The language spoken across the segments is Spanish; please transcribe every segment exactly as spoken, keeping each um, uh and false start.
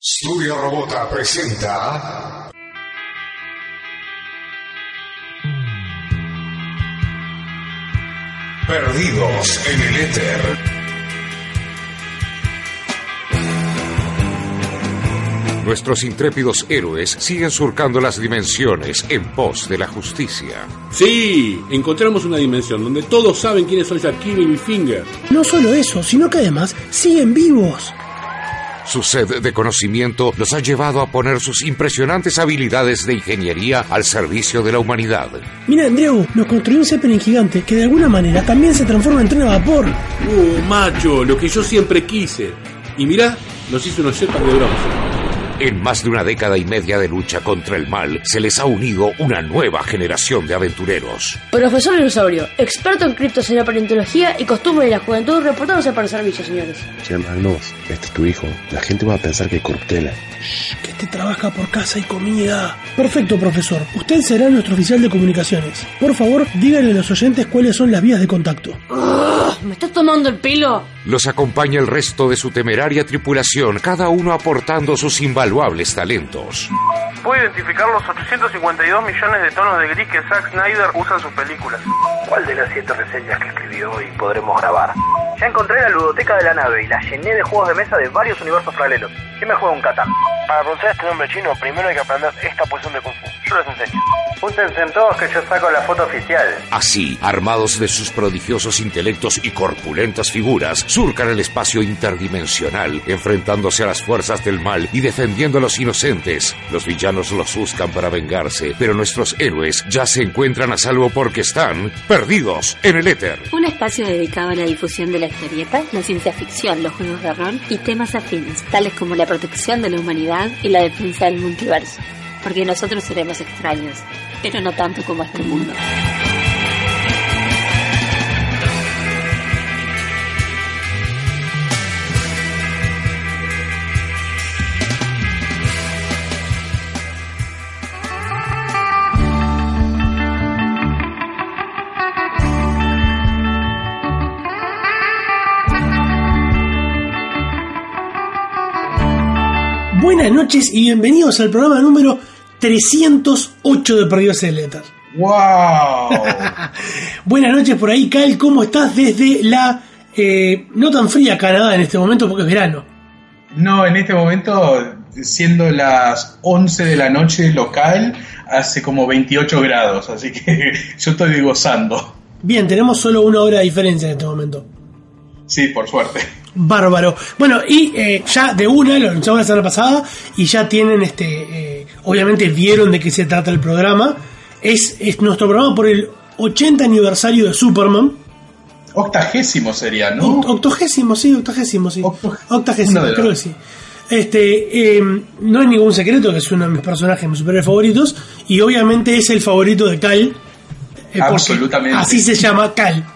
Studio Robota presenta Perdidos en el Éter. Nuestros intrépidos héroes siguen surcando las dimensiones en pos de la justicia. Sí, encontramos una dimensión donde todos saben quiénes son Jack Kirby y Bill Finger. No solo eso, sino que además siguen vivos. Su sed de conocimiento los ha llevado a poner sus impresionantes habilidades de ingeniería al servicio de la humanidad. Mira, Andreu, nos construyó un Zeppelin gigante que de alguna manera también se transforma en tren a vapor. Uh, macho, lo que yo siempre quise. Y mirá, nos hizo unos Shepard de bronce. En más de una década y media de lucha contra el mal, se les ha unido una nueva generación de aventureros. Profesor Dinosaurio, experto en criptoseñal, paleontología y costumbre de la juventud, reportándose para el servicio, señores. Che, Magnus, este es tu hijo. La gente va a pensar que es corruptela. Shh, que este trabaja por casa y comida. Perfecto, profesor. Usted será nuestro oficial de comunicaciones. Por favor, díganle a los oyentes cuáles son las vías de contacto. Ugh, ¿me estás tomando el pelo? Los acompaña el resto de su temeraria tripulación, cada uno aportando sus invaluables talentos. Puedo identificar los ochocientos cincuenta y dos millones de tonos de gris que Zack Snyder usa en sus películas. ¿Cuál de las siete reseñas que escribió hoy podremos grabar? Ya encontré la ludoteca de la nave y la llené de juegos de mesa de varios universos paralelos. ¿Quién me juega un Catán? Para pronunciar este nombre chino, primero hay que aprender esta posición de Kung Fu. Yo les enseño. Júntense en todos que yo saco la foto oficial. Así, armados de sus prodigiosos intelectos y corpulentas figuras, surcan el espacio interdimensional, enfrentándose a las fuerzas del mal y defendiendo a los inocentes. Los villanos los buscan para vengarse, pero nuestros héroes ya se encuentran a salvo porque están perdidos en el éter. Un espacio dedicado a la difusión de la historieta, la ciencia ficción, los juegos de rol y temas afines, tales como la protección de la humanidad y la defensa del multiverso. Porque nosotros seremos extraños, pero no tanto como este mundo. Buenas noches y bienvenidos al programa número trescientos ocho de Perdidos en el Éter. ¡Wow! Buenas noches por ahí, Cal, ¿cómo estás desde la eh, no tan fría Canadá en este momento porque es verano? No, en este momento, siendo las once de la noche local, hace como veintiocho grados, así que yo estoy gozando. Bien, tenemos solo una hora de diferencia en este momento. Sí, por suerte. Bárbaro. Bueno, y eh, ya de una, lo anunciamos la semana pasada, y ya tienen, este eh, obviamente vieron de qué se trata el programa. Es, es nuestro programa por el ochenta aniversario de Superman. Octagésimo sería, ¿no? O, octogésimo, sí, octagésimo, sí. Octo... Octagésimo, creo que sí. Este, eh, no es ningún secreto que es uno de mis personajes, mis superhéroes favoritos, y obviamente es el favorito de Cal. Eh, Absolutamente. Así se llama Cal.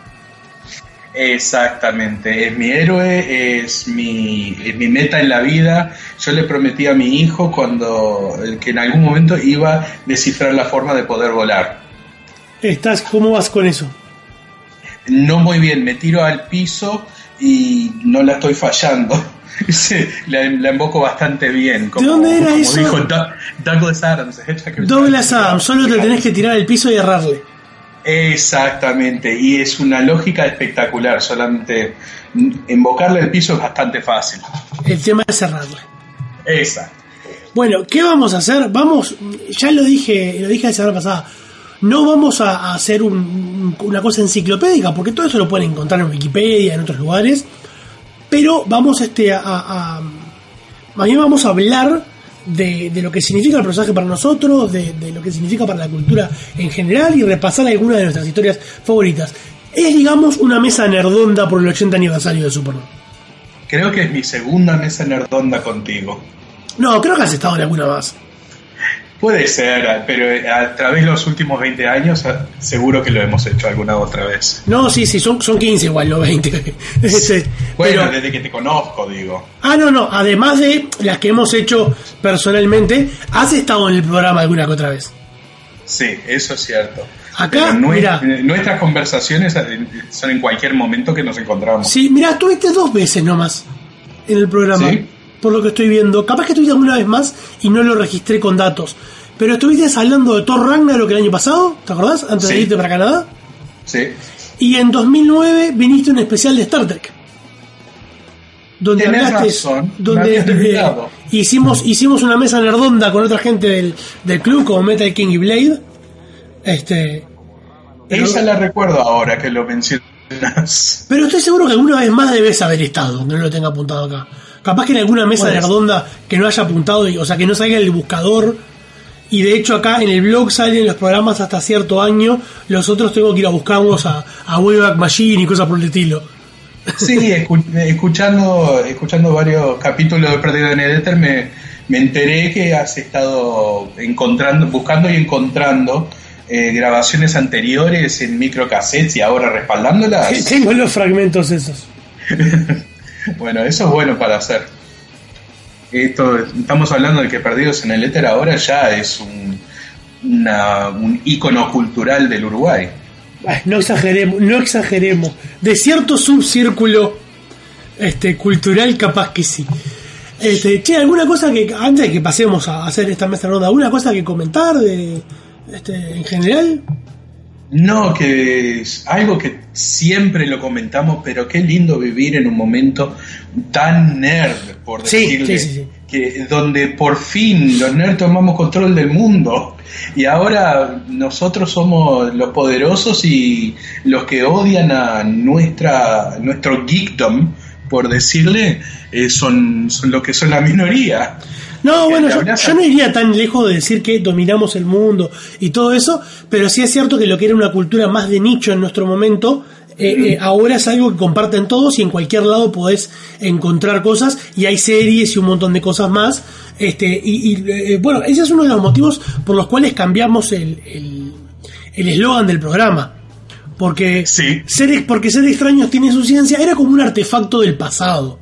Exactamente, es mi héroe, es mi, es mi meta en la vida. Yo le prometí a mi hijo cuando que en algún momento iba a descifrar la forma de poder volar. ¿Estás, cómo vas con eso? No muy bien, me tiro al piso y no la estoy fallando. Sí, la, la invoco bastante bien. Como, ¿de dónde era como eso? Dijo Doug, Douglas Adams. Douglas Adams, solo te tenés que tirar al piso y errarle. Exactamente, y es una lógica espectacular, solamente invocarle el piso es bastante fácil. El tema es cerrarle. Exacto. Bueno, ¿qué vamos a hacer? Vamos, ya lo dije, lo dije la semana pasada, no vamos a, a hacer un, una cosa enciclopédica, porque todo eso lo pueden encontrar en Wikipedia, en otros lugares, pero vamos este, a, a, a más bien vamos a hablar De, de lo que significa el personaje para nosotros, de, de lo que significa para la cultura en general y repasar algunas de nuestras historias favoritas. Es, digamos, una mesa nerdonda por el ochenta aniversario de Superman. Creo que es mi segunda mesa nerdonda contigo. No, creo que has estado en alguna más. Puede ser, pero a través de los últimos veinte años seguro que lo hemos hecho alguna otra vez. No, sí, sí, son, son quince igual, no veinte. este, bueno, pero, desde que te conozco, digo. Ah, no, no, además de las que hemos hecho personalmente, ¿has estado en el programa alguna que otra vez? Sí, eso es cierto. Acá, nue- mirá. Nuestras conversaciones son en cualquier momento que nos encontramos. Sí, mirá, estuviste dos veces nomás en el programa. ¿Sí? por lo que estoy viendo. Capaz que estuviste alguna vez más y no lo registré con datos. Pero estuviste hablando de Thor Ragnarok el año pasado, ¿te acordás? Antes sí. de irte para Canadá. Sí. Y en dos mil nueve viniste a un especial de Star Trek. Donde Tenés hablaste, razón, donde eh, hicimos, hicimos una mesa nerdonda con otra gente del, del club, como Metal King y Blade. Este, pero, Esa la recuerdo ahora que lo mencionas. Pero estoy seguro que alguna vez más debes haber estado, no lo tenga apuntado acá. Capaz que en alguna mesa Bueno, nerdonda que no haya apuntado, o sea, que no salga el buscador. Y de hecho acá en el blog salen los programas hasta cierto año. Los otros tengo que ir a buscarlos a, a Wayback Machine y cosas por el estilo. Sí, escu- escuchando escuchando varios capítulos de Perdido en el Éter me, me enteré que has estado encontrando, buscando y encontrando eh, grabaciones anteriores en microcassettes y ahora respaldándolas. Sí, tengo los fragmentos esos. Bueno, eso es bueno para hacer. Esto, estamos hablando de que Perdidos en el Éter ahora ya es un, una, un ícono cultural del Uruguay. Ay, no exageremos, no exageremos. De cierto subcírculo este, cultural, capaz que sí. Este, che, ¿alguna cosa que, antes de que pasemos a hacer esta mesa ronda, alguna cosa que comentar de este, en general? No, que es algo que siempre lo comentamos, pero qué lindo vivir en un momento tan nerd, por decirle, sí, sí, sí, sí. que donde por fin los nerds tomamos control del mundo y ahora nosotros somos los poderosos y los que odian a nuestra nuestro geekdom, por decirle, eh, son, son los que son la minoría. No, bueno, yo, yo no iría tan lejos de decir que dominamos el mundo y todo eso, pero sí es cierto que lo que era una cultura más de nicho en nuestro momento, eh, mm. eh, ahora es algo que comparten todos y en cualquier lado podés encontrar cosas y hay series y un montón de cosas más. Este, y, y eh, bueno, ese es uno de los motivos por los cuales cambiamos el el eslogan del programa. Porque, sí. ser, porque ser extraños tiene su ciencia, era como un artefacto del pasado.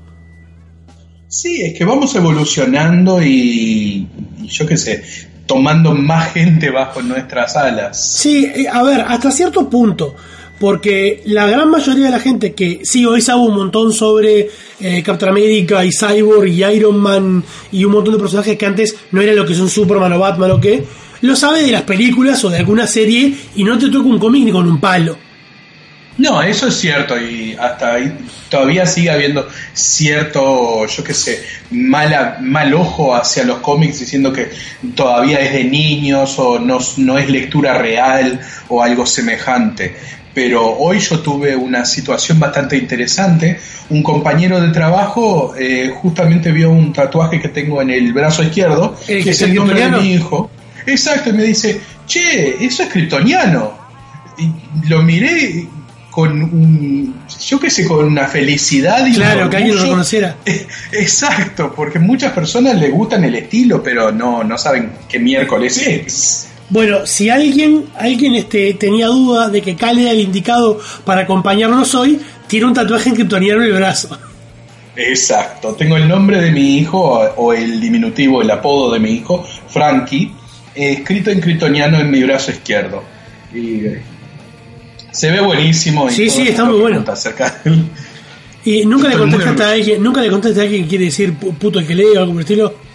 Sí, es que vamos evolucionando y, y yo qué sé, tomando más gente bajo nuestras alas. Sí, a ver, hasta cierto punto, porque la gran mayoría de la gente que sí, hoy sabe un montón sobre eh, Captain America y Cyborg y Iron Man y un montón de personajes que antes no eran lo que son Superman o Batman o qué, lo sabe de las películas o de alguna serie y no te toca un cómic ni con un palo. No, eso es cierto y hasta ahí todavía sigue habiendo cierto, yo qué sé, mala, mal ojo hacia los cómics diciendo que todavía es de niños o no, no es lectura real o algo semejante. Pero hoy yo tuve una situación bastante interesante. Un compañero de trabajo eh, justamente vio un tatuaje que tengo en el brazo izquierdo, ¿El que que es el nombre de kryptoniano? mi hijo. Exacto, y me dice, che, eso es kryptoniano. Y lo miré con un, yo qué sé, con una felicidad y claro, un que alguien lo orgullo. reconociera. Exacto, porque muchas personas les gustan el estilo, pero no, no saben qué miércoles es. Bueno, si alguien alguien este, tenía duda de que Cal era el indicado para acompañarnos hoy, tiene un tatuaje en kryptoniano en el brazo. Exacto, tengo el nombre de mi hijo o, o el diminutivo, el apodo de mi hijo, Frankie, eh, escrito en kryptoniano en mi brazo izquierdo. Y eh, se ve buenísimo. Y Sí, todo sí, el está mundo muy bueno. pregunta acerca de él. Y nunca le Estoy muy contestaste a alguien, nunca le contestaste a alguien que quiere decir pu- puto el que lee o algo por el estilo.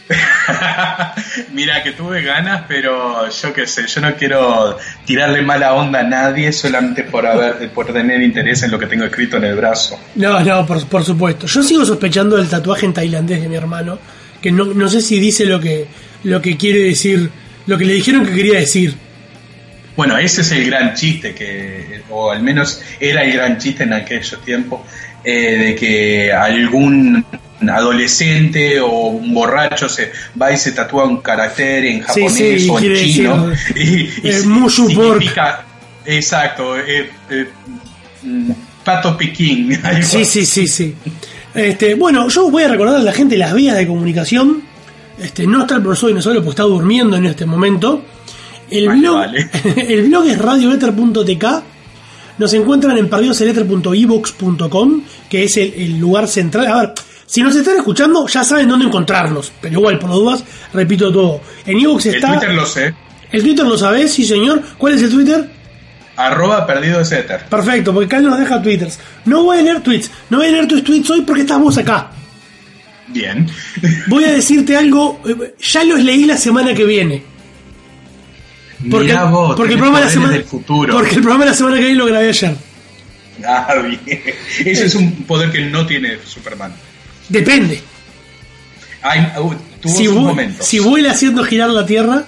Mira, que tuve ganas, pero yo qué sé, yo no quiero tirarle mala onda a nadie solamente por haber por tener interés en lo que tengo escrito en el brazo. No, no, por, por supuesto. Yo sigo sospechando del tatuaje en tailandés de mi hermano, que no, no sé si dice lo que lo que quiere decir, lo que le dijeron que quería decir. Bueno, ese es el gran chiste, que o al menos era el gran chiste en aquellos tiempos, eh, de que algún adolescente o un borracho se va y se tatúa un carácter en japonés Sí, sí, o en quiere chino decir, y, y eh, si- mushu significa, exacto, eh, eh, mm, pato piquín. algo Sí, sí, sí, sí. Este, bueno, yo voy a recordar a la gente las vías de comunicación. Este, no está el profesor Dinosaurio porque está durmiendo en este momento. El Vale, blog, vale. el blog es radioether punto t k. Nos encuentran en perdidoselether punto e vox punto com, que es el, el lugar central. A ver, si nos están escuchando, ya saben dónde encontrarnos. Pero igual, por las dudas, repito todo. En iVoox El está. Twitter lo sé, ¿El Twitter lo sabés? Sí, señor. ¿Cuál es el Twitter? arroba perdido es éter. Perfecto, porque Carlos nos deja twitters. No voy a leer tweets. No voy a leer tus tweets hoy porque estás vos acá. Bien. Voy a decirte algo, ya los leí la semana que viene. Porque, Mirá vos, porque, el programa de la semana, del futuro. porque el programa de la semana que viene lo grabé ayer. Ah, bien. Ese es un poder que no tiene Superman. Depende. Ay, uh, tuvo si, sus vu- momentos. si vuela haciendo girar la Tierra.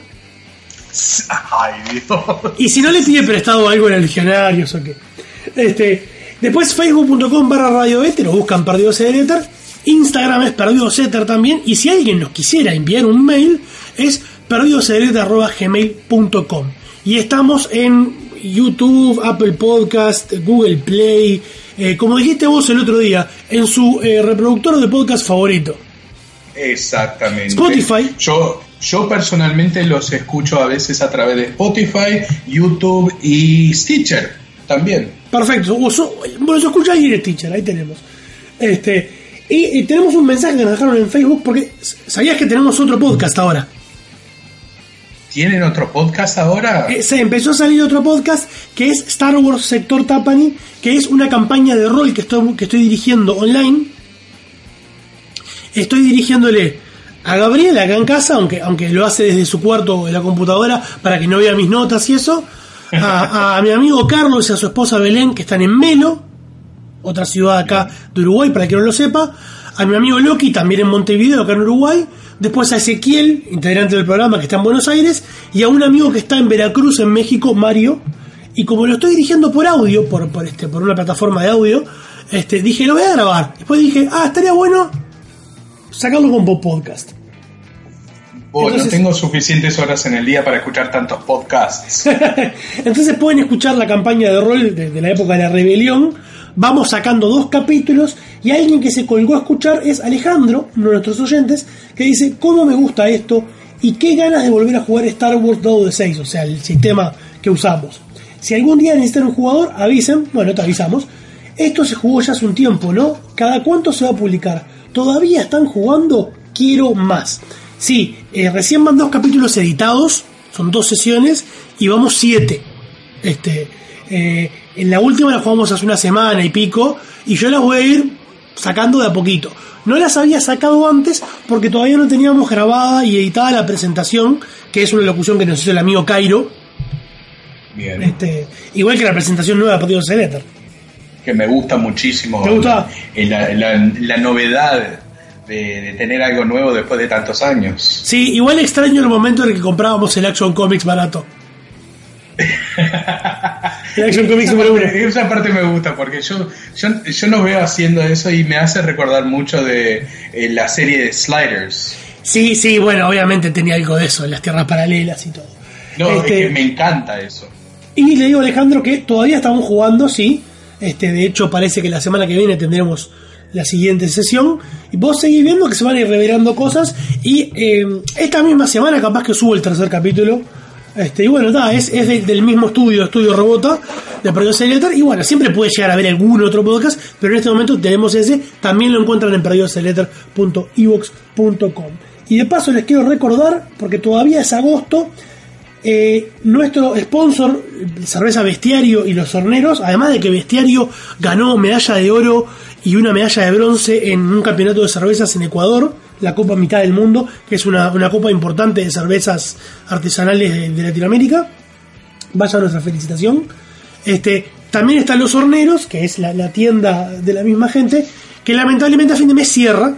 Ay, Dios. Y si no le pide prestado algo en el Legionarios o qué. Este, después facebook.com barra Radio Éter, lo buscan Perdidos en el Éter. Instagram es Perdidos Éter también. Y si alguien nos quisiera enviar un mail, es perdidosedéter arroba gmail punto com. Y estamos en YouTube, Apple Podcast, Google Play, eh, como dijiste vos el otro día, en su eh, reproductor de podcast favorito. Exactamente. Spotify. Yo, yo personalmente los escucho a veces a través de Spotify, YouTube y Stitcher también. Perfecto. O so- bueno, se escucha ahí en Stitcher, ahí tenemos. Este, y, y tenemos un mensaje que nos dejaron en Facebook, porque ¿sabías que tenemos otro podcast ahora? ¿Tienen otro podcast ahora? Eh, se empezó a salir otro podcast que es Star Wars Sector Tapani, que es una campaña de rol que estoy, que estoy dirigiendo online. Estoy dirigiéndole a Gabriel acá en casa, aunque, aunque lo hace desde su cuarto de la computadora para que no vea mis notas y eso. A, a mi amigo Carlos y a su esposa Belén, que están en Melo, otra ciudad acá de Uruguay, para que no lo sepa. A mi amigo Loki, también en Montevideo, acá en Uruguay. Después a Ezequiel, integrante del programa, que está en Buenos Aires. Y a un amigo que está en Veracruz, en México, Mario. Y como lo estoy dirigiendo por audio, por, por, este, por una plataforma de audio, este, dije, lo voy a grabar. Después dije, ah, estaría bueno sacarlo con podcast. Bueno, Entonces, tengo suficientes horas en el día para escuchar tantos podcasts. Entonces pueden escuchar la campaña de rol de, de la época de la rebelión. Vamos sacando dos capítulos y alguien que se colgó a escuchar es Alejandro, uno de nuestros oyentes, que dice, ¿cómo me gusta esto? Y qué ganas de volver a jugar Star Wars dado de seis, o sea, el sistema que usamos. Si algún día necesitan un jugador, avisen, bueno, te avisamos. Esto se jugó ya hace un tiempo, ¿no? ¿Cada cuánto se va a publicar? ¿Todavía están jugando? Quiero más. Sí, eh, recién van dos capítulos editados, son dos sesiones, y vamos siete. Este, eh, en la última la jugamos hace una semana y pico, y yo las voy a ir sacando de a poquito. No las había sacado antes porque todavía no teníamos grabada y editada la presentación, que es una locución que nos hizo el amigo Cairo. Bien. Este, igual que la presentación nueva de Perdidos en el Éter. Que me gusta muchísimo. ¿Te gusta? La, la, la novedad de, de tener algo nuevo después de tantos años. Sí, igual extraño el momento en el que comprábamos el Action Comics barato. El Action Comics número uno. Esa parte me gusta porque yo, yo, yo no veo haciendo eso y me hace recordar mucho de eh, la serie de Sliders. Sí, sí, bueno, obviamente tenía algo de eso, en las tierras paralelas y todo. No, Este, es que me encanta eso. Y le digo a Alejandro que todavía estamos jugando, sí. Este, de hecho, parece que la semana que viene tendremos la siguiente sesión. Y vos seguís viendo que se van a ir revelando cosas. Y eh, esta misma semana capaz que subo el tercer capítulo. Este, y bueno, nada, es, es de, del mismo estudio, Estudio Robota, de Perdidos en el Éter. Y bueno, siempre puede llegar a ver algún otro podcast, pero en este momento tenemos ese. También lo encuentran en perdidos en el éter punto ivox punto com. Y de paso les quiero recordar, porque todavía es agosto, Eh, nuestro sponsor, cerveza Bestiario y los Horneros, además de que Bestiario ganó medalla de oro y una medalla de bronce en un campeonato de cervezas en Ecuador, la Copa Mitad del Mundo, que es una, una copa importante de cervezas artesanales de, de Latinoamérica. Vaya nuestra felicitación. Este, también están los Horneros, que es la, la tienda de la misma gente, que lamentablemente a fin de mes cierra.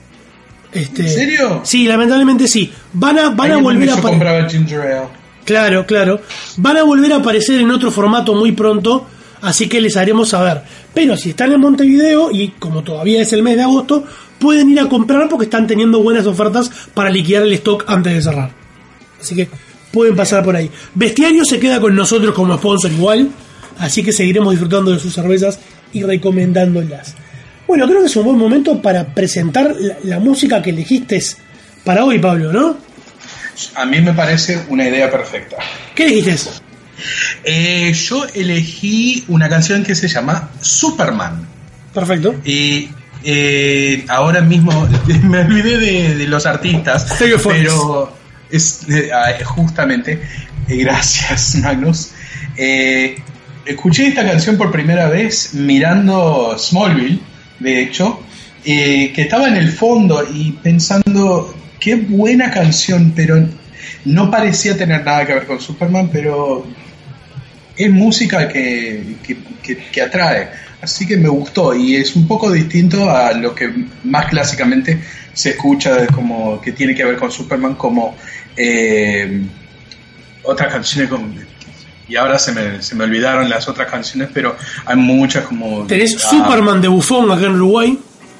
Este, ¿En serio? Sí, lamentablemente sí. Van a, van a volver a Yo compraba ginger ale. Claro, claro. Van a volver a aparecer en otro formato muy pronto, así que les haremos saber. Pero si están en Montevideo, y como todavía es el mes de agosto, pueden ir a comprar porque están teniendo buenas ofertas para liquidar el stock antes de cerrar. Así que pueden pasar por ahí. Bestiario se queda con nosotros como sponsor igual, así que seguiremos disfrutando de sus cervezas y recomendándolas. Bueno, creo que es un buen momento para presentar la, la música que elegiste para hoy, Pablo, ¿no? A mí me parece una idea perfecta. ¿Qué elegiste? Eh, yo elegí una canción que se llama Superman. Perfecto. Y eh, ahora mismo me olvidé de, de los artistas, pero es eh, justamente, eh, gracias Magnus, eh, escuché esta canción por primera vez mirando Smallville, de hecho, eh, que estaba en el fondo y pensando, qué buena canción, pero no parecía tener nada que ver con Superman, pero es música que, que, que, que atrae, así que me gustó y es un poco distinto a lo que más clásicamente se escucha como que tiene que ver con Superman, como eh, otras canciones como, y ahora se me, se me olvidaron las otras canciones, pero hay muchas como... Tenés ah, Superman de Bufón acá en Uruguay.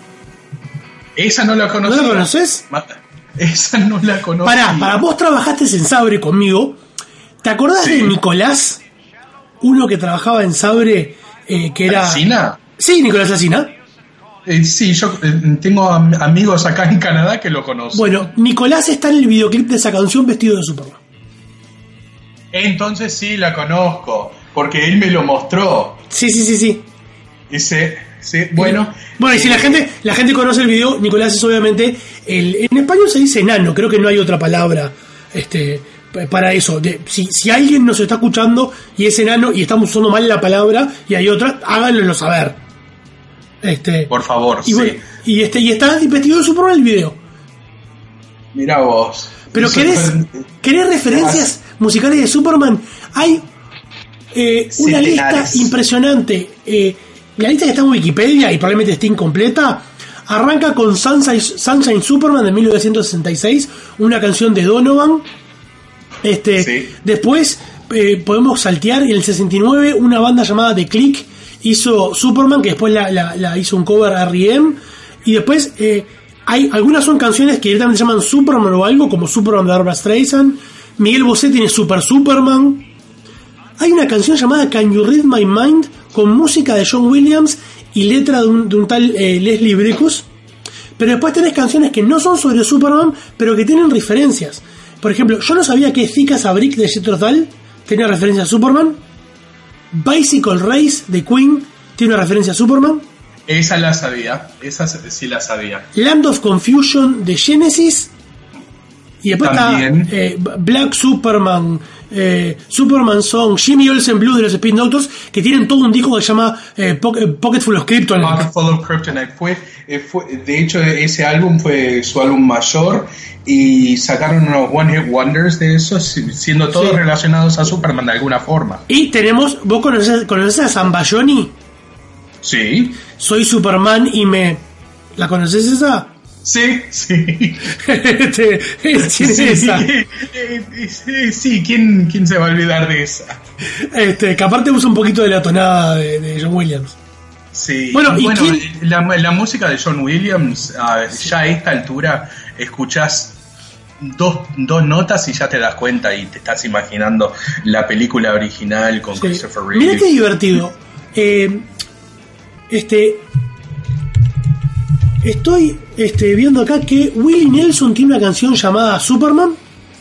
Esa no la conocía. ¿No la conoces? Esa no la conozco. Pará, para vos trabajaste en Sabre conmigo. ¿Te acordás sí. de Nicolás? Uno que trabajaba en Sabre, eh, que era... ¿Alcina? Sí, Nicolás Alcina. Eh, sí, yo eh, tengo am- amigos acá en Canadá que lo conocen. Bueno, Nicolás está en el videoclip de esa canción vestido de Superman. Entonces sí, la conozco, porque él me lo mostró. Sí, sí, sí, sí. Ese, sí, bueno. Bueno, y si la gente la gente conoce el video, Nicolás es obviamente... El, en español se dice enano, creo que no hay otra palabra este para eso. De, si, si alguien nos está escuchando y es enano y estamos usando mal la palabra y hay otra, háganlo saber. Este, Por favor, y sí. Bueno, y, este, y está vestido de Superman en el video. Mirá vos. Pero Eso ¿querés, fue... ¿querés referencias musicales de Superman? Hay eh, una lista impresionante. Eh, la lista que está en Wikipedia y probablemente esté incompleta. Arranca con Sunshine, Sunshine Superman de mil novecientos sesenta y seis, una canción de Donovan. Este, sí. Después eh, podemos saltear en el sesenta y nueve una banda llamada The Click hizo Superman, que después la, la, la hizo un cover R E M. Y después eh, hay algunas son canciones que directamente se llaman Superman o algo, como Superman de Barbra Streisand. Miguel Bosé tiene Super Superman. Hay una canción llamada Can You Read My Mind con música de John Williams y letra de un, de un tal eh, Leslie Brecus. Pero después tenés canciones que no son sobre Superman, pero que tienen referencias. Por ejemplo, yo no sabía que Thick as a Brick de Jethro Tull tenía referencia a Superman. Bicycle Race de Queen tiene una referencia a Superman. Esa la sabía, esa sí la sabía. Land of Confusion de Genesis. Y después también está eh, Black Superman, eh, Superman Song, Jimmy Olsen Blues de los Spin Doctors, que tienen todo un disco que se llama eh, Pocket Full of Kryptonite. Pocket Full of Kryptonite. Fue, eh, fue, de hecho, ese álbum fue su álbum mayor y sacaron unos One Hit Wonders de eso, siendo todos sí. relacionados a Superman de alguna forma. Y tenemos, ¿vos conoces, conoces a Zambayoni? Sí. Soy Superman y me... ¿La conoces esa? Sí, sí. este, ¿Quién es sí, esa? Eh, eh, sí, ¿quién, ¿quién se va a olvidar de esa? Este, que aparte usa un poquito de la tonada de, de John Williams. Sí, bueno, ¿y bueno quién? la, la música de John Williams, uh, sí. ya a esta altura escuchás dos, dos notas y ya te das cuenta y te estás imaginando la película original con sí. Christopher Reeve. Mira qué divertido. Eh, este... Estoy este, viendo acá que Willie Nelson tiene una canción llamada Superman.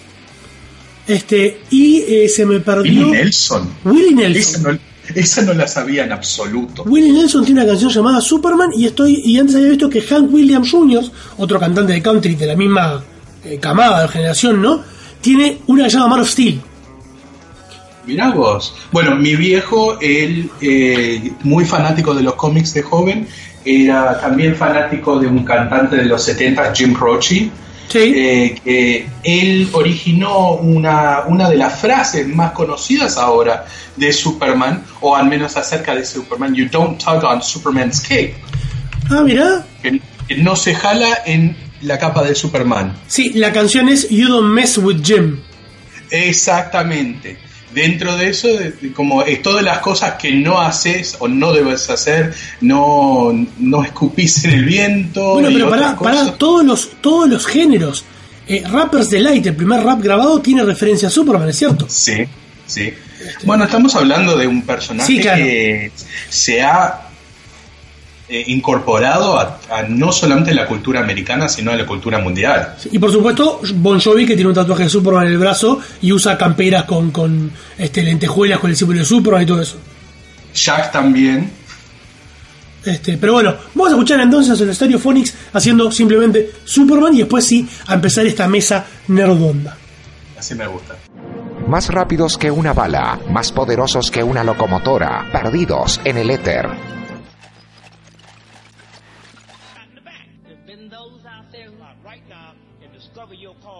Este, y eh, se me perdió. Willie Nelson. Willie Nelson. Esa no, esa no la sabía en absoluto. Willie Nelson tiene una canción llamada Superman. Y estoy y antes había visto que Hank Williams junior, otro cantante de country de la misma eh, camada de generación, ¿no? Tiene una que se llama Man of Steel. Mirá vos. Bueno, mi viejo, él, eh, muy fanático de los cómics de joven, era también fanático de un cantante de los setenta, Jim Croce. Sí. Eh, que él originó una, una de las frases más conocidas ahora de Superman, o al menos acerca de Superman: You don't tug on Superman's cape. Ah, mirá. Que, que no se jala en la capa de Superman. Sí, la canción es You Don't Mess With Jim. Exactamente. Dentro de eso, como es todas las cosas que no haces o no debes hacer, no, no escupís en el viento. Bueno, pero para, para todos los todos los géneros. Eh, Rappers Delight, el primer rap grabado, tiene referencia a Superman, ¿es cierto? Sí, sí. Este... Bueno, estamos hablando de un personaje sí, claro. que se ha eh, incorporado a, a no solamente la cultura americana, sino a la cultura mundial. Sí, y por supuesto, Bon Jovi, que tiene un tatuaje de Superman en el brazo y usa camperas con, con este, lentejuelas con el símbolo de Superman y todo eso. Jack también. Este, pero bueno, vamos a escuchar entonces el Stereophonics haciendo simplemente Superman y después sí a empezar esta mesa nerdonda. Así me gusta. Más rápidos que una bala, más poderosos que una locomotora, perdidos en el éter.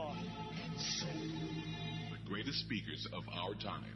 The greatest speakers of our time.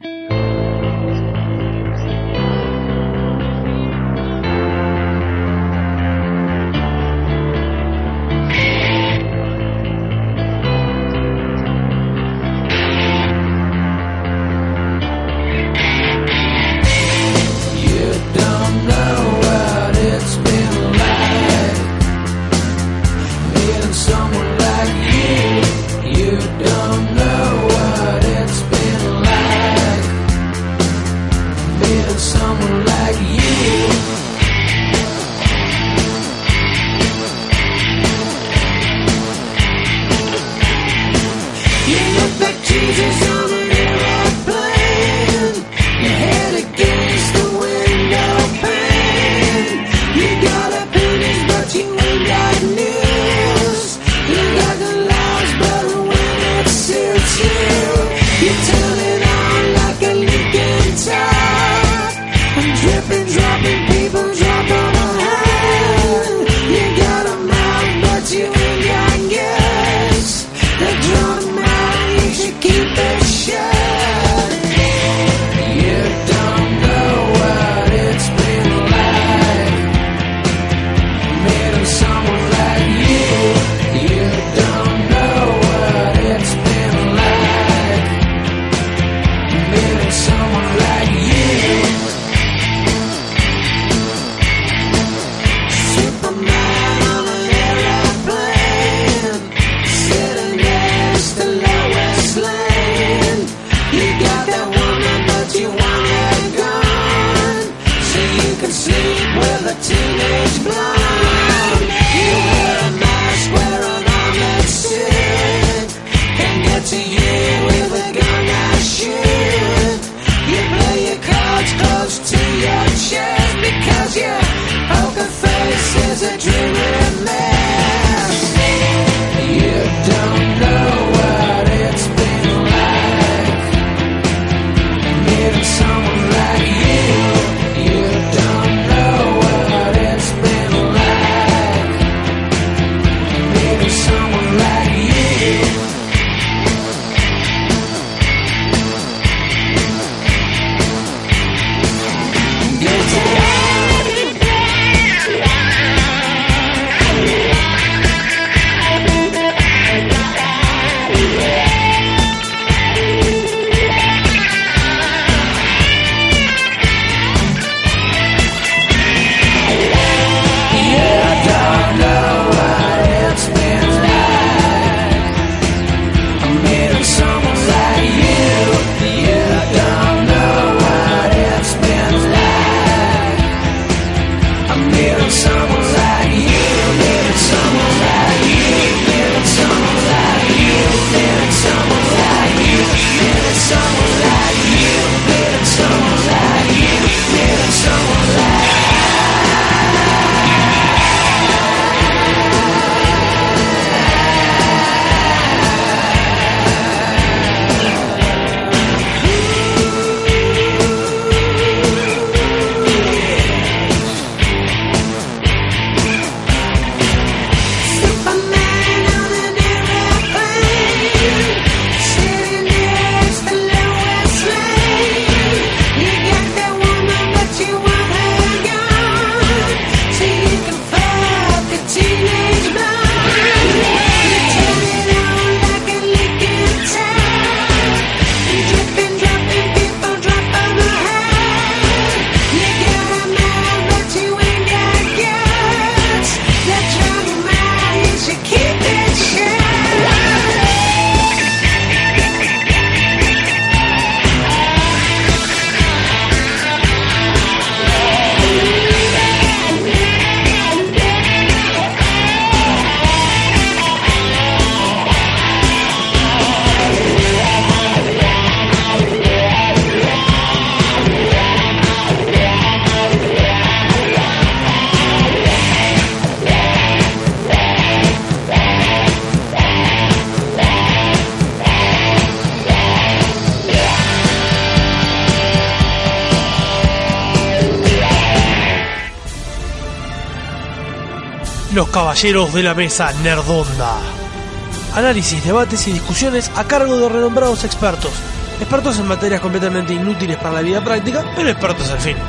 Los caballeros de la mesa nerdonda. análisis, debates y discusiones a cargo de renombrados expertos. Expertos en materias completamente inútiles para la vida práctica, pero expertos al fin.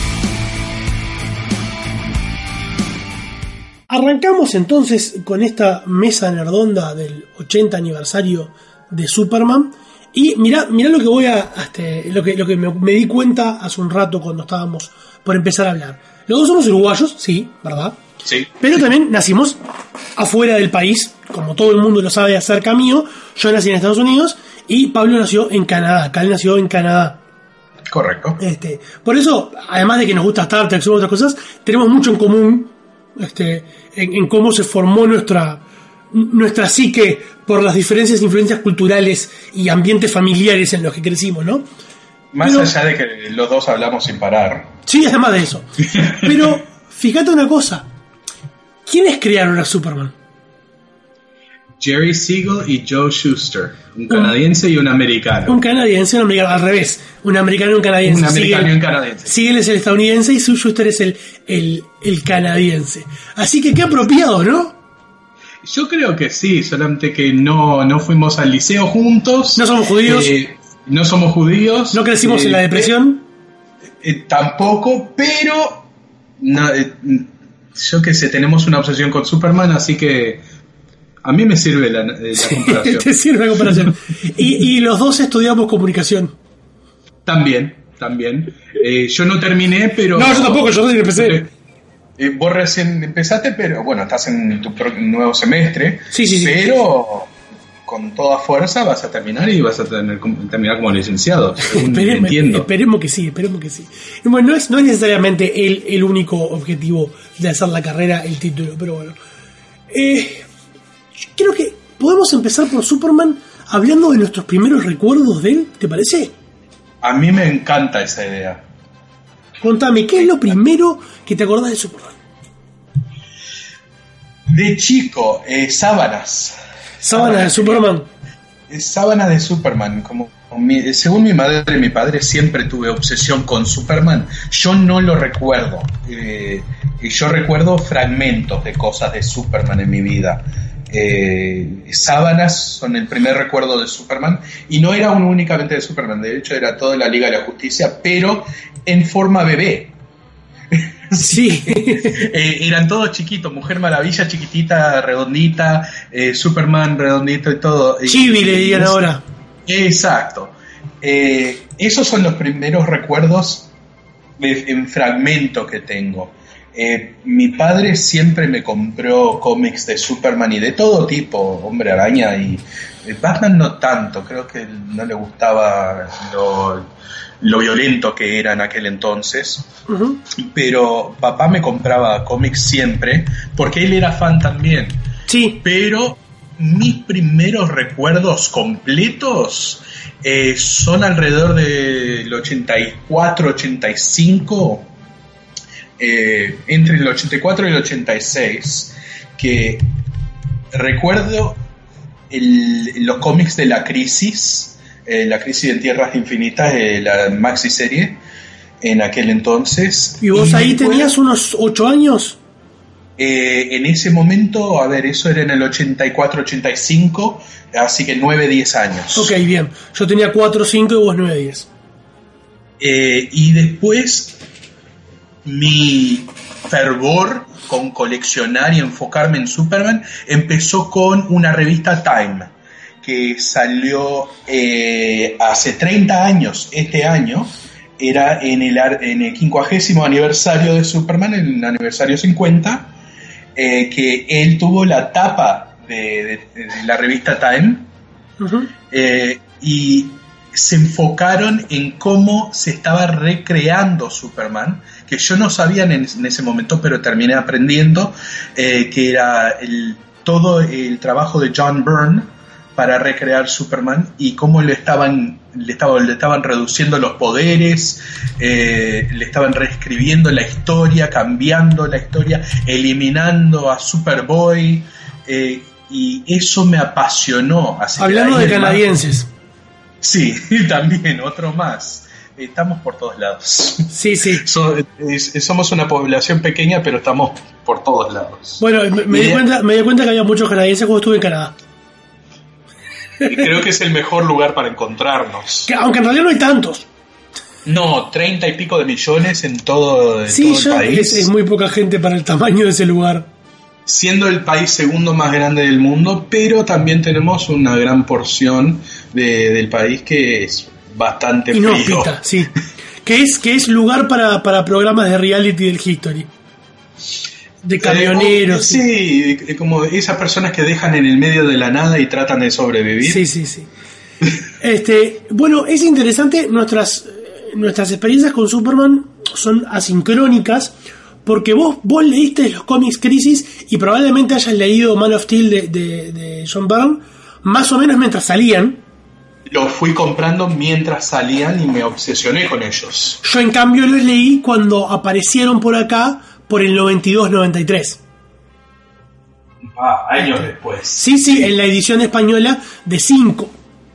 Arrancamos entonces con esta mesa nerdonda del ochenta aniversario de Superman. Y mirá, mirá lo que voy a. Este, lo que, lo que me, me di cuenta hace un rato cuando estábamos por empezar a hablar. Los dos somos uruguayos, sí, ¿verdad? Sí. Pero también nacimos afuera del país, como todo el mundo lo sabe acerca mío. Yo nací en Estados Unidos y Pablo nació en Canadá. Cal nació en Canadá. Correcto. Este, por eso, además de que nos gusta Star Trek y otras cosas, tenemos mucho en común este, en, en cómo se formó nuestra, nuestra psique por las diferencias e influencias culturales y ambientes familiares en los que crecimos, ¿no? Más Pero, allá de que los dos hablamos sin parar. Sí, además de eso. Pero, fíjate una cosa. ¿Quiénes crearon a Superman? Jerry Siegel y Joe Shuster. Un canadiense y un americano. Un canadiense y un americano. Al revés. Un americano y un canadiense. Un americano Siegel, y un canadiense. Siegel es el estadounidense y Shuster es el, el, el canadiense. Así que qué apropiado, ¿no? Yo creo que sí, solamente que no, no fuimos al liceo juntos. No somos judíos. Eh, no somos judíos. No crecimos eh, en la depresión. Eh, eh, tampoco, pero no, eh, yo que sé, tenemos una obsesión con Superman, así que a mí me sirve la, eh, la comparación. Te sirve la comparación. y, y los dos estudiamos comunicación. También, también. Eh, yo no terminé, pero... No, yo tampoco, yo empecé. Eh, vos recién empezaste, pero bueno, estás en tu pro- nuevo semestre. Sí, sí, sí. Pero con toda fuerza vas a terminar y vas a tener, terminar como licenciado. Esperemos, entiendo. esperemos que sí, esperemos que sí. Bueno, no es, no es necesariamente el, el único objetivo de hacer la carrera, el título, pero bueno. Eh, creo que podemos empezar por Superman hablando de nuestros primeros recuerdos de él, ¿te parece? A mí me encanta esa idea. Contame, ¿qué es lo primero que te acordás de Superman? De chico, eh, sábanas. Sábanas de Superman. Eh, sábanas de Superman. Como mi, según mi madre y mi padre, siempre tuve obsesión con Superman. Yo no lo recuerdo. Eh, y yo recuerdo fragmentos de cosas de Superman en mi vida. Eh, sábanas son el primer recuerdo de Superman, y no era un, únicamente de Superman, de hecho era toda la Liga de la Justicia, pero en forma bebé. Sí. eh, eran todos chiquitos, Mujer Maravilla chiquitita, redondita, eh, Superman redondito y todo. Chibi le digan ahora. Exacto. Eh, esos son los primeros recuerdos de, en fragmento que tengo. Eh, mi padre siempre me compró cómics de Superman y de todo tipo, Hombre Araña y eh, Batman no tanto, creo que no le gustaba lo, lo violento que era en aquel entonces, uh-huh. Pero papá me compraba cómics siempre porque él era fan también. Sí. Pero mis primeros recuerdos completos eh, son alrededor del ochenta y cuatro, ochenta y cinco. Eh, entre el ochenta y cuatro y el ochenta y seis, que recuerdo el, los cómics de La Crisis, eh, La Crisis en Tierras Infinitas, eh, la maxi serie en aquel entonces. ¿Y vos y ahí después, tenías unos ocho años? Eh, en ese momento, a ver, eso era en el ochenta y cuatro, ochenta y cinco, así que nueve, diez años. Ok, bien. Yo tenía cuatro, cinco y vos nueve, diez. Eh, y después mi fervor con coleccionar y enfocarme en Superman empezó con una revista Time que salió eh, hace treinta años, este año era en el, en el quincuagésimo aniversario de Superman, en el aniversario cincuenta, eh, que él tuvo la tapa de, de, de la revista Time. Uh-huh. eh, y se enfocaron en cómo se estaba recreando Superman, que yo no sabía en, en ese momento, pero terminé aprendiendo, eh, que era el, todo el trabajo de John Byrne para recrear Superman y cómo le estaban, le estaban, le estaban reduciendo los poderes, eh, le estaban reescribiendo la historia, cambiando la historia, eliminando a Superboy, eh, y eso me apasionó. Así Hablando de canadienses. Sí, también, otro más. Estamos por todos lados. Sí, sí. So, es, somos una población pequeña, pero estamos por todos lados. Bueno, me, me, di cuenta, me di cuenta que había muchos canadienses cuando estuve en Canadá. Y creo que es el mejor lugar para encontrarnos. Que, aunque en realidad no hay tantos. No, treinta y pico de millones en todo, en sí, todo el ya país. Es, es muy poca gente para el tamaño de ese lugar. Siendo el país segundo más grande del mundo, pero también tenemos una gran porción de, del país que es bastante frío. Inhóspita, sí. Que es, que es lugar para, para programas de reality del History. De camioneros. Eh, sí, como esas personas que dejan en el medio de la nada y tratan de sobrevivir. Sí, sí, sí. este, bueno, es interesante, nuestras, nuestras experiencias con Superman son asincrónicas, porque vos, vos leíste los cómics Crisis y probablemente hayas leído Man of Steel de, de, de John Byrne, más o menos mientras salían. Los fui comprando mientras salían y me obsesioné con ellos. Yo en cambio los leí cuando aparecieron por acá, por el noventa y dos noventa y tres. Ah, años después. Sí, sí, en la edición española de cinco.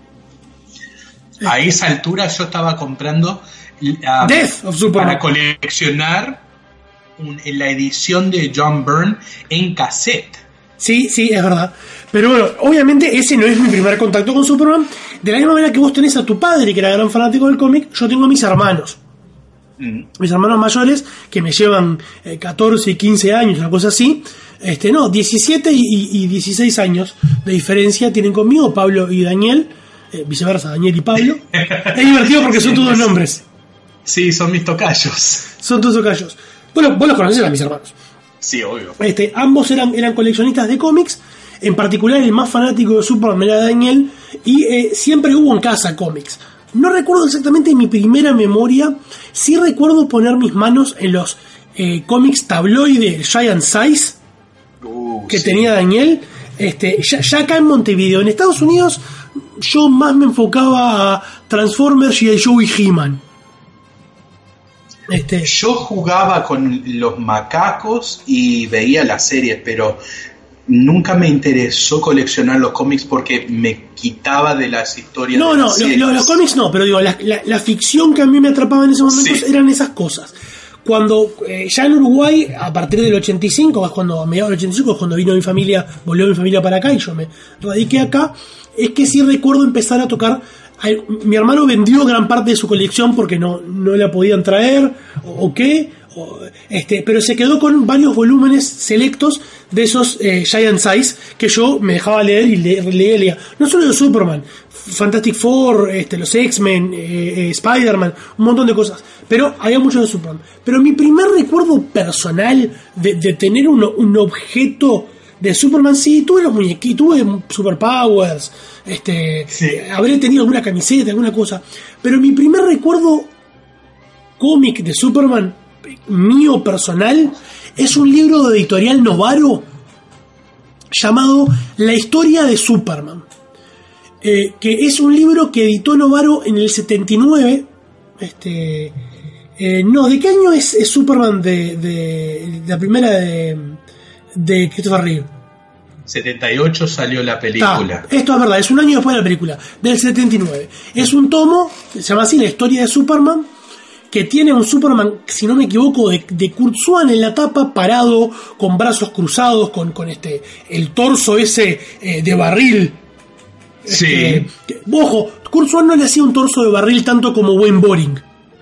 A esa altura yo estaba comprando uh, Death of Superman para coleccionar un, en la edición de John Byrne en cassette. Sí, sí, es verdad. Pero bueno, obviamente ese no es mi primer contacto con Superman. De la misma manera que vos tenés a tu padre, que era gran fanático del cómic, yo tengo a mis hermanos. Mm. Mis hermanos mayores, que me llevan eh, catorce y quince años, una cosa así. Este, no, diecisiete y, y, y dieciséis años de diferencia tienen conmigo, Pablo y Daniel. Eh, viceversa, Daniel y Pablo. Es divertido porque son todos nombres. Sí, son mis tocayos. Son tus tocayos. Bueno, vos los conocés a mis hermanos. Sí, obvio. Este, ambos eran, eran coleccionistas de cómics. En particular, el más fanático de Superman era Daniel. Y eh, siempre hubo en casa cómics. No recuerdo exactamente mi primera memoria. Sí recuerdo poner mis manos en los eh, cómics tabloide Giant Size uh, que sí. tenía Daniel. Este, ya, ya acá en Montevideo. En Estados Unidos yo más me enfocaba a Transformers y a Joe y He-Man. Este. Yo jugaba con los macacos y veía las series, pero nunca me interesó coleccionar los cómics porque me quitaba de las historias. No, de no, las lo, lo, los cómics no, pero digo, la, la, la ficción que a mí me atrapaba en esos momentos sí. eran esas cosas. Cuando eh, ya en Uruguay, a partir del ochenta y cinco, es cuando a mediados del ochenta y cinco, es cuando vino mi familia, volvió mi familia para acá y yo me radiqué acá, es que sí recuerdo empezar a tocar. Mi hermano vendió gran parte de su colección porque no, no la podían traer o, o qué, o, este, pero se quedó con varios volúmenes selectos de esos eh, Giant Size que yo me dejaba leer y leía, leía, leía. No solo de Superman, Fantastic Four, este, los X-Men, eh, eh, Spider-Man, un montón de cosas, pero había mucho de Superman. Pero mi primer recuerdo personal de, de tener un, un objeto de Superman, sí, tuve los muñequitos, tuve Superpowers, este, sí. habré tenido alguna camiseta, alguna cosa, pero mi primer recuerdo cómic de Superman, mío personal, es un libro de editorial Novaro llamado La historia de Superman, eh, que es un libro que editó Novaro en el setenta y nueve, este, eh, no, ¿de qué año es, es Superman de, de, de la primera de... de Christopher Reeve? setenta y ocho salió la película. Ta, esto es verdad, es un año después de la película, del setenta y nueve. Es un tomo, se llama así, La historia de Superman, que tiene un Superman, si no me equivoco, de, de Kurt Swan en la tapa, parado, con brazos cruzados, con, con este el torso ese eh, de barril. Sí. Este, que, ojo, Kurt Swan no le hacía un torso de barril tanto como Wayne Boring.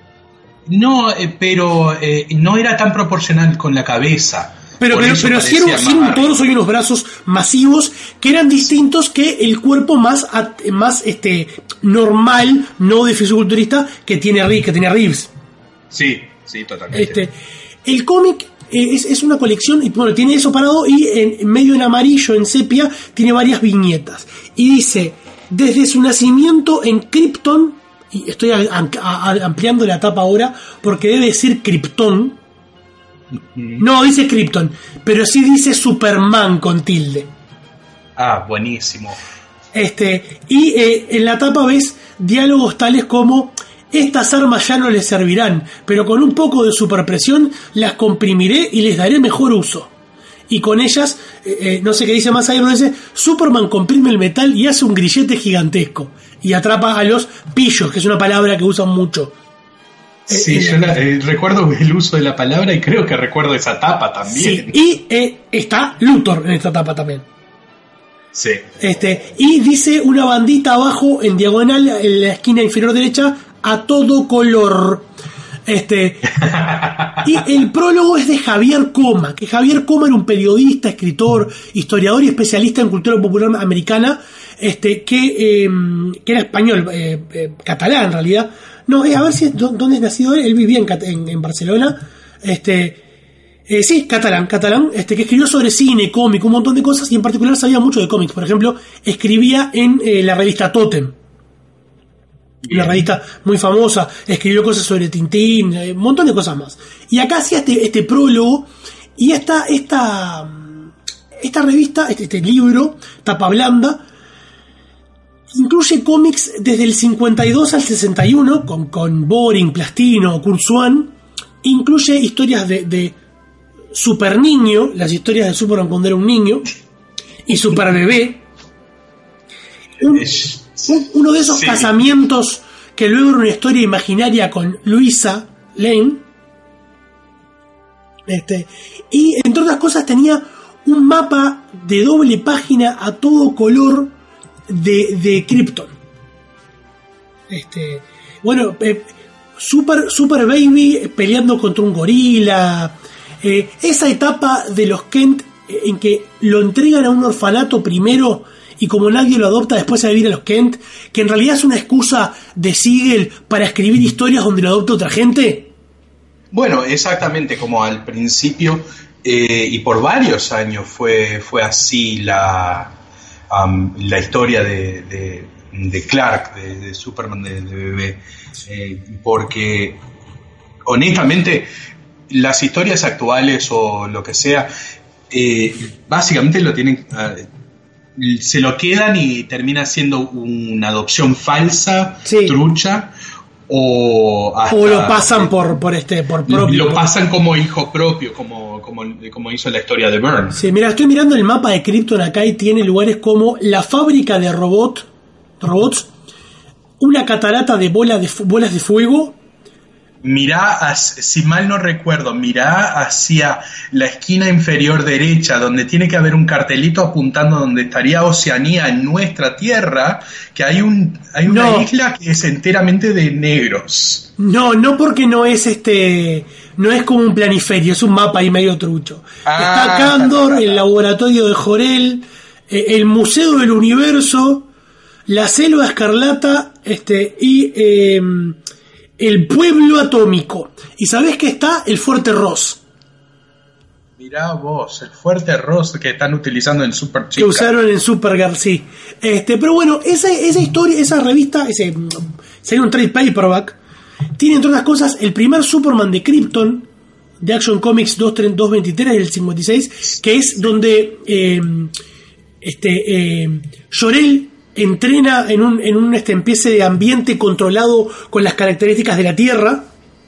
No, eh, pero eh, no era tan proporcional con la cabeza. Pero, pero, pero sí era, sí era un torso y unos brazos masivos que eran distintos que el cuerpo más, más este, normal, no de fisiculturista, que tiene que tenía Reeves. Sí, sí, totalmente. Este, el cómic es, es una colección, y bueno, tiene eso parado y en, en medio en amarillo, en sepia, tiene varias viñetas. Y dice, desde su nacimiento en Krypton, y estoy a, a, a, ampliando la tapa ahora porque debe decir Krypton. No, dice Krypton, pero sí dice Superman con tilde. Ah, buenísimo. Este, y eh, en la tapa ves diálogos tales como: estas armas ya no les servirán, pero con un poco de superpresión las comprimiré y les daré mejor uso. Y con ellas, eh, eh, no sé qué dice más ahí, pero dice: Superman comprime el metal y hace un grillete gigantesco y atrapa a los pillos, que es una palabra que usan mucho. Sí, eh, yo la, eh, recuerdo el uso de la palabra y creo que recuerdo esa tapa también. Sí, y eh, está Luthor en esta tapa también. Sí. Este, y dice una bandita abajo en diagonal en la esquina inferior derecha, a todo color. Este, y el prólogo es de Javier Coma, que Javier Coma era un periodista, escritor, historiador y especialista en cultura popular americana, este, que, eh, que era español, eh, eh, catalán en realidad. No, eh, a ver si dónde es nacido él. Él vivía en, en, en Barcelona. Este, eh, sí, catalán, catalán, este, que escribió sobre cine, cómic, un montón de cosas, y en particular sabía mucho de cómics. Por ejemplo, escribía en eh, la revista Totem, una revista muy famosa, escribió cosas sobre Tintín, eh, un montón de cosas más. Y acá hacía este, este prólogo, y esta, esta, esta revista, este, este libro, tapa blanda, incluye cómics desde el cincuenta y dos al sesenta y uno, con, con Boring, Plastino, Kurt Swan. Incluye historias de, de Super Niño, las historias de Superman cuando era un niño, y Super Bebé. Un, un, uno de esos sí. casamientos que luego era una historia imaginaria con Luisa Lane. Este, y entre otras cosas tenía un mapa de doble página a todo color de, de Krypton. Este, bueno, eh, Super, Super Baby peleando contra un gorila. Eh, esa etapa de los Kent eh, en que lo entregan a un orfanato primero y como nadie lo adopta después se va a vivir a los Kent, que en realidad es una excusa de Siegel para escribir historias donde lo adopta otra gente. Bueno, exactamente, como al principio eh, y por varios años fue, fue así la, um, la historia de, de, de Clark, de, de Superman de, de bebé, eh, porque honestamente las historias actuales o lo que sea, eh, básicamente lo tienen... Uh, se lo quedan y termina siendo una adopción falsa, sí. trucha, o hasta, o lo pasan por por este por propio. Lo pasan como hijo propio, como como, como hizo la historia de Byrne. Sí, mira, estoy mirando el mapa de Krypton acá y tiene lugares como la fábrica de robot, robots, una catarata de bolas de bolas de fuego. Mirá, si mal no recuerdo, mirá hacia la esquina inferior derecha, donde tiene que haber un cartelito apuntando donde estaría Oceanía en nuestra Tierra, que hay un hay una no. isla que es enteramente de negros. No, no porque no es este, no es como un planiferio, es un mapa ahí medio trucho. Ah. Está Kandor, el laboratorio de Jor-El, eh, el Museo del Universo, la Selva Escarlata, este y eh, el pueblo atómico. ¿Y sabés que está? El Fuerte Ross. Mirá vos, el Fuerte Ross que están utilizando en Super Chica. Que usaron en Supergirl, sí. Este, pero bueno, esa, esa historia, esa revista, ese sería un trade paperback, tiene entre otras cosas el primer Superman de Krypton, de Action Comics dos veintitrés del cincuenta y seis, que es donde eh, este eh, Jor-El entrena en un, en un este, especie de ambiente controlado con las características de la Tierra.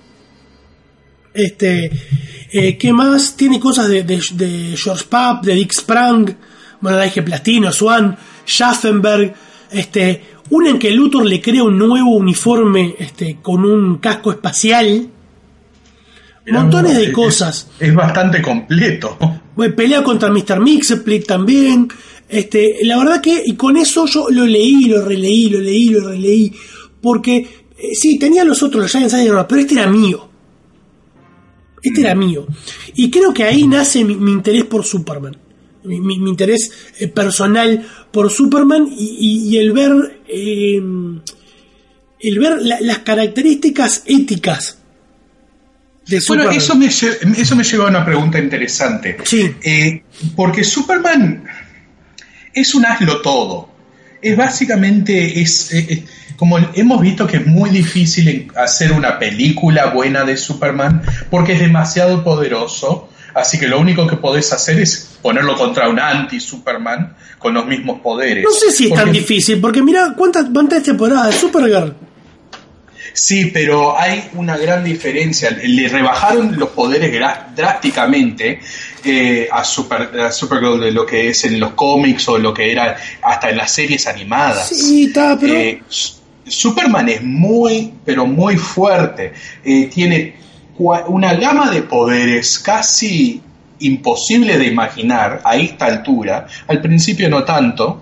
Este, eh, ¿qué más? Tiene cosas de, de, de George Papp, de Dick Sprang, bueno, la dije Plastino, Swan, Schaffenberg, este, una en que Luthor le crea un nuevo uniforme este, con un casco espacial. Mirá, montones de es, cosas. Es bastante completo. Bueno, pelea contra mister Mxyzptlk también. Este, la verdad que, y con eso yo lo leí, lo releí, lo leí, lo releí, porque eh, sí, tenía los otros, los Giants Admiral, pero este era mío. Este mm. era mío. Y creo que ahí nace mi, mi interés por Superman. Mi, mi, mi interés eh, personal por Superman y, y, y el ver eh, el ver la, las características éticas de Superman. Bueno, eso me, eso me lleva a una pregunta interesante. Sí. Eh, porque Superman es un hazlo todo. Es básicamente, es, es, es como hemos visto que es muy difícil hacer una película buena de Superman porque es demasiado poderoso. Así que lo único que podés hacer es ponerlo contra un anti-Superman con los mismos poderes. No sé si es porque, tan difícil, porque mira cuántas cuántas temporadas de Supergirl. Sí, pero hay una gran diferencia. Le rebajaron los poderes drásticamente eh, a, Super, a Supergirl de lo que es en los cómics o lo que era hasta en las series animadas. Sí, está, pero... Eh, Superman es muy, pero muy fuerte. Eh, tiene una gama de poderes casi imposible de imaginar a esta altura, al principio no tanto,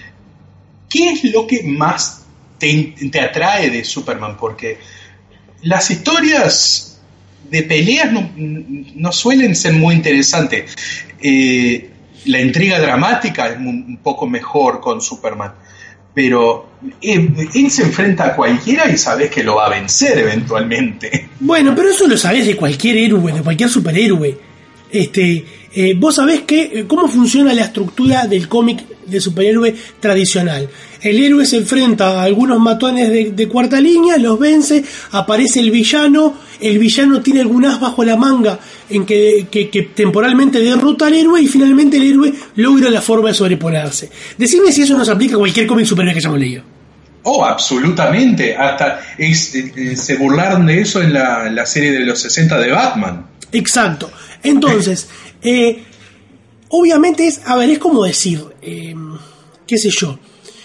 ¿qué es lo que más te, te atrae de Superman? Porque las historias de peleas no, no suelen ser muy interesantes. Eh, la intriga dramática es un poco mejor con Superman, pero él, él se enfrenta a cualquiera y sabes que lo va a vencer eventualmente. Bueno, pero eso lo sabés de cualquier héroe, de cualquier superhéroe. Este, eh, vos sabés que, cómo funciona la estructura del cómic de superhéroe tradicional. El héroe se enfrenta a algunos matones de, de cuarta línea, los vence, aparece el villano, el villano tiene algún as bajo la manga en que, que, que temporalmente derrota al héroe y finalmente el héroe logra la forma de sobreponerse. Decime si eso nos aplica a cualquier cómic superhéroe que hayamos leído. Oh, absolutamente. Hasta es, eh, se burlaron de eso en la, la serie de los sesenta de Batman. Exacto. Entonces, eh, obviamente es, a ver, es como decir, eh, qué sé yo.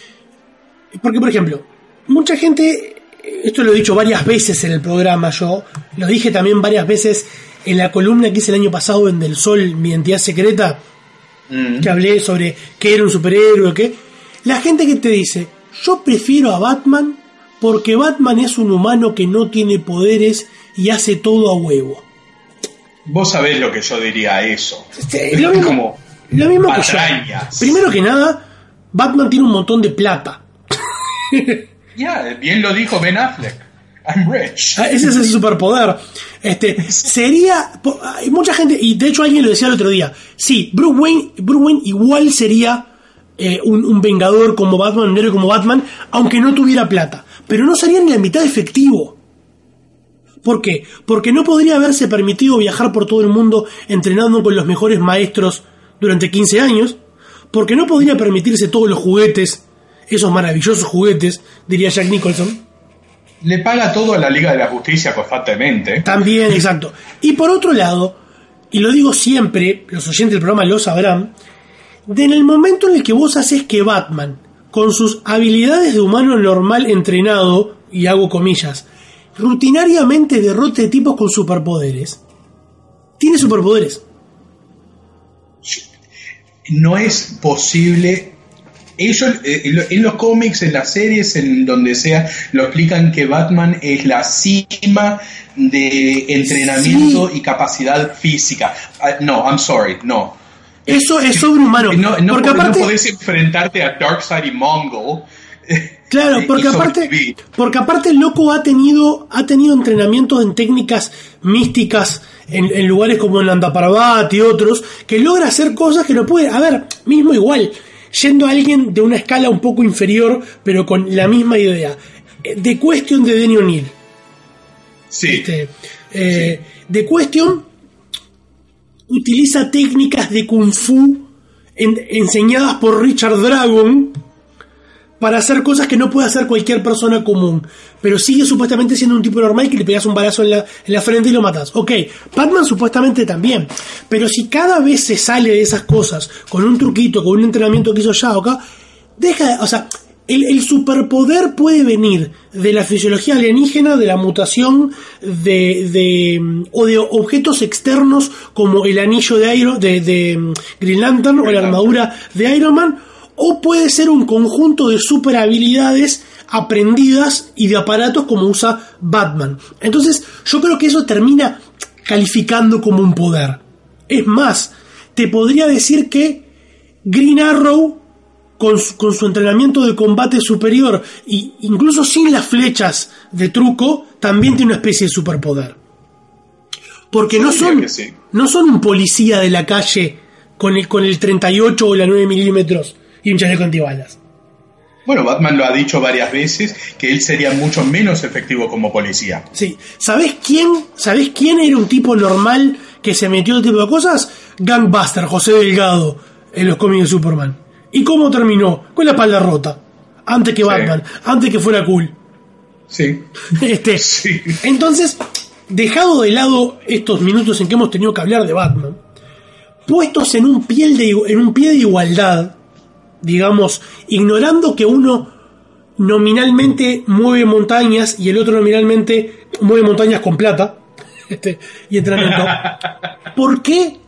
Porque, por ejemplo, mucha gente, esto lo he dicho varias veces en el programa yo, lo dije también varias veces en la columna que hice el año pasado en Del Sol, mi identidad secreta, mm. que hablé sobre qué era un superhéroe, qué. La gente que te dice, yo prefiero a Batman porque Batman es un humano que no tiene poderes y hace todo a huevo. Vos sabés lo que yo diría a eso. Sí, lo mismo, como lo mismo que yo. Primero que nada, Batman tiene un montón de plata. Ya, yeah, bien lo dijo Ben Affleck. I'm rich. Ese es el superpoder. Este, sería... Hay mucha gente, y de hecho alguien lo decía el otro día, sí, Bruce Wayne, Bruce Wayne igual sería eh, un, un vengador como Batman, un héroe como Batman, aunque no tuviera plata. Pero no sería ni la mitad efectivo. ¿Por qué? Porque no podría haberse permitido viajar por todo el mundo entrenando con los mejores maestros durante quince años, porque no podría permitirse todos los juguetes, esos maravillosos juguetes, diría Jack Nicholson. Le paga todo a la Liga de la Justicia constantemente. También, exacto. Y por otro lado, y lo digo siempre, los oyentes del programa lo sabrán, de en el momento en el que vos haces que Batman, con sus habilidades de humano normal entrenado, y hago comillas, rutinariamente derrote tipos con superpoderes, tiene superpoderes. No es posible. Ellos en los cómics, en las series, en donde sea, lo explican que Batman es la cima de entrenamiento sí. y capacidad física. Uh, no, I'm sorry, no. Eso es sobrehumano. No, no, porque no aparte, podés enfrentarte a Darkseid y Mongol. Claro, porque aparte, porque aparte el loco ha tenido, ha tenido entrenamientos en técnicas místicas en, en lugares como en Andaparbat y otros, que logra hacer cosas que no puede. A ver, mismo igual, yendo a alguien de una escala un poco inferior, pero con la misma idea. The Question de Denny O'Neil. Sí. Este, eh, sí. The Question utiliza técnicas de Kung Fu en, enseñadas por Richard Dragon para hacer cosas que no puede hacer cualquier persona común, pero sigue supuestamente siendo un tipo normal que le pegas un balazo en la, en la frente y lo matas. Ok, Batman supuestamente también, pero si cada vez se sale de esas cosas con un truquito, con un entrenamiento que hizo Shao Kahn, deja, o sea, el, el superpoder puede venir de la fisiología alienígena, de la mutación de, de o de objetos externos como el anillo de Iron, de, de Green Lantern o la armadura de Iron Man, o puede ser un conjunto de super habilidades aprendidas y de aparatos como usa Batman. Entonces yo creo que eso termina calificando como un poder. Es más, te podría decir que Green Arrow, con su, con su entrenamiento de combate superior, e incluso sin las flechas de truco, también tiene una especie de superpoder. Porque no son, sí. no son un policía de la calle con el, con el treinta y ocho o la nueve milímetros y un chaleco antibalas. Bueno, Batman lo ha dicho varias veces, que él sería mucho menos efectivo como policía. Sí. ¿Sabés quién, ¿sabés quién era un tipo normal que se metió en este tipo de cosas? Gangbuster, José Delgado, en los cómics de Superman. ¿Y cómo terminó? Con la espalda rota. Antes que Batman, sí. antes que fuera cool. Sí. Este, sí. Entonces, dejado de lado estos minutos en que hemos tenido que hablar de Batman, puestos en un pie de, en un pie de igualdad, digamos, ignorando que uno nominalmente mueve montañas y el otro nominalmente mueve montañas con plata este, y entrenamiento, ¿por qué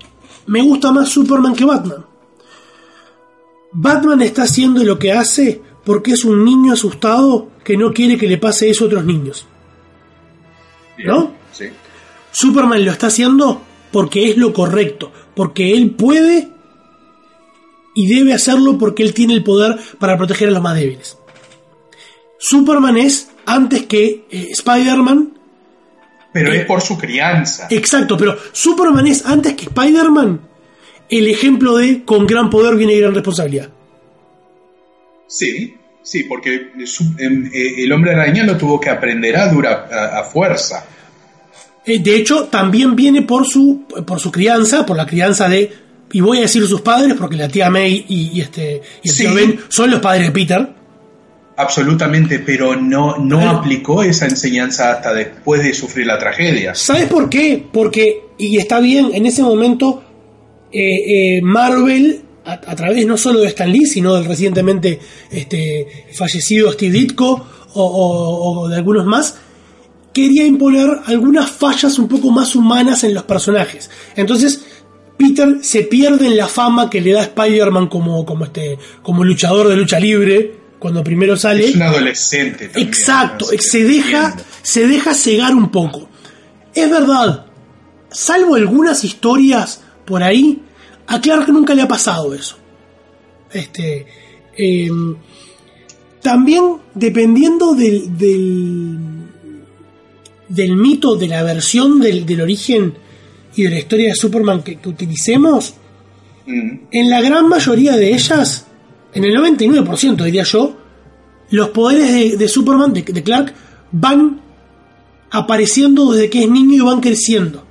me gusta más Superman que Batman. Batman está haciendo lo que hace porque es un niño asustado que no quiere que le pase eso a otros niños. ¿No? Sí. Superman lo está haciendo porque es lo correcto, porque él puede y debe hacerlo porque él tiene el poder para proteger a los más débiles. Superman es antes que eh, Spider-Man. Pero eh, es por su crianza. Exacto, pero Superman es antes que Spider-Man el ejemplo de con gran poder viene gran responsabilidad. Sí, sí, porque su, eh, el Hombre Araña lo tuvo que aprender a dura a, a fuerza. Eh, de hecho, también viene por su por su crianza, por la crianza de, y voy a decir sus padres, porque la tía May y, y este y el sí. tío Ben son los padres de Peter. Absolutamente, pero no, no Pero, aplicó esa enseñanza hasta después de sufrir la tragedia. ¿Sabes por qué? Porque, y está bien, en ese momento eh, eh, Marvel, a, a través no solo de Stan Lee, sino del recientemente este, fallecido Steve Ditko o, o, o de algunos más, quería imponer algunas fallas un poco más humanas en los personajes. Entonces Peter se pierde en la fama que le da Spider-Man como, como, este, como luchador de lucha libre cuando primero sale. Es un adolescente también. Exacto, ¿no? se deja, se deja cegar un poco. Es verdad, salvo algunas historias por ahí, a Clark nunca le ha pasado eso. Este, eh, también dependiendo del, del, del mito, de la versión del, del origen y de la historia de Superman que, que utilicemos, mm. en la gran mayoría de ellas, en el noventa y nueve por ciento diría yo, los poderes de, de Superman, de, de Clark, van apareciendo desde que es niño y van creciendo.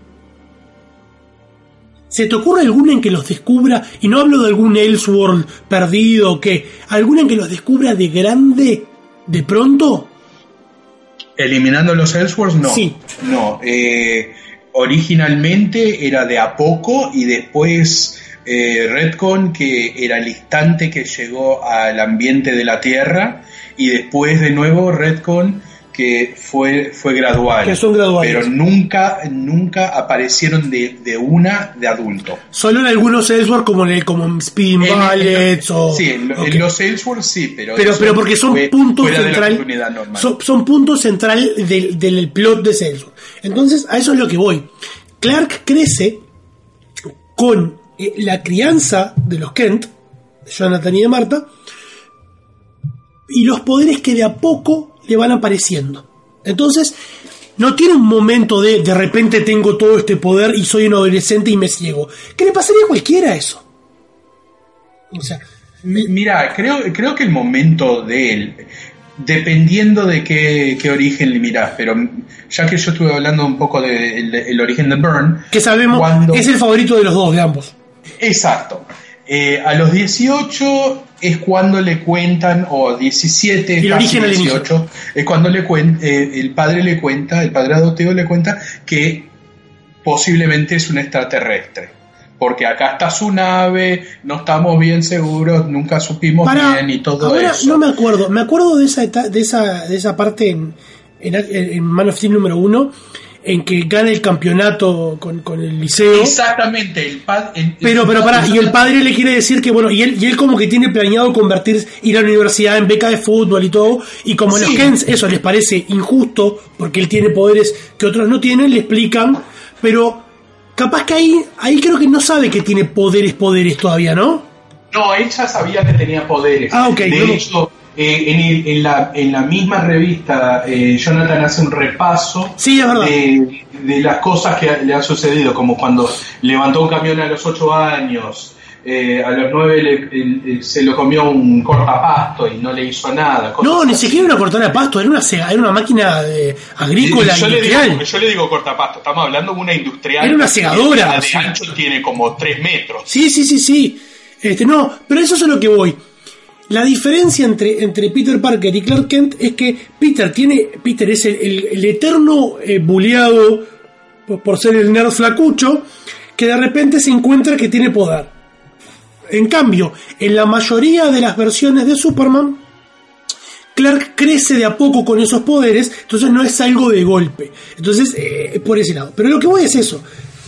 ¿Se te ocurre alguna en que los descubra? Y no hablo de algún Elseworld perdido o qué. ¿Alguna en que los descubra de grande, de pronto? ¿Eliminando los Elseworlds? No. Sí. No. Eh, originalmente era de a poco y después eh, Redcon, que era el instante que llegó al ambiente de la Tierra, y después de nuevo Redcon, que fue, fue gradual. Que son graduales. Pero nunca, nunca aparecieron de, de una de adulto. Solo en algunos Elseworlds como en el, como en Speeding Bullets o... Sí, en, okay. en los Elseworlds sí, pero... Pero, pero porque son fue, puntos central... Son, son puntos central del, del plot de ese Elseworld. Entonces, a eso es lo que voy. Clark crece con eh, la crianza de los Kent, de Jonathan y de Martha, y los poderes que de a poco le van apareciendo. Entonces, no tiene un momento de de repente tengo todo este poder y soy un adolescente y me ciego. ¿Qué le pasaría a cualquiera eso? O sea, mira, creo, creo que el momento de él, dependiendo de qué, qué origen le mirás, pero ya que yo estuve hablando un poco del de, el origen de Byrne, que sabemos cuando, es el favorito de los dos, de ambos. Exacto. Eh, a los dieciocho es cuando le cuentan, o diecisiete, el casi dieciocho, es cuando le cuen, eh, el padre le cuenta, el padre adoptivo le cuenta que posiblemente es un extraterrestre. Porque acá está su nave, no estamos bien seguros, nunca supimos Para, bien y todo ahora eso. No me acuerdo, me acuerdo de esa de esa, de esa parte en, en, en Man of Steel número uno, en que gana el campeonato con, con el liceo. Exactamente, el padre. Pero, pero pará, y el padre le quiere decir que, bueno, y él, y él como que tiene planeado convertirse, ir a la universidad en beca de fútbol y todo, y como sí. a los Kents eso les parece injusto, porque él tiene poderes que otros no tienen, le explican, pero capaz que ahí, ahí creo que no sabe que tiene poderes, poderes todavía, ¿no? No, él ya sabía que tenía poderes. Ah, ok. De no. hecho, eh, en, el, en, la, en la misma revista, eh, Jonathan hace un repaso sí, es verdad. de, de las cosas que le han sucedido, como cuando levantó un camión a los ocho años, eh, a los nueve le, el, se lo comió un cortapasto y no le hizo nada. No, ni siquiera una cortada de pasto, era una, era una máquina de, agrícola yo industrial. Le digo, yo le digo cortapasto, estamos hablando de una industrial. Era una segadora. De sí. ancho tiene como tres metros. Sí, sí, sí, sí. Este, no, pero eso es a lo que voy. La diferencia entre, entre Peter Parker y Clark Kent es que Peter tiene Peter es el, el, el eterno eh, buleado por, por ser el nerd flacucho que de repente se encuentra que tiene poder. En cambio, en la mayoría de las versiones de Superman, Clark crece de a poco con esos poderes, entonces no es algo de golpe. Entonces, eh, por ese lado. Pero lo que voy es eso.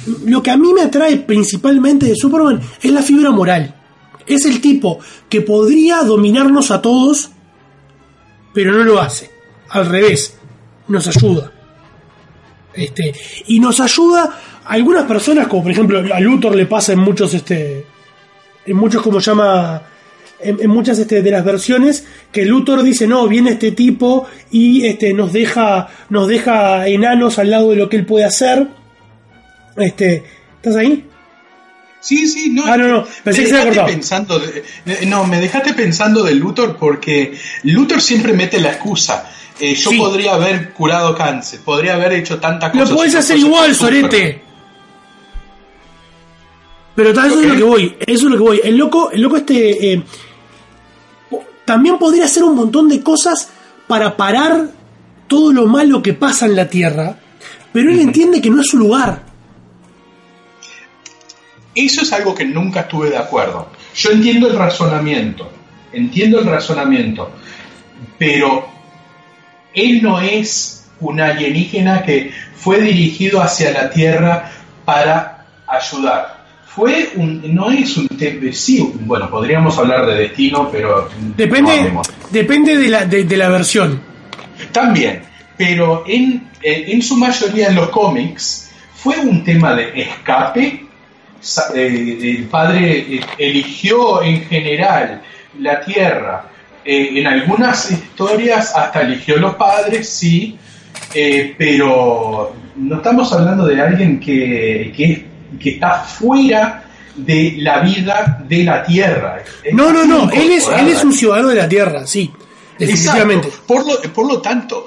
lo que a mí me atrae principalmente de Superman es la fibra moral. Es el tipo que podría dominarnos a todos, pero no lo hace. Al revés, nos ayuda. Este, y nos ayuda a algunas personas, como por ejemplo a Luthor le pasa en muchos, este, en muchos como llama, en, en muchas este, de las versiones, que Luthor dice no, viene este tipo y este nos deja, nos deja enanos al lado de lo que él puede hacer. Este, ¿estás ahí? Sí, sí, no. Ah, no, no. Pensé me que se había dejaste cortado. pensando de, de- no, me dejaste pensando de Luthor porque Luthor siempre mete la excusa. Eh, yo Sí. podría haber curado cáncer, podría haber hecho tantas cosas. Lo podés si no hacer fuese igual, por Superman. sorete. Pero tal, eso Ok. es lo que voy. Eso es lo que voy. El loco, el loco este eh, po- también podría hacer un montón de cosas para parar todo lo malo que pasa en la Tierra. Pero él entiende que no es su lugar. Eso es algo que nunca estuve de acuerdo. Yo entiendo el razonamiento, entiendo el razonamiento, pero él no es un alienígena que fue dirigido hacia la Tierra para ayudar. Fue un, no es un te- sí, bueno, podríamos hablar de destino, pero no Depende, hablemos. depende de la, de, de la versión. También, pero en, en, en su mayoría en los cómics fue un tema de escape. Sa- eh, el padre eh, eligió en general la Tierra. Eh, en algunas historias hasta eligió los padres, sí, eh, pero no estamos hablando de alguien que, que, que está fuera de la vida de la Tierra. No, no, no. Él es, incorporada. él es un ciudadano de la Tierra, sí. Definitivamente. Exacto. Por lo, por lo tanto,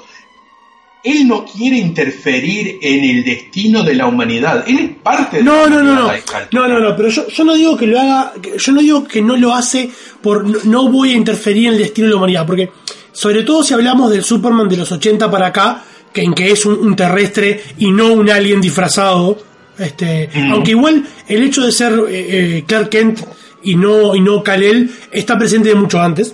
él no quiere interferir en el destino de la humanidad. Él es parte de No, la no, no, humanidad no. a esta altura. No, no, no, pero yo, yo no digo que lo haga, que- yo no digo que no lo hace por no, no voy a interferir en el destino de la humanidad, porque sobre todo si hablamos del Superman de los ochenta para acá, que en que es un, un terrestre y no un alien disfrazado, este, Mm. aunque igual el hecho de ser eh, eh, Clark Kent y no y no Kal-El está presente de mucho antes.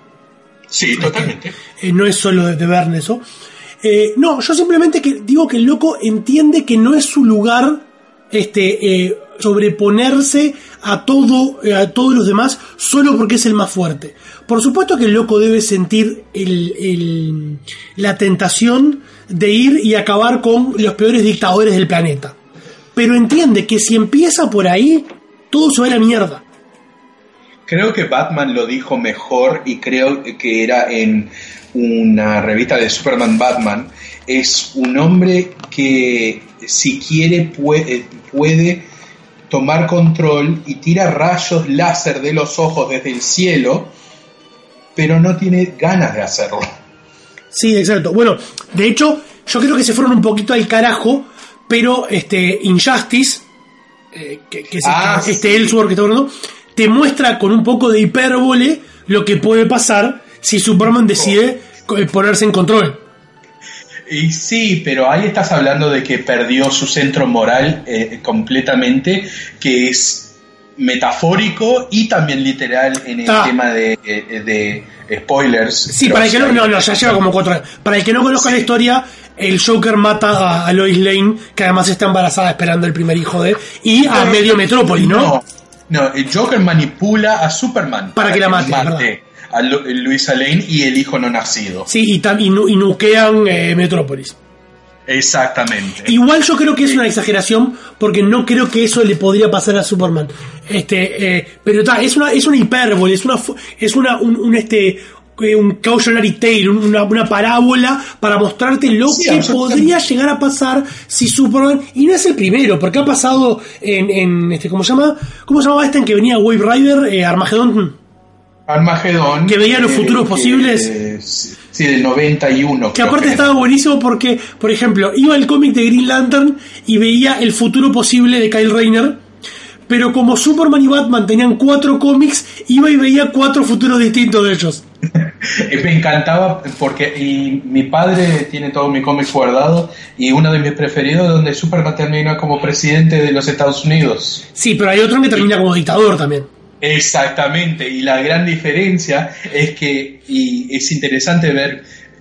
Sí, totalmente. Eh, no es solo de, de ver eso. Eh, no, yo simplemente que digo que el loco entiende que no es su lugar este eh, sobreponerse a todo eh, a todos los demás solo porque es el más fuerte. Por supuesto que el loco debe sentir el, el- la tentación de ir y acabar con los peores dictadores del planeta. Pero entiende que si empieza por ahí, todo se va a la mierda. Creo que Batman lo dijo mejor y creo que era en una revista de Superman Batman. Es un hombre que si quiere puede, puede tomar control y tira rayos láser de los ojos desde el cielo, pero no tiene ganas de hacerlo. Sí, exacto. Bueno, de hecho, yo creo que se fueron un poquito al carajo, pero este Injustice, eh, que, que es Ah, este, este sí. Elseworld que está hablando, te muestra con un poco de hipérbole lo que puede pasar si Superman decide co- ponerse en control. Y sí, pero ahí estás hablando de que perdió su centro moral eh, completamente, que es metafórico y también literal en el Ah. tema de, de, de spoilers. Sí, Pero para el que no, sí, no, no, ya lleva como cuatro años. Para el que no conozca la historia, el Joker mata a, a Lois Lane, que además está embarazada esperando el primer hijo de, y a Eh, medio Metrópoli, ¿no? No, no, el Joker manipula a Superman Para que la mate, a Lu- Luisa Lane y el hijo no nacido. Sí, y, tam- y, nu- y nuquean eh, Metrópolis. Exactamente. Igual yo creo que es una exageración porque no creo que eso le podría pasar a Superman. Este, eh, pero ta, es una es una hipérbole, es una fu- es una un, un, este eh, un cautionary tale, un- una, una parábola para mostrarte lo Sí, que absolutamente. podría llegar a pasar si Superman, y no es el primero, porque ha pasado en, en este ¿cómo se llama? ¿Cómo se llamaba esta en que venía Wave Rider? Eh, Armageddon. Armagedón. Que veía los futuros posibles. eh, sí, sí, del noventa y uno. Que creo aparte que estaba buenísimo porque, por ejemplo, iba al cómic de Green Lantern y veía el futuro posible de Kyle Rayner, pero como Superman y Batman tenían cuatro cómics, iba y veía cuatro futuros distintos de ellos. Eh, Me encantaba porque y mi padre tiene todo mi cómic guardado y uno de mis preferidos donde Superman termina como presidente de los Estados Unidos. Sí, pero hay otro que termina como dictador también. Exactamente, y la gran diferencia es que, y es interesante ver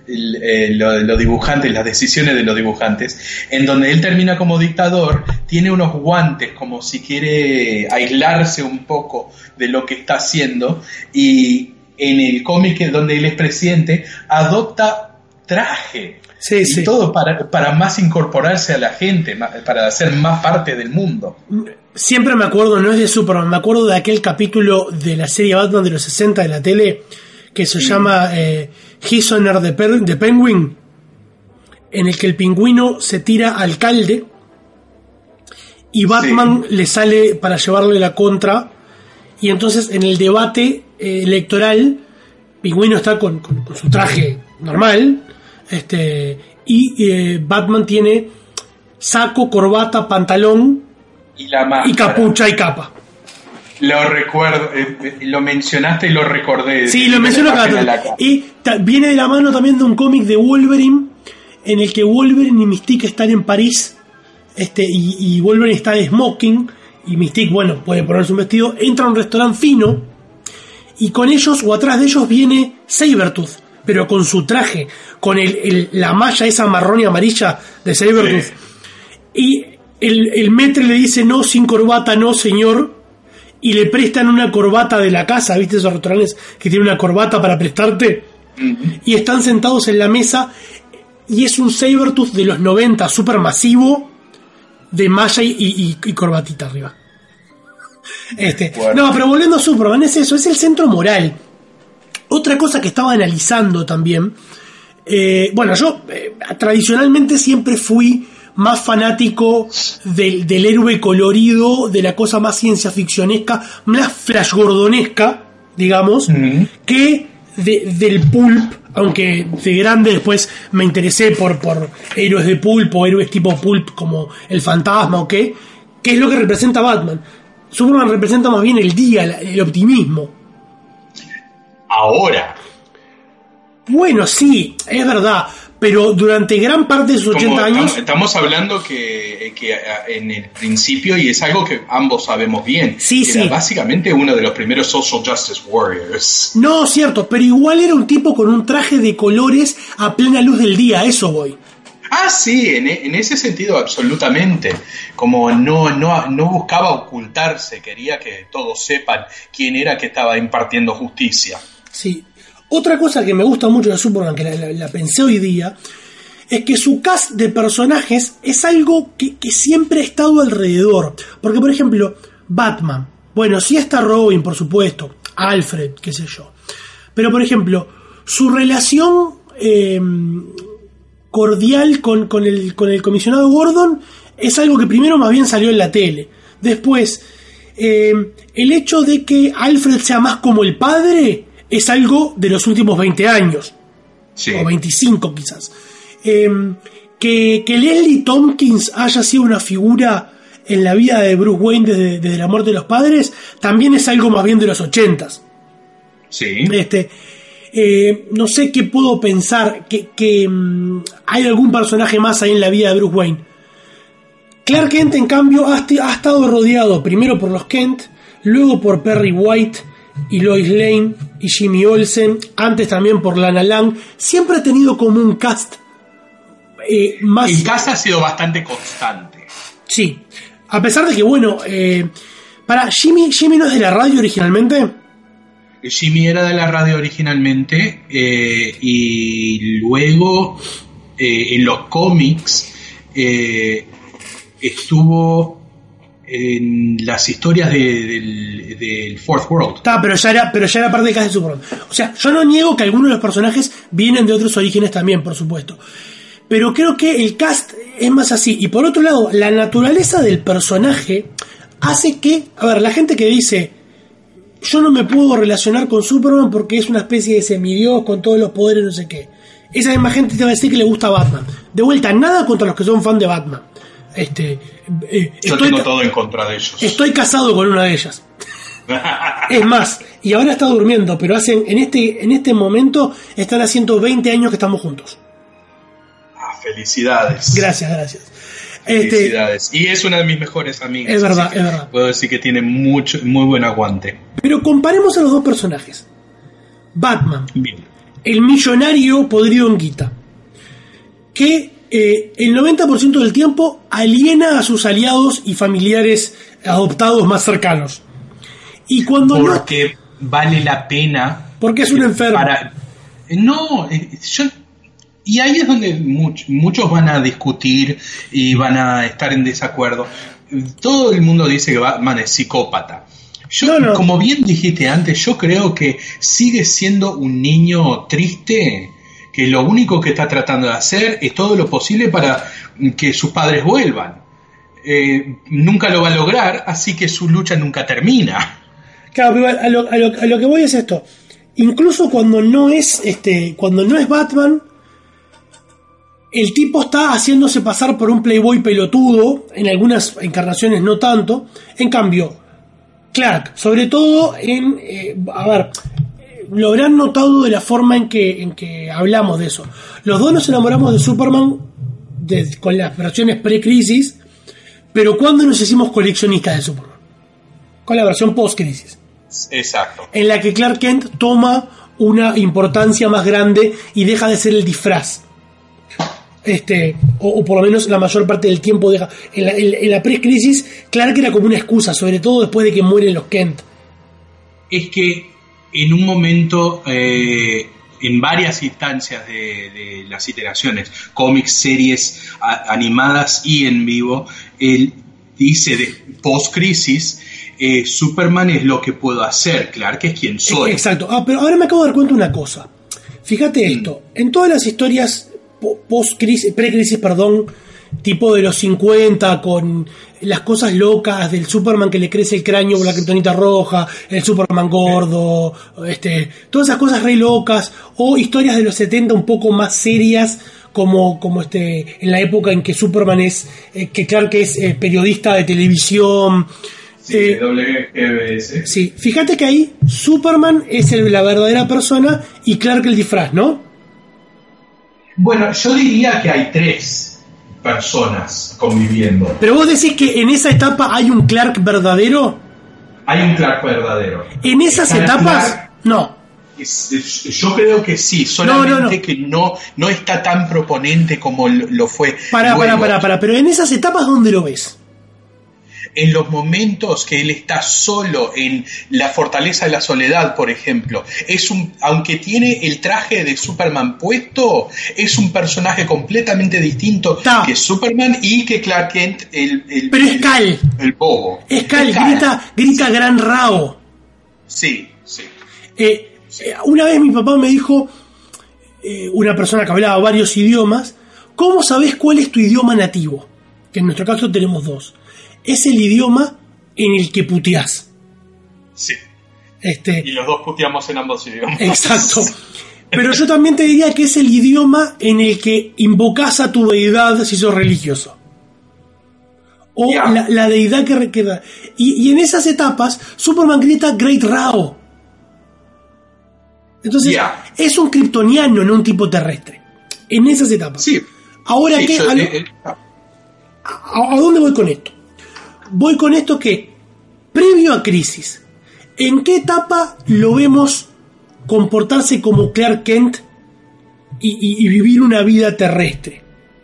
eh, los lo dibujantes, las decisiones de los dibujantes, en donde él termina como dictador, tiene unos guantes como si quiere aislarse un poco de lo que está haciendo, y en el cómic donde él es presidente adopta traje. Sí, y sí. todo para, para más incorporarse a la gente, para ser más parte del mundo. Siempre me acuerdo, no es de Superman, me acuerdo de aquel capítulo de la serie Batman de los sesenta de la tele que se mm. llama eh, His Honor the, per- the Penguin, en el que el pingüino se tira alcalde y Batman sí. le sale para llevarle la contra, y entonces en el debate eh, electoral Pingüino está con, con, con su traje normal, este y eh, Batman tiene saco, corbata, pantalón y, la y capucha y capa. Lo recuerdo, eh, lo mencionaste y lo recordé. Sí, lo menciono acá. Y ta, viene de la mano también de un cómic de Wolverine, en el que Wolverine y Mystique están en París, este y, y Wolverine está de smoking, y Mystique, bueno, puede ponerse un vestido, entra a un restaurante fino, y con ellos o atrás de ellos viene Sabretooth, pero con su traje, con el, el, la malla esa marrón y amarilla de Sabretooth. Sí. Y el, el maître le dice, no, sin corbata, no, señor. Y le prestan una corbata de la casa, ¿viste esos restaurantes que tienen una corbata para prestarte? Uh-huh. Y están sentados en la mesa, y es un Sabretooth de los noventa, súper masivo, de malla y, y, y corbatita arriba. Este, bueno. No, pero volviendo a Superman, es eso, es el centro moral. Otra cosa que estaba analizando también, eh, bueno, yo eh, tradicionalmente siempre fui más fanático del, del héroe colorido, de la cosa más ciencia ficcionesca, más flash gordonesca, digamos, mm-hmm. que de, del pulp, aunque de grande después me interesé por, por héroes de pulp o héroes tipo pulp como el fantasma o qué, que es lo que representa Batman. Superman representa más bien el día, el optimismo. Ahora. Bueno, sí, es verdad, pero durante gran parte de sus Como ochenta años... Estamos hablando que, que en el principio, y es algo que ambos sabemos bien, sí, era sí. básicamente uno de los primeros social justice warriors. No, cierto, pero igual era un tipo con un traje de colores a plena luz del día, a eso voy. Ah, sí, en, en ese sentido absolutamente. Como no, no, no buscaba ocultarse, quería que todos sepan quién era que estaba impartiendo justicia. Sí. Otra cosa que me gusta mucho de Superman, que la, la, la pensé hoy día, es que su cast de personajes es algo que, que siempre ha estado alrededor. Porque, por ejemplo, Batman, bueno, sí está Robin, por supuesto, Alfred, qué sé yo. Pero, por ejemplo, su relación eh, cordial con, con, el, con el comisionado Gordon es algo que primero más bien salió en la tele. Después, eh, el hecho de que Alfred sea más como el padre es algo de los últimos veinte años, sí. O veinticinco quizás. Eh, que, que Leslie Tompkins haya sido una figura en la vida de Bruce Wayne desde, desde la muerte de los padres, también es algo más bien de los ochentas. Sí. Este, eh, no sé qué puedo pensar, que, que um, hay algún personaje más ahí en la vida de Bruce Wayne. Clark Kent, en cambio, ha, ha estado rodeado primero por los Kent, luego por Perry White y Lois Lane y Jimmy Olsen, antes también por Lana Lang. Siempre ha tenido como un cast eh, más... El cast ha sido bastante constante. Sí, a pesar de que, bueno, eh, para Jimmy, Jimmy no es de la radio originalmente. Jimmy era de la radio originalmente, eh, y luego eh, en los cómics eh, estuvo en las historias de, del, del Fourth World. Está, pero ya era, pero ya era parte del cast de Superman. O sea, yo no niego que algunos de los personajes vienen de otros orígenes también, por supuesto. Pero creo que el cast es más así. Y por otro lado, la naturaleza del personaje hace que... A ver, la gente que dice, yo no me puedo relacionar con Superman porque es una especie de semidios con todos los poderes, no sé qué. Esa misma gente te va a decir que le gusta Batman. De vuelta, nada contra los que son fan de Batman. Este, eh, Yo estoy, tengo todo en contra de ellos. Estoy casado con una de ellas. Es más, y ahora está durmiendo, pero hacen en este en este momento están haciendo veinte años que estamos juntos. Ah, felicidades. Gracias, gracias. Felicidades. Este, y es una de mis mejores amigas. Es verdad, es verdad. Puedo decir que tiene mucho, muy buen aguante. Pero comparemos a los dos personajes. Batman. Bien. el millonario podrido en guita, que eh, el noventa por ciento del tiempo aliena a sus aliados y familiares adoptados más cercanos. Y cuando porque no, vale la pena. Porque es un enfermo. Para, no, yo, y ahí es donde much, muchos van a discutir y van a estar en desacuerdo. Todo el mundo dice que Batman es psicópata. Yo, no, no. Como bien dijiste antes, yo creo que sigue siendo un niño triste, que lo único que está tratando de hacer es todo lo posible para que sus padres vuelvan. Eh, nunca lo va a lograr, así que su lucha nunca termina. Claro, pero a lo, a lo, a lo que voy es esto. Incluso cuando no es este, cuando no es Batman, el tipo está haciéndose pasar por un playboy pelotudo, en algunas encarnaciones no tanto. En cambio, Clark, sobre todo en, eh, a ver, lo habrán notado de la forma en que, en que hablamos de eso. Los dos nos enamoramos de Superman de, con las versiones pre-crisis, pero ¿cuándo nos hicimos coleccionistas de Superman? Con la versión post-crisis. Exacto. En la que Clark Kent toma una importancia más grande y deja de ser el disfraz. Este, o, o por lo menos la mayor parte del tiempo deja. En la, en, en la pre-crisis, Clark era como una excusa, sobre todo después de que mueren los Kent. Es que en un momento, eh, en varias instancias de, de las iteraciones, cómics, series a, animadas y en vivo, él dice de post-crisis, eh, Superman es lo que puedo hacer, Clark es quien soy. Exacto. Ah, pero ahora me acabo de dar cuenta de una cosa. Fíjate mm. esto, en todas las historias post-crisis, pre-crisis, perdón, tipo de los cincuenta, con las cosas locas del Superman que le crece el cráneo por la kriptonita roja, el Superman gordo, este, todas esas cosas re locas, o historias de los setenta un poco más serias, como, como este, en la época en que Superman es, eh, que Clark es eh, periodista de televisión. Sí, eh, W G B S. Sí, fíjate que ahí Superman es el, la verdadera persona y Clark el disfraz, ¿no? Bueno, yo diría que hay tres personas conviviendo. Pero vos decís que en esa etapa hay un Clark verdadero. Hay un Clark verdadero. En esas ¿Está etapas? Clark? No. Es, es, yo creo que sí, solamente no, no, no. que no, no está tan proponente como lo, lo fue. Para, para, para, para, pero en esas etapas, ¿dónde lo ves? En los momentos que él está solo en la fortaleza de la soledad, por ejemplo, es un, aunque tiene el traje de Superman puesto, es un personaje completamente distinto Ta. que Superman y que Clark Kent, el, el, pero es Cal, el, el bobo. Es Cal, es Cal. grita, grita sí. Gran Rao. Sí, sí. Eh, sí. Una vez mi papá me dijo, eh, una persona que hablaba varios idiomas, ¿cómo sabés cuál es tu idioma nativo? Que en nuestro caso tenemos dos. Es el idioma en el que puteás. Sí. Este, y los dos puteamos en ambos idiomas. Exacto. Pero yo también te diría que es el idioma en el que invocás a tu deidad si sos religioso. O yeah. la, la deidad que queda. Y, y en esas etapas, Superman grita Great Rao. Entonces, yeah. es un kryptoniano, no un tipo terrestre. En esas etapas. Sí. Ahora, sí, ¿qué? Yo, ¿A, lo, eh, eh. ¿A, ¿A dónde voy con esto? Voy con esto que, previo a Crisis, ¿en qué etapa lo vemos comportarse como Clark Kent y, y, y vivir una vida terrestre?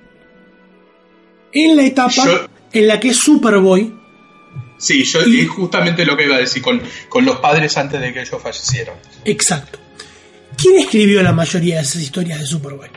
En la etapa yo, en la que es Superboy. Sí, yo y, es justamente lo que iba a decir, con, con los padres antes de que ellos fallecieran. Exacto. ¿Quién escribió la mayoría de esas historias de Superboy?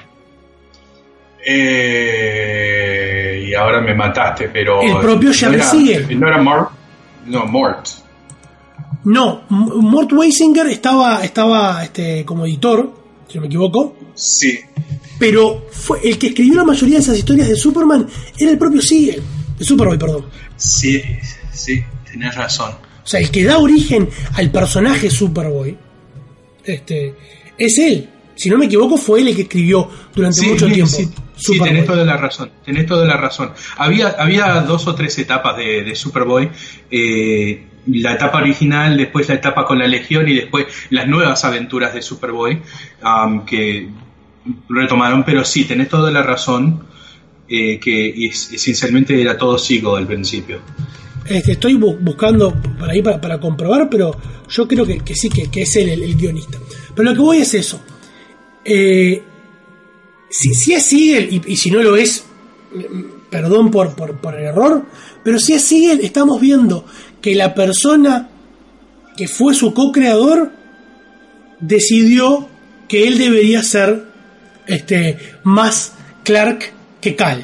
Eh, y ahora me mataste, pero... El propio Jerry Siegel. ¿No era Mort? No, Mort. No, Mort Weisinger estaba, estaba este, como editor, si no me equivoco. Sí. Pero fue el que escribió la mayoría de esas historias de Superman era el propio Siegel. De Superboy, perdón. Sí, sí, tenés razón. O sea, el que da origen al personaje Superboy este, es él. Si no me equivoco, fue él el que escribió durante sí, mucho sí, tiempo. Sí, sí, tenés toda la razón. Tenés toda la razón. Había, había dos o tres etapas de, de Superboy. Eh, la etapa original, después la etapa con la Legión y después las nuevas aventuras de Superboy um, que retomaron. Pero sí, tenés toda la razón. Eh, que es, esencialmente era todo Sigo al principio. Este, estoy bu- buscando por ahí para, para comprobar, pero yo creo que, que sí, que, que es él el, el guionista. Pero lo que voy es eso. Eh, si, si es Siegel, y, y si no lo es, perdón por, por, por el error, pero si es Siegel, estamos viendo que la persona que fue su co-creador decidió que él debería ser este, más Clark que Cal.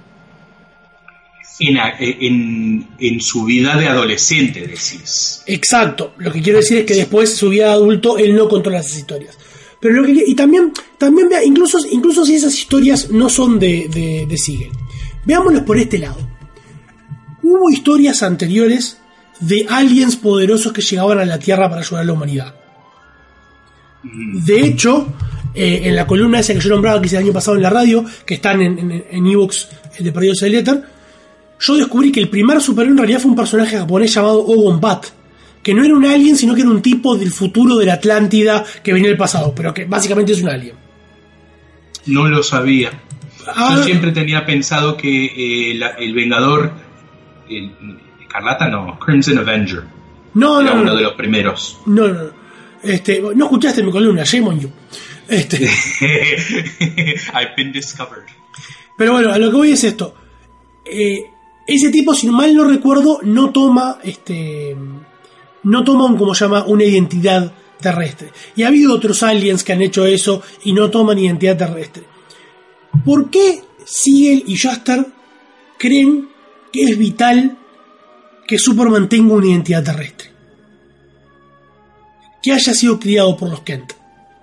En, en, en su vida de adolescente, decís. Exacto. Lo que quiero decir es que después, su vida de adulto, él no controla esas historias. Pero lo que, y también, también vea, incluso, incluso si esas historias no son de, de, de Siegel. Veámoslos por este lado. Hubo historias anteriores de aliens poderosos que llegaban a la Tierra para ayudar a la humanidad. De hecho, eh, en la columna esa que yo nombraba que hice el año pasado en la radio, que están en, en, en ebooks de Perdidos del Éter, yo descubrí que el primer superhéroe en realidad fue un personaje japonés llamado Ogon Bat, que no era un alien, sino que era un tipo del futuro de la Atlántida que venía del pasado, pero que básicamente es un alien. No lo sabía. Ah, yo siempre tenía pensado que eh, la, el Vengador, el, Escarlata no, Crimson Avenger, no, era no, uno no, de los primeros. No, no, no. Este, no escuchaste mi columna, shame on you. Este. I've been discovered. Pero bueno, a lo que voy es esto. Eh, ese tipo, si mal no recuerdo, no toma este no toma un, como se llama, una identidad terrestre. Y ha habido otros aliens que han hecho eso y no toman identidad terrestre. ¿Por qué Siegel y Shuster creen que es vital que Superman tenga una identidad terrestre? Que haya sido criado por los Kent.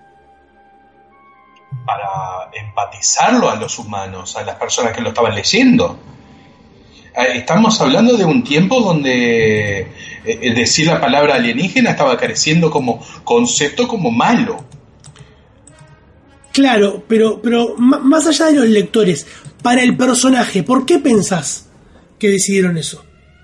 Para empatizarlo a los humanos, a las personas que lo estaban leyendo. Estamos hablando de un tiempo donde eh, decir la palabra alienígena estaba creciendo como concepto como malo. Claro, pero, pero más allá de los lectores, para el personaje, ¿por qué pensás que decidieron eso?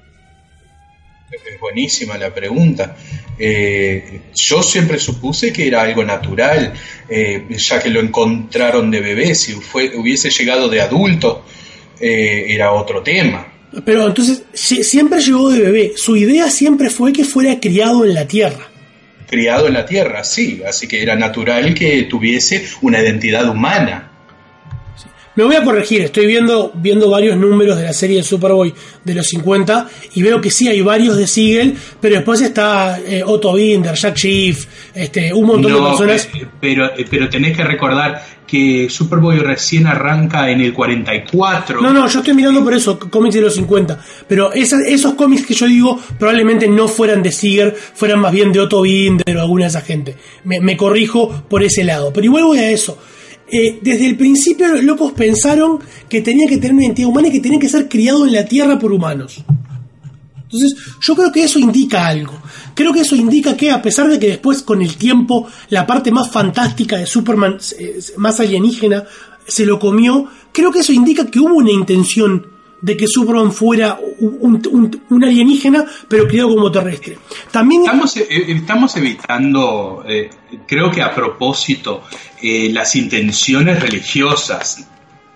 Es buenísima la pregunta. Eh, yo siempre supuse que era algo natural, eh, ya que lo encontraron de bebé. Si fue, hubiese llegado de adulto, eh, era otro tema. Pero entonces, siempre llegó de bebé. Su idea siempre fue que fuera criado en la Tierra. Criado en la Tierra, sí. Así que era natural que tuviese una identidad humana. Me voy a corregir, estoy viendo viendo varios números de la serie de Superboy de los cincuenta y veo que sí hay varios de Siegel, pero después está eh, Otto Binder, Jack Schiff, este, un montón no, de personas. Eh, pero, eh, pero tenés que recordar que Superboy recién arranca en el cuarenta y cuatro. No, no, yo estoy mirando por eso, cómics de los cincuenta, pero esa, esos cómics que yo digo probablemente no fueran de Siegel, fueran más bien de Otto Binder o alguna de esa gente. Me, me corrijo por ese lado, pero igual voy a eso. Eh, desde el principio los locos pensaron que tenía que tener una identidad humana y que tenía que ser criado en la Tierra por humanos. Entonces yo creo que eso indica algo. Creo que eso indica que a pesar de que después con el tiempo la parte más fantástica de Superman, eh, más alienígena, se lo comió, creo que eso indica que hubo una intención de que Superman fuera un, un, un alienígena, pero criado como terrestre. También estamos, eh, estamos evitando, eh, creo que a propósito, eh, las intenciones religiosas.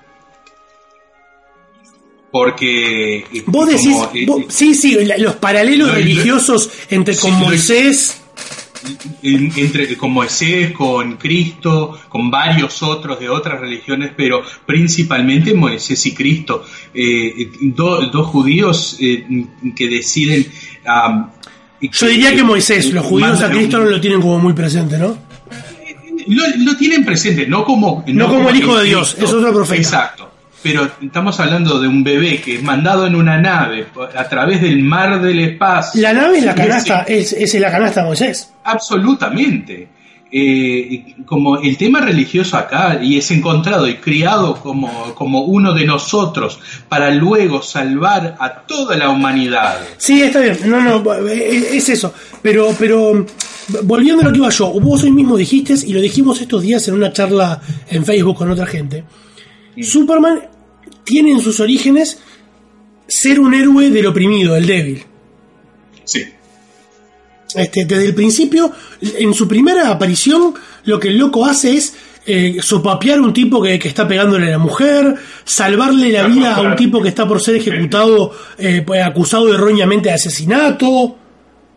Porque... Eh, vos decís, como, eh, vos, sí, sí, los paralelos lo, religiosos lo, entre con sí, Moisés... entre con Moisés, con Cristo, con varios otros de otras religiones, pero principalmente Moisés y Cristo, eh, do, dos judíos eh, que deciden um, yo diría que Moisés, los judíos a Cristo no lo tienen como muy presente, ¿no? Lo, lo tienen presente, no como no, no como, como el hijo de Dios, es otro profeta. Exacto. Pero estamos hablando de un bebé que es mandado en una nave a través del mar del espacio. La nave es la canasta, es, es la canasta de Moisés. Absolutamente. Eh, como el tema religioso acá, y es encontrado y criado como, como uno de nosotros para luego salvar a toda la humanidad. Sí, está bien. No, no, es eso. Pero, pero volviendo a lo que iba yo, vos hoy mismo dijiste, y lo dijimos estos días en una charla en Facebook con otra gente. Superman tiene en sus orígenes ser un héroe del oprimido, del débil. Sí. Este, desde el principio, en su primera aparición, lo que el loco hace es eh, sopapear a un tipo que, que está pegándole a la mujer, salvarle la vida a un tipo que está por ser ejecutado, eh, acusado erróneamente de asesinato.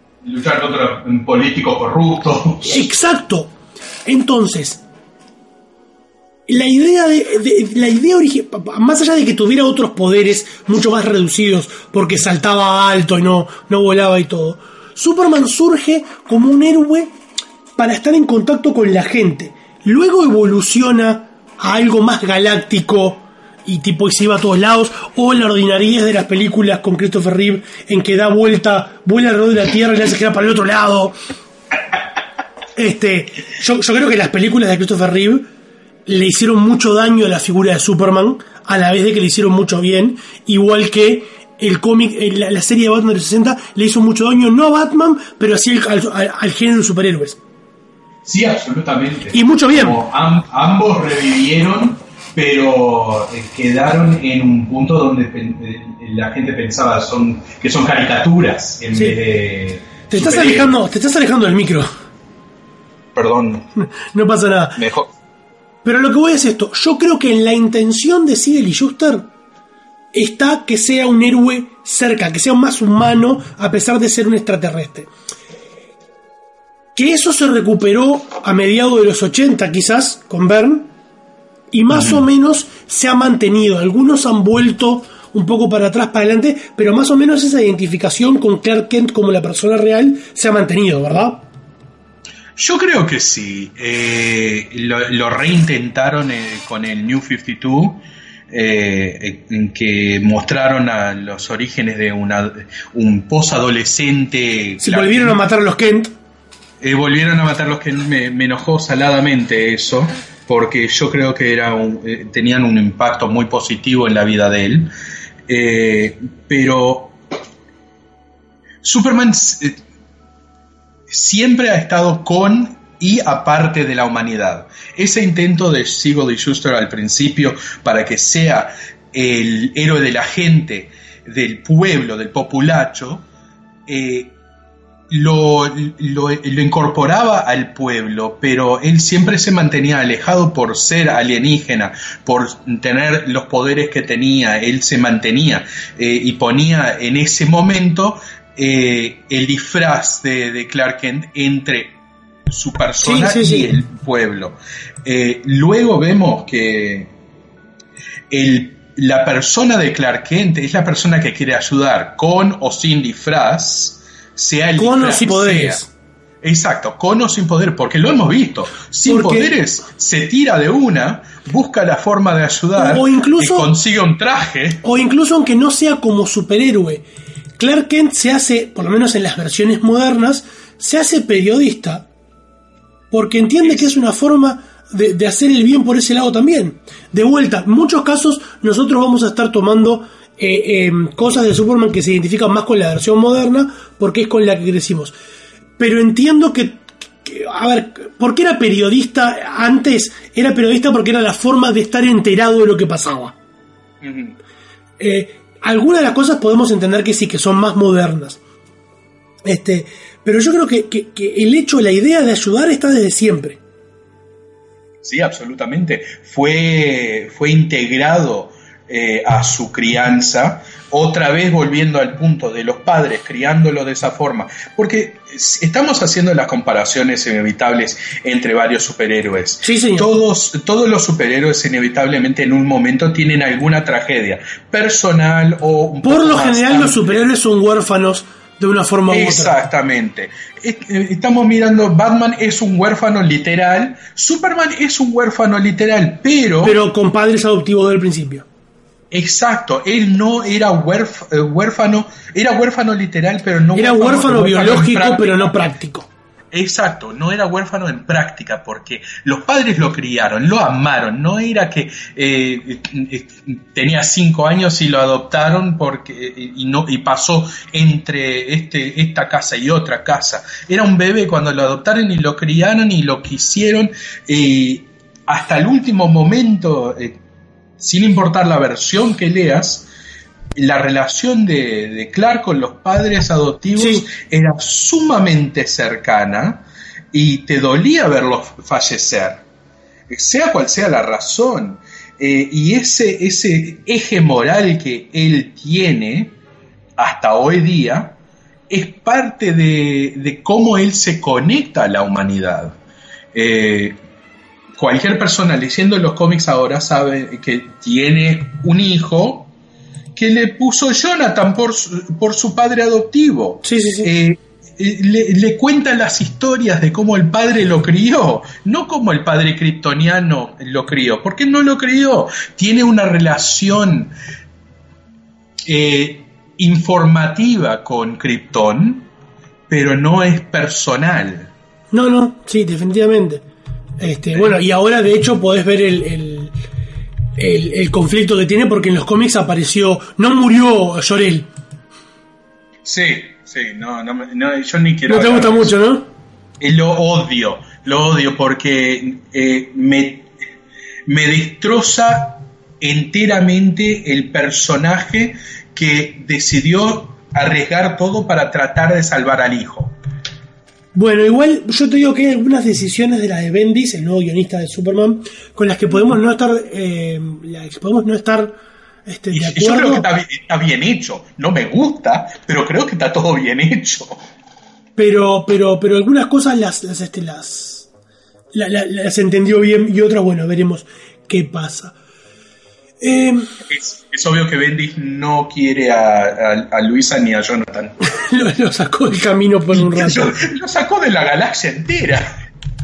Luchar contra un político corrupto. Exacto. Entonces, la idea de, de la idea original, más allá de que tuviera otros poderes mucho más reducidos porque saltaba alto y no, no volaba y todo, Superman surge como un héroe para estar en contacto con la gente. Luego evoluciona a algo más galáctico y tipo y se iba a todos lados, o la ordinariedad de las películas con Christopher Reeve en que da vuelta, vuela alrededor de la Tierra y le hace girar para el otro lado. Este, yo, yo creo que las películas de Christopher Reeve le hicieron mucho daño a la figura de Superman, a la vez de que le hicieron mucho bien, igual que el cómic, la, la serie de Batman de los sesenta le hizo mucho daño, no a Batman, pero sí al, al, al género de superhéroes. Sí, absolutamente. Y mucho bien. Como am, ambos revivieron, pero eh, quedaron en un punto donde pen, eh, la gente pensaba son que son caricaturas en sí. vez de... Te estás, alejando, te estás alejando del micro. Perdón. No pasa nada. Mejor. Pero lo que voy a decir es esto. Yo creo que en la intención de Siegel y Shuster está que sea un héroe cerca, que sea más humano a pesar de ser un extraterrestre. Que eso se recuperó a mediados de los ochenta quizás con Byrne y más uh-huh. o menos se ha mantenido. Algunos han vuelto un poco para atrás, para adelante, pero más o menos esa identificación con Clark Kent como la persona real se ha mantenido, ¿verdad? Yo creo que sí. Eh, lo, lo reintentaron eh, con el New cincuenta y dos, eh, en que mostraron a los orígenes de una, un posadolescente. Se volvieron a matar a los Kent. Eh, volvieron a matar a los Kent. Me, me enojó saladamente eso, porque yo creo que era un, eh, tenían un impacto muy positivo en la vida de él. Eh, pero Superman eh, siempre ha estado con y aparte de la humanidad. Ese intento de Siegel y Shuster al principio para que sea el héroe de la gente, del pueblo, del populacho, eh, lo, lo, lo incorporaba al pueblo, pero él siempre se mantenía alejado por ser alienígena, por tener los poderes que tenía. Él se mantenía eh, y ponía en ese momento eh, el disfraz de, de Clark Kent entre su persona sí, sí, y sí. el pueblo. Eh, luego vemos que el, la persona de Clark Kent es la persona que quiere ayudar, con o sin disfraz, sea el con o sin poderes. Sea. Exacto, con o sin poder, porque lo hemos visto. Sin porque, poderes se tira de una, busca la forma de ayudar, o incluso, y consigue un traje. O incluso aunque no sea como superhéroe, Clark Kent se hace, por lo menos en las versiones modernas, se hace periodista, porque entiende es, que es una forma de, de hacer el bien por ese lado también. De vuelta, en muchos casos nosotros vamos a estar tomando eh, eh, cosas de Superman que se identifican más con la versión moderna, porque es con la que crecimos. Pero entiendo que, que, a ver, ¿por qué era periodista antes? Era periodista porque era la forma de estar enterado de lo que pasaba. Uh-huh. Eh, algunas de las cosas podemos entender que sí, que son más modernas. Este, pero yo creo que, que, que el hecho, la idea de ayudar está desde siempre. Sí, absolutamente. Fue, fue integrado eh, a su crianza. Otra vez volviendo al punto de los padres criándolo de esa forma, porque estamos haciendo las comparaciones inevitables entre varios superhéroes. Sí, señor. Todos, todos los superhéroes inevitablemente en un momento tienen alguna tragedia personal o un por poco lo más general tan... los superhéroes son huérfanos de una forma u otra. Exactamente. Estamos mirando, Batman es un huérfano literal, Superman es un huérfano literal, pero pero con padres adoptivos del principio. Exacto, él no era huérf, huérfano, era huérfano literal, pero no era huérfano, huérfano biológico, pero no práctico. Exacto, no era huérfano en práctica, porque los padres lo criaron, lo amaron, no era que eh, eh, tenía cinco años y lo adoptaron porque y no y pasó entre este esta casa y otra casa. Era un bebé cuando lo adoptaron y lo criaron y lo quisieron eh, hasta el último momento. Eh, Sin importar la versión que leas, la relación de, de Clark con los padres adoptivos sí. era sumamente cercana y te dolía verlos fallecer, sea cual sea la razón. Eh, y ese, ese eje moral que él tiene hasta hoy día es parte de, de cómo él se conecta a la humanidad. Eh, cualquier persona leyendo los cómics ahora sabe que tiene un hijo que le puso Jonathan por su, por su padre adoptivo. Sí, sí, sí. Eh, Le, le cuenta las historias de cómo el padre lo crió, no como el padre kryptoniano lo crió, porque no lo crió. Tiene una relación eh, informativa con Krypton, pero no es personal. No, no, sí, definitivamente. Este, bueno, y ahora de hecho podés ver el, el, el, el conflicto que tiene, porque en los cómics apareció, no murió Jor-El. Sí. Sí, no, no, no, yo ni quiero... No te gusta mucho, ¿no? Eh, lo odio, lo odio porque eh, me, me destroza enteramente el personaje que decidió arriesgar todo para tratar de salvar al hijo. Bueno, igual yo te digo que hay algunas decisiones de la de Bendis, el nuevo guionista de Superman, con las que podemos no estar... Eh, las que podemos no estar... Este, de acuerdo. Yo creo que está bien, está bien hecho. No me gusta, pero creo que está todo bien hecho. Pero, pero, pero algunas cosas las, las, este, las, la, la, las entendió bien y otras, bueno, veremos qué pasa. Eh, es, es obvio que Bendis no quiere a, a, a Luisa ni a Jonathan. lo, lo sacó del camino por un rato. Lo, lo sacó de la galaxia entera.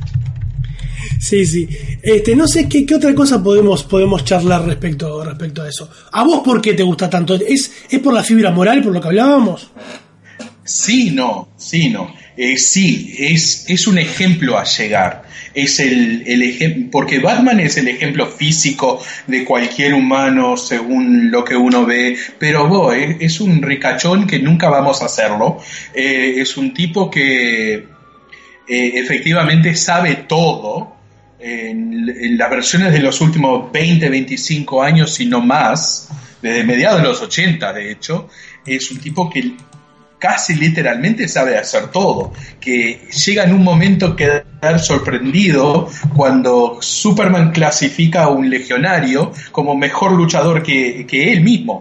Sí, sí. Este, no sé qué, qué otra cosa podemos, podemos charlar respecto, respecto a eso. ¿A vos por qué te gusta tanto? ¿Es, es por la fibra moral, por lo que hablábamos? Sí, no, sí, no. Eh, sí, es, es un ejemplo a llegar. Es el, el ejemplo, porque Batman es el ejemplo físico de cualquier humano según lo que uno ve, pero vos, eh, es un ricachón que nunca vamos a hacerlo. Eh, es un tipo que eh, efectivamente sabe todo. En, en las versiones de los últimos veinte, veinticinco años, si no más, desde mediados de los ochenta, de hecho, es un tipo que casi literalmente sabe hacer todo, que llega en un momento a quedar sorprendido cuando Superman clasifica a un legionario como mejor luchador que, que él mismo.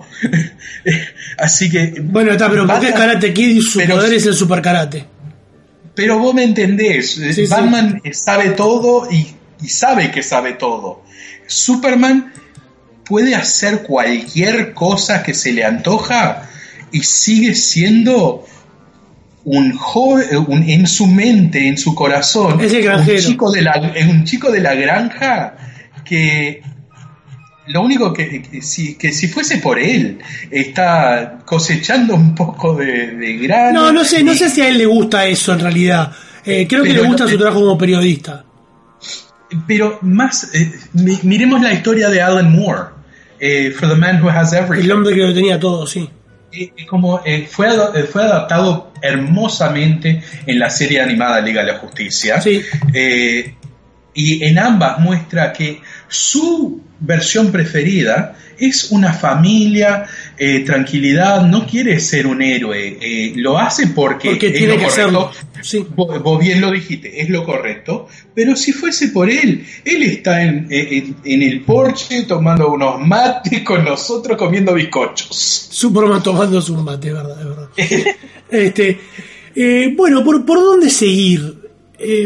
Así que... Bueno, está, pero porque es Karate Kid y su poder es el super karate. Pero vos me entendés, sí, Batman sí. sabe todo y y sabe que sabe todo. Superman puede hacer cualquier cosa que se le antoja y sigue siendo un joven, un, en su mente, en su corazón, es el granjero. Un chico de la, un chico de la granja que lo único que, que, si, que si fuese por él está cosechando un poco de, de grano. No, no sé, no sé si a él le gusta eso en realidad. Eh, creo que le gusta su trabajo como periodista. Pero más, eh, miremos la historia de Alan Moore, eh, For the Man Who Has Everything. El hombre que lo tenía todo, sí. Eh, como eh, fue, fue adaptado hermosamente en la serie animada Liga de la Justicia. Sí. Eh, y en ambas muestra que su versión preferida es una familia, eh, tranquilidad, no quiere ser un héroe, eh, lo hace porque, porque es tiene lo que correcto. Sí. Vos, vos bien lo dijiste, es lo correcto, pero si fuese por él, él está en, en, en el porche tomando unos mates con nosotros comiendo bizcochos. Superman tomando un mate, es verdad, es verdad. este, eh, bueno, ¿por, ¿por dónde seguir? Eh,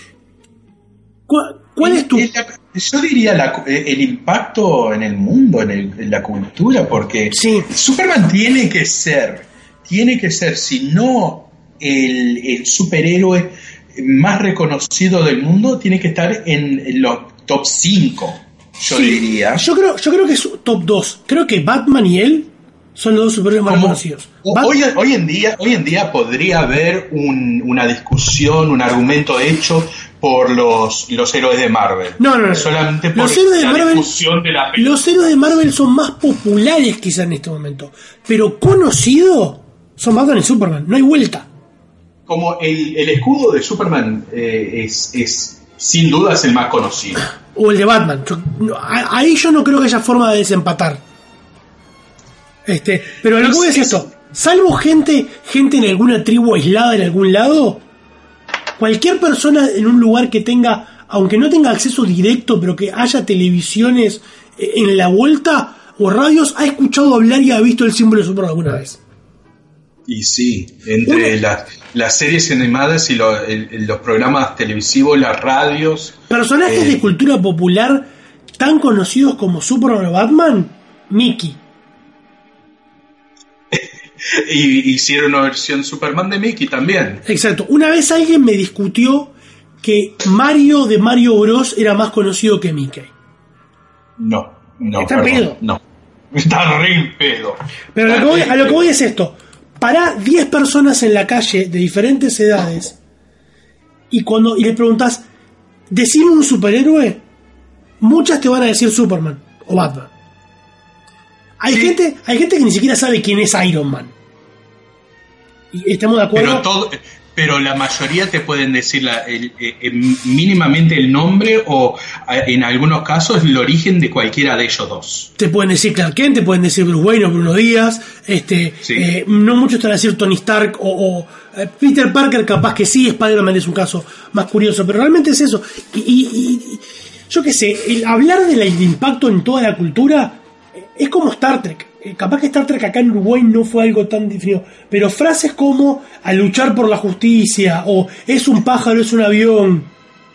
¿cuál, ¿Cuál es tu...? Yo diría la, el impacto en el mundo, en, el, en la cultura, porque sí. Superman tiene que ser, tiene que ser, si no el, el superhéroe más reconocido del mundo, tiene que estar en, en los top cinco, yo sí. diría. Yo creo, yo creo que es top dos. Creo que Batman y él son los dos superhéroes más conocidos. Hoy, hoy, en día, hoy en día podría haber un, una discusión, un argumento hecho por los, los héroes de Marvel. No, no, no. Solamente por los héroes de la Marvel, discusión de la película. Los héroes de Marvel son más populares quizá en este momento. Pero conocidos son Batman y Superman. No hay vuelta. Como el, el escudo de Superman eh, es, es sin duda es el más conocido. O el de Batman. Yo, no, ahí yo no creo que haya forma de desempatar. Este, pero lo que voy a decir esto, salvo gente, gente en alguna tribu aislada en algún lado, cualquier persona en un lugar que tenga, aunque no tenga acceso directo, pero que haya televisiones en la vuelta o radios, ha escuchado hablar y ha visto el símbolo de Superman alguna vez. Y sí, entre las, las series animadas y lo, el, los programas televisivos, las radios. Personajes eh, de cultura popular tan conocidos como Superman o Batman, Mickey. y hicieron una versión Superman de Mickey también. Exacto. Una vez alguien me discutió que Mario de Mario Bros era más conocido que Mickey. No, no. Está en pedo. No. Está re en pedo. Pero a lo, que voy, a lo que voy es esto. Pará diez personas en la calle de diferentes edades y cuando y les preguntas, decime un superhéroe, muchas te van a decir Superman o Batman. Hay, sí. gente, hay gente que ni siquiera sabe quién es Iron Man. Y estamos de acuerdo. Pero, todo, pero la mayoría te pueden decir la, el, el, el, mínimamente el nombre o en algunos casos el origen de cualquiera de ellos dos. Te pueden decir Clark Kent, te pueden decir Bruce Wayne o Bruno Díaz. Este, sí. eh, no muchos te van a decir Tony Stark o, o eh, Peter Parker, capaz que sí. Spider-Man es un caso más curioso, pero realmente es eso. Y, y, y yo qué sé, el hablar del impacto en toda la cultura es como Star Trek. Eh, capaz que Star Trek acá en Uruguay no fue algo tan definido, pero frases como a luchar por la justicia o es un pájaro, es un avión.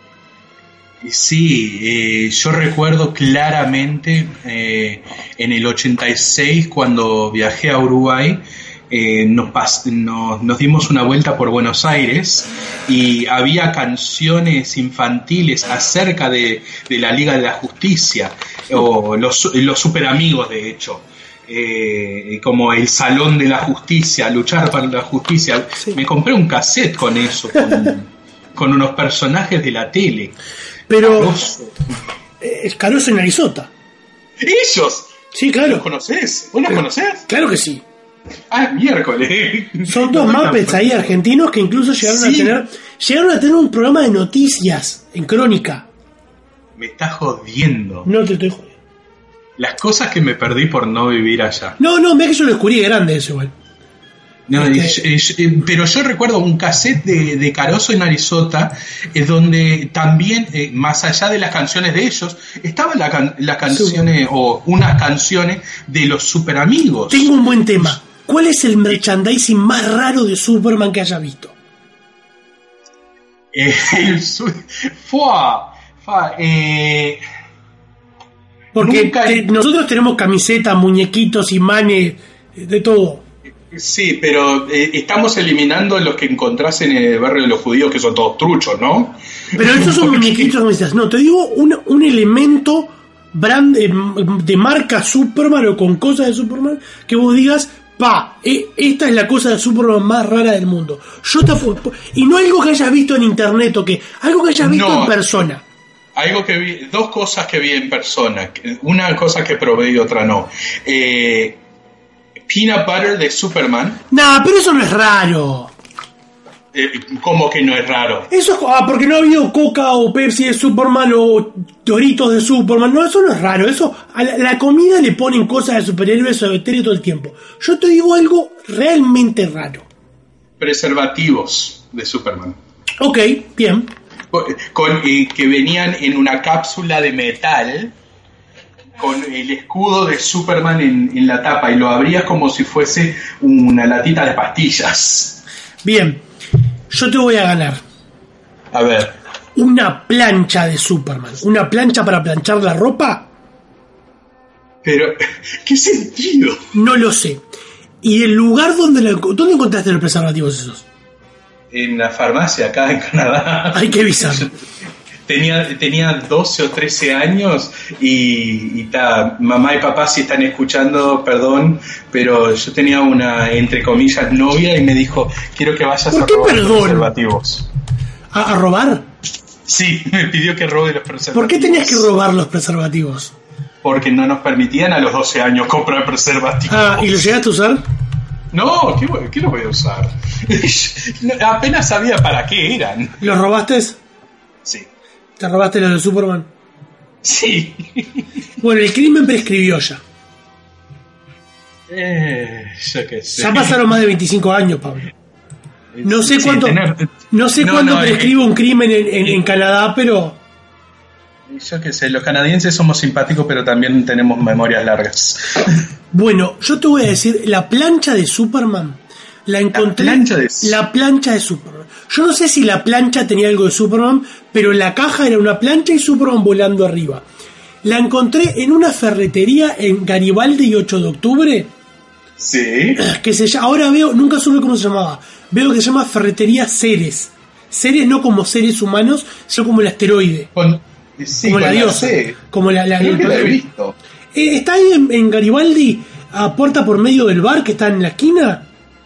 Sí, eh, yo recuerdo claramente eh, en el ochenta y seis cuando viajé a Uruguay. Eh, nos, pas- nos, nos dimos una vuelta por Buenos Aires y había canciones infantiles acerca de, de la Liga de la Justicia o los, los superamigos, de hecho, eh, como el Salón de la Justicia, luchar para la justicia. Sí. Me compré un cassette con eso, con, con unos personajes de la tele. Pero Caroso, eh, Caroso y Narizota. ¿Ellos? Sí, claro. ¿Los conoces? ¿Vos los conocés? Claro que sí. Ah, miércoles. Son dos Muppets ahí argentinos que incluso llegaron sí. a tener llegaron a tener un programa de noticias en Crónica. Me estás jodiendo. No te estoy jodiendo. Las cosas que me perdí por no vivir allá. No, no, ve que yo lo descubrí grande eso igual. No, este... es, es, pero yo recuerdo un cassette de, de Caroso en Narizota, es donde también, eh, más allá de las canciones de ellos, estaban la can, las canciones sí. o unas canciones de los superamigos. Tengo un buen tema. ¿Cuál es el merchandising más raro de Superman que haya visto? Eh, el su- fua, fua, eh, Porque nunca... te, nosotros tenemos camisetas, muñequitos, imanes, de todo. Sí, pero eh, estamos eliminando los que encontrás en el barrio de los judíos, que son todos truchos, ¿no? Pero esos son muñequitos, como dices. No, te digo un, un elemento brand, eh, de marca Superman o con cosas de Superman que vos digas, pa, eh, esta es la cosa de Superman más rara del mundo. Yo te, y no algo que hayas visto en internet o que algo que hayas visto no, en persona. Algo que vi, dos cosas que vi en persona. Una cosa que probé y otra no. Eh... Peanut butter de Superman. Nah, pero eso no es raro. Eh, ¿Cómo que no es raro? Eso es ah, porque no ha habido Coca o Pepsi de Superman o Doritos de Superman. No, eso no es raro. Eso a la, la comida le ponen cosas de superhéroes o de tele todo el tiempo. Yo te digo algo realmente raro. Preservativos de Superman. Ok, bien. Con, con eh, que venían en una cápsula de metal con el escudo de Superman en, en la tapa y lo abrías como si fuese una latita de pastillas. Bien, yo te voy a ganar. A ver. Una plancha de Superman. ¿Una plancha para planchar la ropa? Pero, ¿qué sentido? No lo sé. ¿Y el lugar donde lo, dónde encontraste los preservativos esos? En la farmacia acá en Canadá. Hay que avisar. Tenía, tenía doce o trece años y, y ta, mamá y papá si están escuchando, perdón, pero yo tenía una, entre comillas, novia y me dijo, quiero que vayas a robar perdón? los preservativos. ¿A, ¿A robar? Sí, me pidió que robe los preservativos. ¿Por qué tenías que robar los preservativos? Porque no nos permitían a los doce años comprar preservativos. Ah, ¿y los llegaste a usar? No, ¿qué, qué los voy a usar? Apenas sabía para qué eran. ¿Los robaste? Sí. ¿Te robaste los de Superman? Sí. Bueno, el crimen prescribió ya. Eh, yo qué sé. Ya pasaron más de veinticinco años, Pablo. No sé sí, cuánto, tener... no sé no, cuánto no, prescribe eh, un crimen en, en, eh, en Canadá, pero... Yo qué sé, los canadienses somos simpáticos, pero también tenemos memorias largas. Bueno, yo te voy a decir, la plancha de Superman La encontré. La plancha de, la plancha de Superman. Yo no sé si la plancha tenía algo de Superman, pero la caja era una plancha y Superman volando arriba. La encontré en una ferretería en Garibaldi y ocho de octubre. Sí. Que se llama, ahora veo, nunca supe cómo se llamaba. Veo que se llama Ferretería Ceres. Ceres no como seres humanos, sino como el asteroide. Con, sí, como la diosa. C. Como la, la, Creo que la he visto. Eh, está ahí en, en Garibaldi, a puerta por medio del bar que está en la esquina.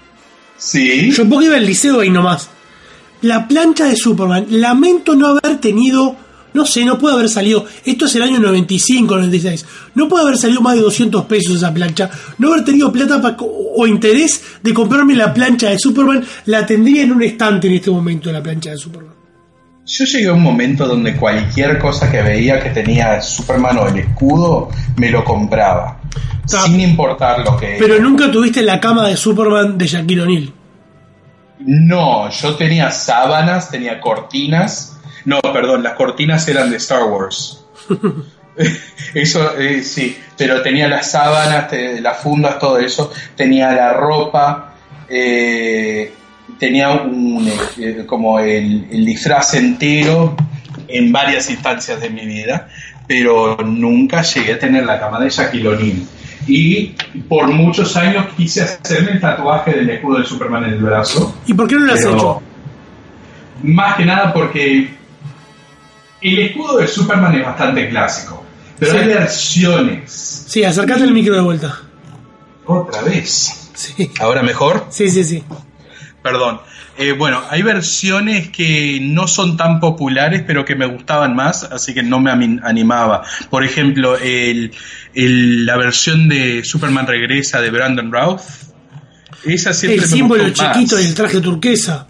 Sí. Yo porque iba al liceo ahí nomás. La plancha de Superman. Lamento no haber tenido, no sé, no puede haber salido, esto es el año noventa y cinco, noventa y seis, no puede haber salido más de doscientos pesos esa plancha, no haber tenido plata pa, o interés de comprarme la plancha de Superman. La tendría en un estante en este momento, la plancha de Superman. Yo llegué a un momento donde cualquier cosa que veía que tenía Superman o el escudo, me lo compraba, ah, sin importar lo que pero era. Nunca tuviste la cama de Superman de Shaquille O'Neal. No, yo tenía sábanas, tenía cortinas. No, perdón, las cortinas eran de Star Wars. Eso, eh, sí, pero tenía las sábanas, te, las fundas, todo eso. Tenía la ropa, eh, tenía un, eh, como el, el disfraz entero en varias instancias de mi vida, pero nunca llegué a tener la cama de Shaquille O'Neal. Y por muchos años quise hacerme el tatuaje del escudo de Superman en el brazo. ¿Y por qué no lo has hecho? Más que nada porque el escudo de Superman es bastante clásico, pero sí, hay versiones. Sí, acércate el micro de vuelta. Otra vez. Sí. ¿Ahora mejor? Sí, sí, sí. Perdón. Eh, bueno, hay versiones que no son tan populares, pero que me gustaban más, así que no me animaba. Por ejemplo, el, el, la versión de Superman Regresa de Brandon Routh. Esa siempre el me símbolo gustó chiquito más. del traje turquesa.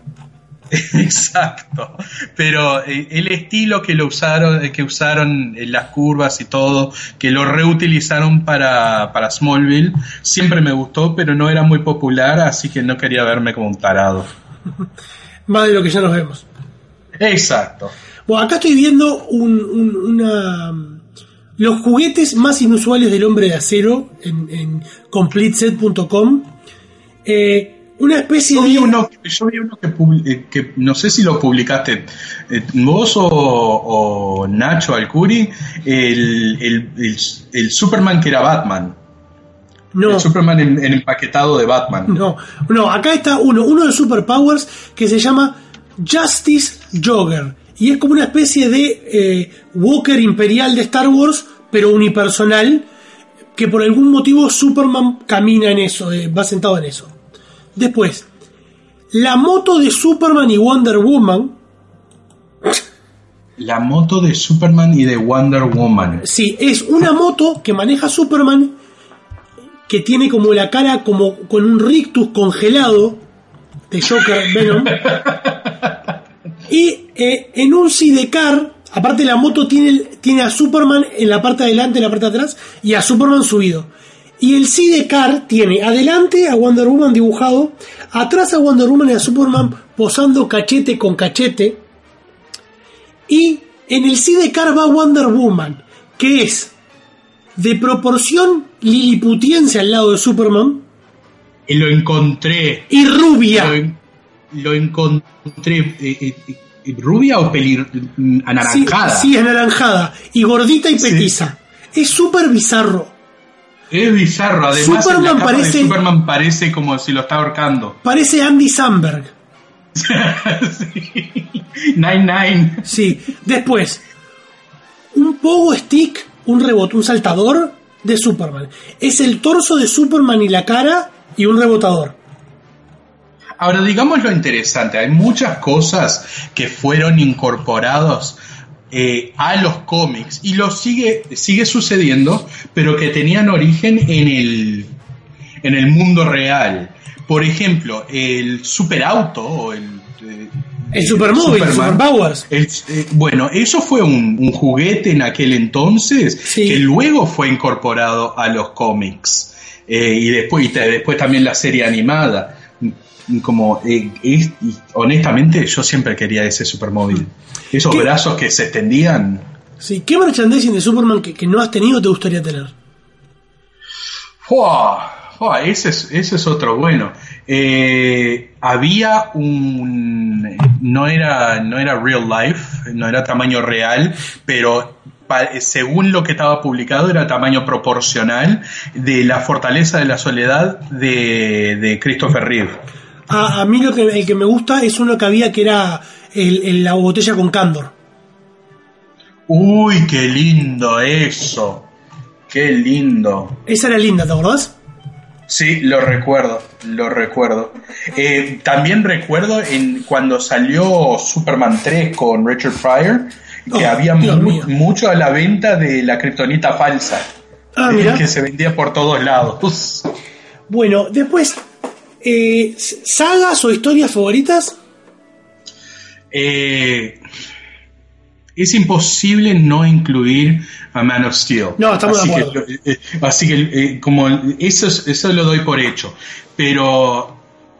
Exacto, pero eh, el estilo que lo usaron, eh, que usaron en las curvas y todo, que lo reutilizaron para, para Smallville, siempre me gustó, pero no era muy popular, así que no quería verme como un tarado. Más de lo que ya nos vemos. Exacto. Bueno, acá estoy viendo un, un, una los juguetes más inusuales del Hombre de Acero en, en complete set punto com. Eh, una especie yo de... Vi uno, yo vi uno que, publi- que no sé si lo publicaste eh, vos o, o Nacho Alcuri, el, el, el, el Superman que era Batman. No. El Superman en, en empaquetado de Batman. No, no, acá está uno, uno de Superpowers que se llama Justice Jogger. Y es como una especie de eh, Walker Imperial de Star Wars, pero unipersonal, que por algún motivo Superman camina en eso, eh, va sentado en eso. Después, la moto de Superman y Wonder Woman. La moto de Superman y de Wonder Woman. Sí, es una moto que maneja Superman, que tiene como la cara como con un rictus congelado de Joker Venom. Y eh, en un sidecar, aparte la moto tiene, tiene a Superman en la parte de adelante, en la parte de atrás, y a Superman subido. Y el sidecar tiene adelante a Wonder Woman dibujado, atrás a Wonder Woman y a Superman posando cachete con cachete. Y en el sidecar va Wonder Woman, que es de proporción liliputiense al lado de Superman. Y lo encontré. Y rubia. Lo, lo encontré. Eh, eh, ¿Rubia o pelir anaranjada? Sí, sí, anaranjada. Y gordita y petiza. Sí. Es súper bizarro. Es bizarro. Además, Superman, en la capa parece, de Superman parece como si lo está ahorcando. Parece Andy Samberg. Sí. Nine Nine. Sí. Después, un pogo stick, un rebot, un saltador de Superman. Es el torso de Superman y la cara y un rebotador. Ahora, digamos lo interesante, hay muchas cosas que fueron incorporadas eh, a los cómics y lo sigue, sigue sucediendo, pero que tenían origen en el, en el mundo real. Por ejemplo, el superauto o el... Eh, el Supermóvil, el Superpowers. El, eh, bueno, eso fue un, un juguete en aquel entonces, sí, que luego fue incorporado a los cómics. Eh, y después, y te, después también la serie animada. Como eh, es, y honestamente yo siempre quería ese Supermóvil, esos ¿Qué? brazos que se extendían. Sí, ¿qué merchandising de Superman que, que no has tenido te gustaría tener? Wow. Oh, ese es, ese es otro bueno. Eh, había un... No era, no era real life, no era tamaño real, pero pa, según lo que estaba publicado era tamaño proporcional de La Fortaleza de la Soledad de, de Christopher Reeve. A, a mí lo que, el que me gusta es uno que había que era el, el, la botella con Candor. Uy, qué lindo eso. Qué lindo. Esa era linda, ¿te acordás? Sí, lo recuerdo, lo recuerdo. Eh, también recuerdo en cuando salió Superman tres con Richard Pryor, que oh, había mu- mucho a la venta de la kriptonita falsa. Ah, eh, que se vendía por todos lados. Bueno, después, eh, ¿sagas o historias favoritas? Eh, es imposible no incluir a Man of Steel. No, estamos así de acuerdo. Que, eh, así que eh, como eso, eso lo doy por hecho. Pero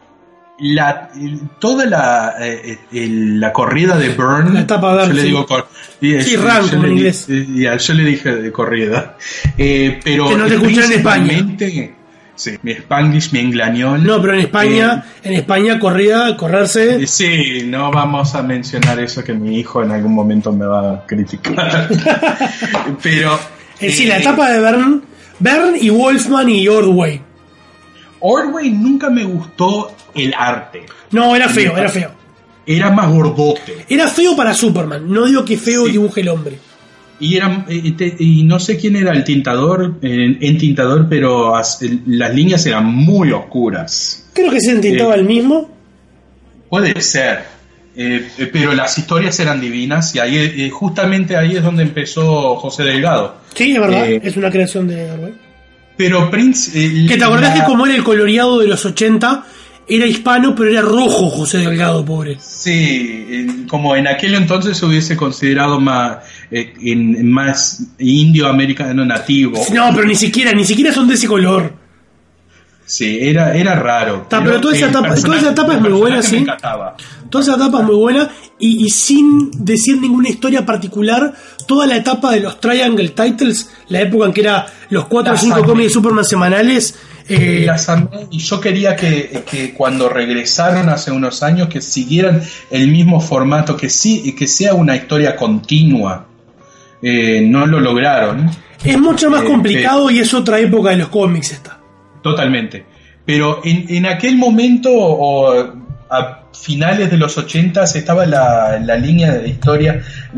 la toda la eh, el, la corrida de Byrne, la etapa de yo le sí. digo cor, sí, sí, run, como en inglés. Ya, yo le dije de corrida. Eh, pero que no te escuché en España. Sí, mi Spanglish, mi englañol. No, pero en España, eh, en España corrida, correrse. Sí, no vamos a mencionar eso que mi hijo en algún momento me va a criticar. Pero eh, sí, la etapa de Byrne, Byrne y Wolfman y Ordway. Ordway nunca me gustó el arte. No, era feo, era feo. Era más gordote. Era feo para Superman. No digo que feo sí. Dibuje el hombre. Y era y, te, y no sé quién era el tintador, en, en tintador, pero as, las líneas eran muy oscuras. Creo que se entintaba eh, el mismo. Puede ser, eh, pero las historias eran divinas y ahí eh, justamente ahí es donde empezó José Delgado. Sí, es verdad, eh, es una creación de Orwell. Pero Prince... Eh, que te acordás la... que como era el coloreado de los ochenta, era hispano, pero era rojo José Delgado, pobre. Sí, eh, como en aquel entonces se hubiese considerado más... Eh, en, más indio americano nativo. No, pero ni siquiera, ni siquiera son de ese color. Sí, era, era raro. Ta, pero, pero toda esa etapa, toda esa etapa es muy buena, sí. Toda esa etapa es muy buena y, y sin decir ninguna historia particular, toda la etapa de los Triangle Titles, la época en que era los cuatro o cinco cómics de Superman semanales. Eh, las amé, y yo quería que, que cuando regresaron hace unos años que siguieran el mismo formato, que sí, que sea una historia continua. Eh, no lo lograron. Es mucho más eh, complicado eh, y es otra época de los cómics esta. Totalmente. Pero en, en aquel momento, o a finales de los ochentas, estaba la, la línea de historia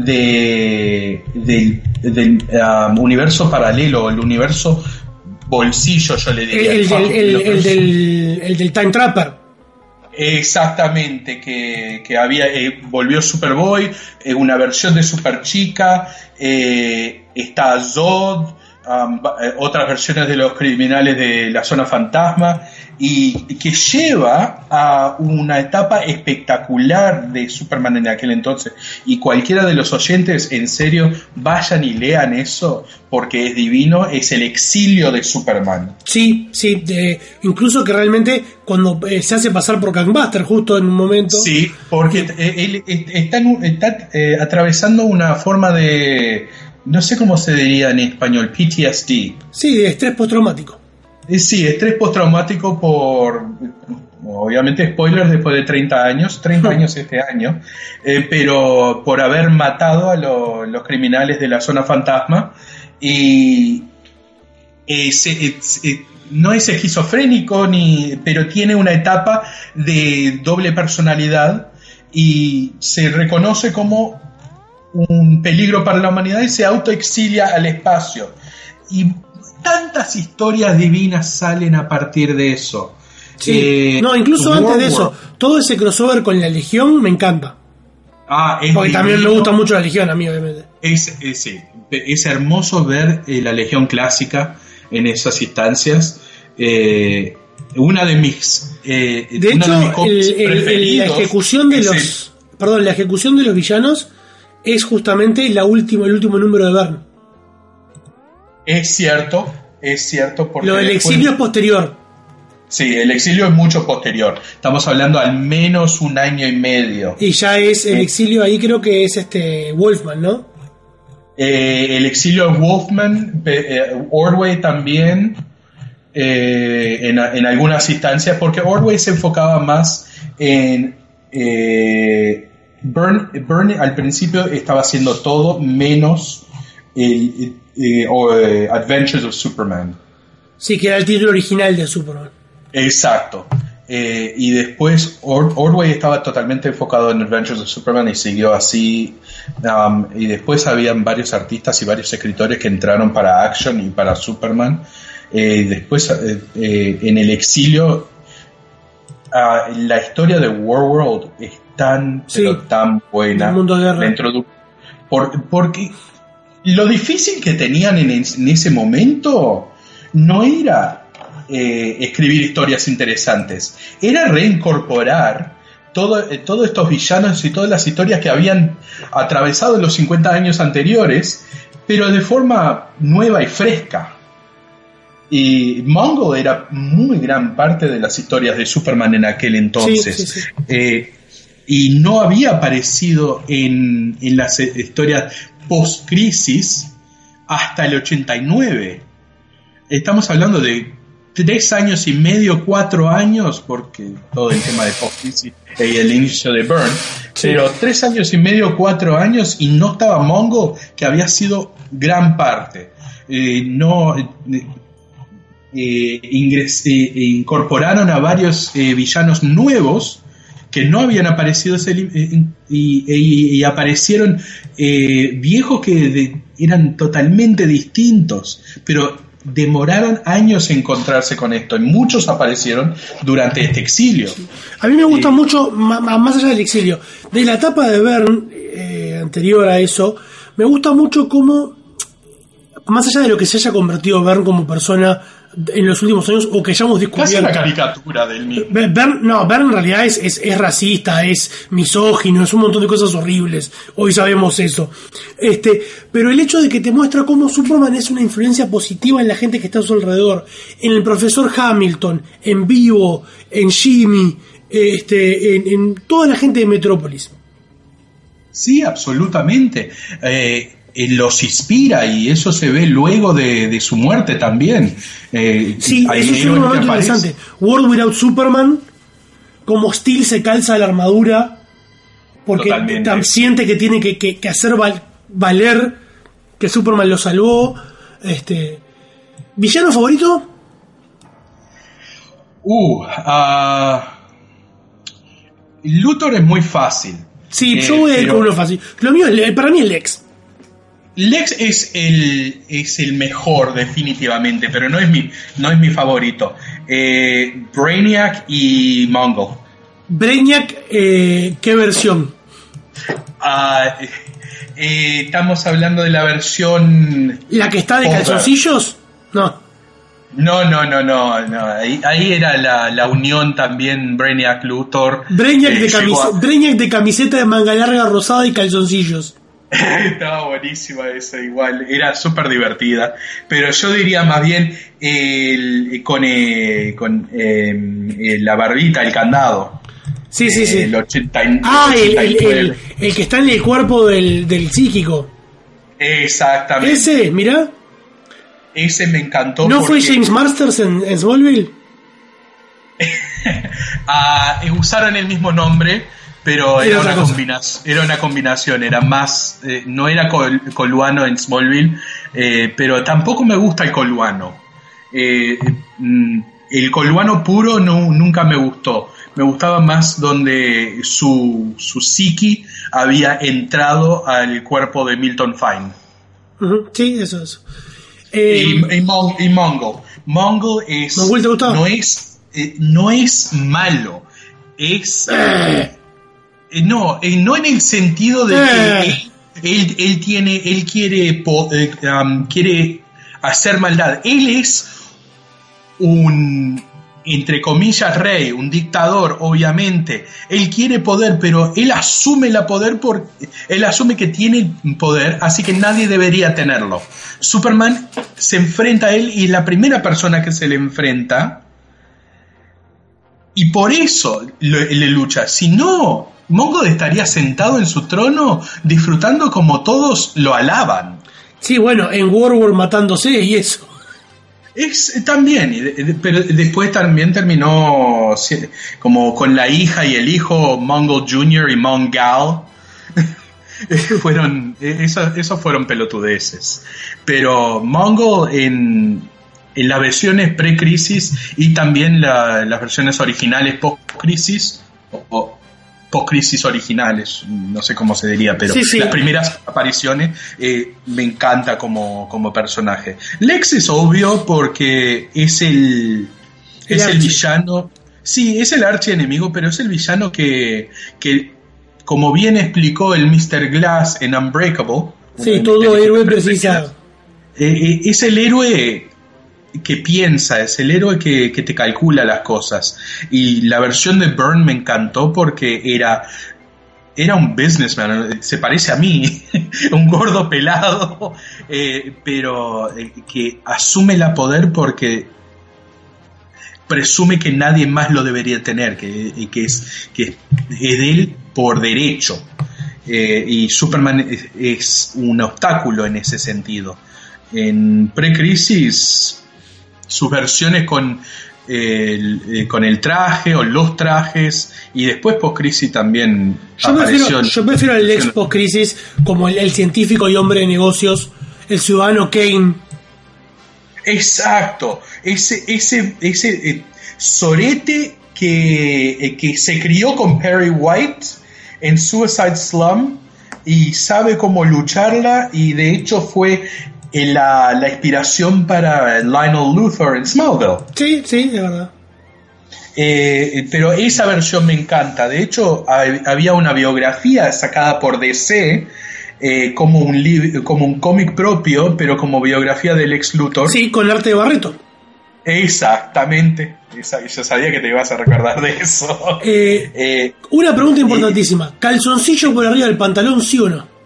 de, del, del um, universo paralelo, el universo bolsillo, yo le diría. El, el, el, el, el, del, el del Time Trapper. Exactamente, que, que había eh, volvió Superboy, eh, una versión de Superchica, eh, está Zod, um, eh, otras versiones de los criminales de la zona fantasma, y que lleva a una etapa espectacular de Superman en aquel entonces. Y cualquiera de los oyentes, en serio, vayan y lean eso, porque es divino, es el exilio de Superman. Sí, sí, de, incluso que realmente cuando eh, se hace pasar por Gangbuster justo en un momento. Sí, porque sí. él, él está, está eh, atravesando una forma de, no sé cómo se diría en español, P T S D. Sí, de estrés postraumático. Sí, estrés postraumático por, obviamente spoilers, después de treinta años, treinta años este año, eh, pero por haber matado a lo, los criminales de la zona fantasma, y es, es, es, no es esquizofrénico, ni, pero tiene una etapa de doble personalidad y se reconoce como un peligro para la humanidad y se autoexilia al espacio. Y tantas historias divinas salen a partir de eso. Sí. Eh, no, incluso War antes de eso, War. Todo ese crossover con la Legión me encanta. Ah, es Porque divino. También me gusta mucho la Legión, a mí, obviamente. Es, es, sí, es hermoso ver eh, la Legión clásica en esas instancias. Eh, una de mis. Eh, de hecho, de mis el, el, el, la ejecución de los. El, perdón, la ejecución de los villanos es justamente la última, el último número de Byrne. Es cierto, es cierto. Porque lo del exilio es posterior. Sí, el exilio es mucho posterior. Estamos hablando al menos un año y medio. Y ya es el exilio ahí, creo que es este Wolfman, ¿no? Eh, el exilio es Wolfman, eh, Ordway también. eh, en, en algunas instancias, porque Ordway se enfocaba más en... Eh, Byrne, Byrne al principio estaba haciendo todo menos el, eh, o, eh, Adventures of Superman. Sí, que era el título original de Superman. Exacto. Eh, y después Ord- Ordway estaba totalmente enfocado en Adventures of Superman y siguió así. Um, y después habían varios artistas y varios escritores que entraron para Action y para Superman. Eh, y después eh, eh, en el exilio uh, la historia de Warworld es tan, sí, pero tan buena. El mundo de guerra. Dentro de, por, porque lo difícil que tenían en, en ese momento no era Eh, escribir historias interesantes, era reincorporar todo, eh, todos estos villanos y todas las historias que habían atravesado en los cincuenta años anteriores, pero de forma nueva y fresca. Y Mongol era muy gran parte de las historias de Superman en aquel entonces. Sí, sí, sí. Eh, y no había aparecido en, en las historias post-crisis hasta el ochenta y nueve. Estamos hablando de tres años y medio, cuatro años, porque todo el tema de post-crisis y el inicio de Byrne, sí. Pero tres años y medio, cuatro años, y no estaba Mongol, que había sido gran parte. Eh, no eh, ingres, eh, incorporaron a varios eh, villanos nuevos que no habían aparecido ese, eh, y, y, y aparecieron eh, viejos que de, eran totalmente distintos, pero demoraron años en encontrarse con esto y muchos aparecieron durante este exilio. A mí me gusta eh, mucho, más allá del exilio, de la etapa de Byrne eh, anterior a eso, me gusta mucho cómo, más allá de lo que se haya convertido Byrne como persona en los últimos años, o que hayamos descubierto. Casi una caricatura del mismo. Byrne, no, Byrne en realidad es, es, es racista, es misógino, es un montón de cosas horribles. Hoy sabemos eso. Este, pero el hecho de que te muestra cómo Superman es una influencia positiva en la gente que está a su alrededor, en el profesor Hamilton, en Vivo, en Jimmy, este, en, en toda la gente de Metrópolis. Sí, absolutamente. Eh, los inspira y eso se ve luego de, de su muerte también. Eh, sí, eso es un momento interesante. World Without Superman, como Steel se calza la armadura porque tam, siente que tiene que, que, que hacer val, valer que Superman lo salvó. Este, ¿villano favorito? Uh, uh Luthor es muy fácil. Sí, eh, yo voy a ir con uno fácil. Lo mío es, para mí es Lex. Lex es el es el mejor definitivamente, pero no es mi no es mi favorito. Eh, Brainiac y Mongol. Brainiac, eh, ¿qué versión? Uh, eh, estamos hablando de la versión. ¿La que está de over. Calzoncillos? No. No, no, no, no, no. Ahí, ahí era la, la unión también Brainiac Luthor. Brainiac, eh, de camise- a... Brainiac de camiseta de manga larga rosada y calzoncillos. Estaba buenísima esa, igual, era súper divertida, pero yo diría más bien el, con, eh, con eh, la barbita, el candado. Sí, sí, sí. El ochenta, ah, el, el, el, el que está en el cuerpo del, del psíquico. Exactamente. Ese, mirá. Ese me encantó. ¿No porque... fue James Masters en, en Smallville? ah, usaron el mismo nombre, pero era, era, una, combinación, era una combinación, era más, eh, no era col, coluano en Smallville, eh, pero tampoco me gusta el coluano. Eh, el coluano puro no, nunca me gustó. Me gustaba más donde su, su psiqui había entrado al cuerpo de Milton Fine. Uh-huh. Sí, eso, eso. Eh, y, y, Mon, y Mongol. Mongol es, no es, eh, no es malo, es eh. Eh, no, eh, no en el sentido de que él, él, él tiene, él quiere, eh, um, quiere hacer maldad. Él es un, entre comillas, rey, un dictador, obviamente. Él quiere poder, pero él asume la poder por, él asume que tiene poder, así que nadie debería tenerlo. Superman se enfrenta a él y es la primera persona que se le enfrenta. Y por eso le, le lucha. Si no, Mongol estaría sentado en su trono disfrutando como todos lo alaban. Sí, bueno, en War War matándose y eso. Es también, pero después también terminó como con la hija y el hijo, Mongol junior y Mongal. fueron esos, esos fueron pelotudeces. Pero Mongol en, en las versiones pre-crisis y también la, las versiones originales post-crisis, o, o post-crisis originales, no sé cómo se diría, pero sí, sí. Las primeras apariciones eh, me encanta como, como personaje. Lex es obvio porque es el, el es el villano, sí, es el archienemigo, pero es el villano que, que como bien explicó el mister Glass en Unbreakable, sí, todo héroe precisa, eh, eh, es el héroe que piensa, es el héroe que, que te calcula las cosas. Y la versión de Byrne me encantó porque era era un businessman, se parece a mí, un gordo pelado, eh, pero eh, que asume el poder porque presume que nadie más lo debería tener, que, que, es, que es de él por derecho. Eh, y Superman es, es un obstáculo en ese sentido. En Pre-Crisis, sus versiones con, eh, el, eh, con el traje o los trajes, y después post-crisis también yo apareció. Prefiero, yo prefiero al Lex post-crisis como el, el científico y hombre de negocios, el ciudadano Kane. Exacto, ese, ese, ese eh, sorete que, eh, que se crió con Perry White en Suicide Slum y sabe cómo lucharla, y de hecho fue La, la inspiración para Lionel Luthor en Smallville. Sí, sí, de verdad. Eh, pero esa versión me encanta. De hecho, hay, había una biografía sacada por D C eh, como un li- como un cómic propio, pero como biografía del Lex Luthor. Sí, con arte de Barreto. Exactamente. Esa, yo sabía que te ibas a recordar de eso. Eh, eh, una pregunta importantísima. Eh, ¿Calzoncillo por arriba del pantalón, sí o no?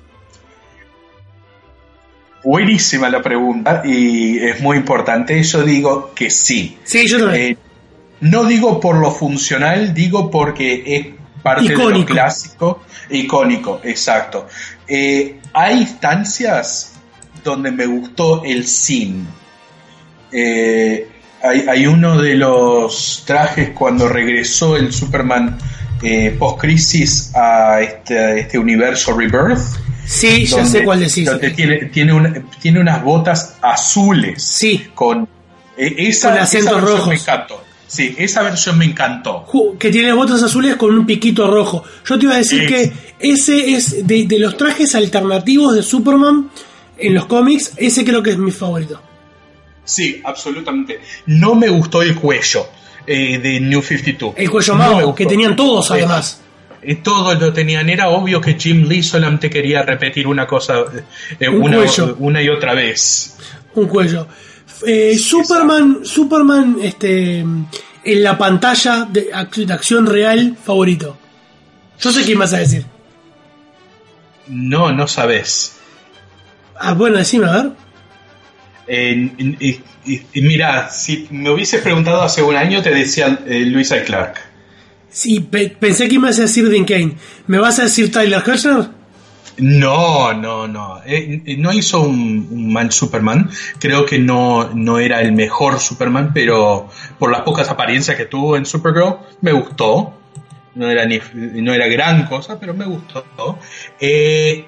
Buenísima la pregunta y es muy importante. Yo digo que sí. Sí, yo también. Eh, no digo por lo funcional, digo porque es parte icónico. De lo clásico. Icónico, exacto. Eh, hay instancias donde me gustó el sim. Eh, hay, hay uno de los trajes cuando regresó el Superman eh, post-crisis a este, este universo Rebirth. Sí, ya donde, sé cuál decís. Donde tiene, tiene, una, tiene unas botas azules. Sí. Con, eh, esa, con acentos esa versión rojos. Me encantó. Sí, esa versión me encantó. Que tiene botas azules con un piquito rojo. Yo te iba a decir es. que ese es de, de los trajes alternativos de Superman en los cómics, ese creo que es mi favorito. Sí, absolutamente. No me gustó el cuello eh, de New cincuenta y dos. El cuello mago, no que tenían todos además. Eh, todos lo tenían. Era obvio que Jim Lee solamente quería repetir una cosa eh, un una, cuello. una y otra vez. Un cuello. Eh, Superman, Superman, este, en la pantalla de, de acción real, favorito. Yo sé quién vas a decir. No, no sabes. Ah, bueno, decime, a ver. Eh, y, y, y mira, si me hubieses preguntado hace un año, te decía eh, Luis A. Clark. Sí, pe- pensé que me ibas a decir Dean Cain. ¿Me vas a decir Tyler Hershner? No, no, no. Eh, no hizo un, un mal Superman. Creo que no, no era el mejor Superman, pero por las pocas apariencias que tuvo en Supergirl, me gustó. No era, ni, no era gran cosa, pero me gustó. Eh,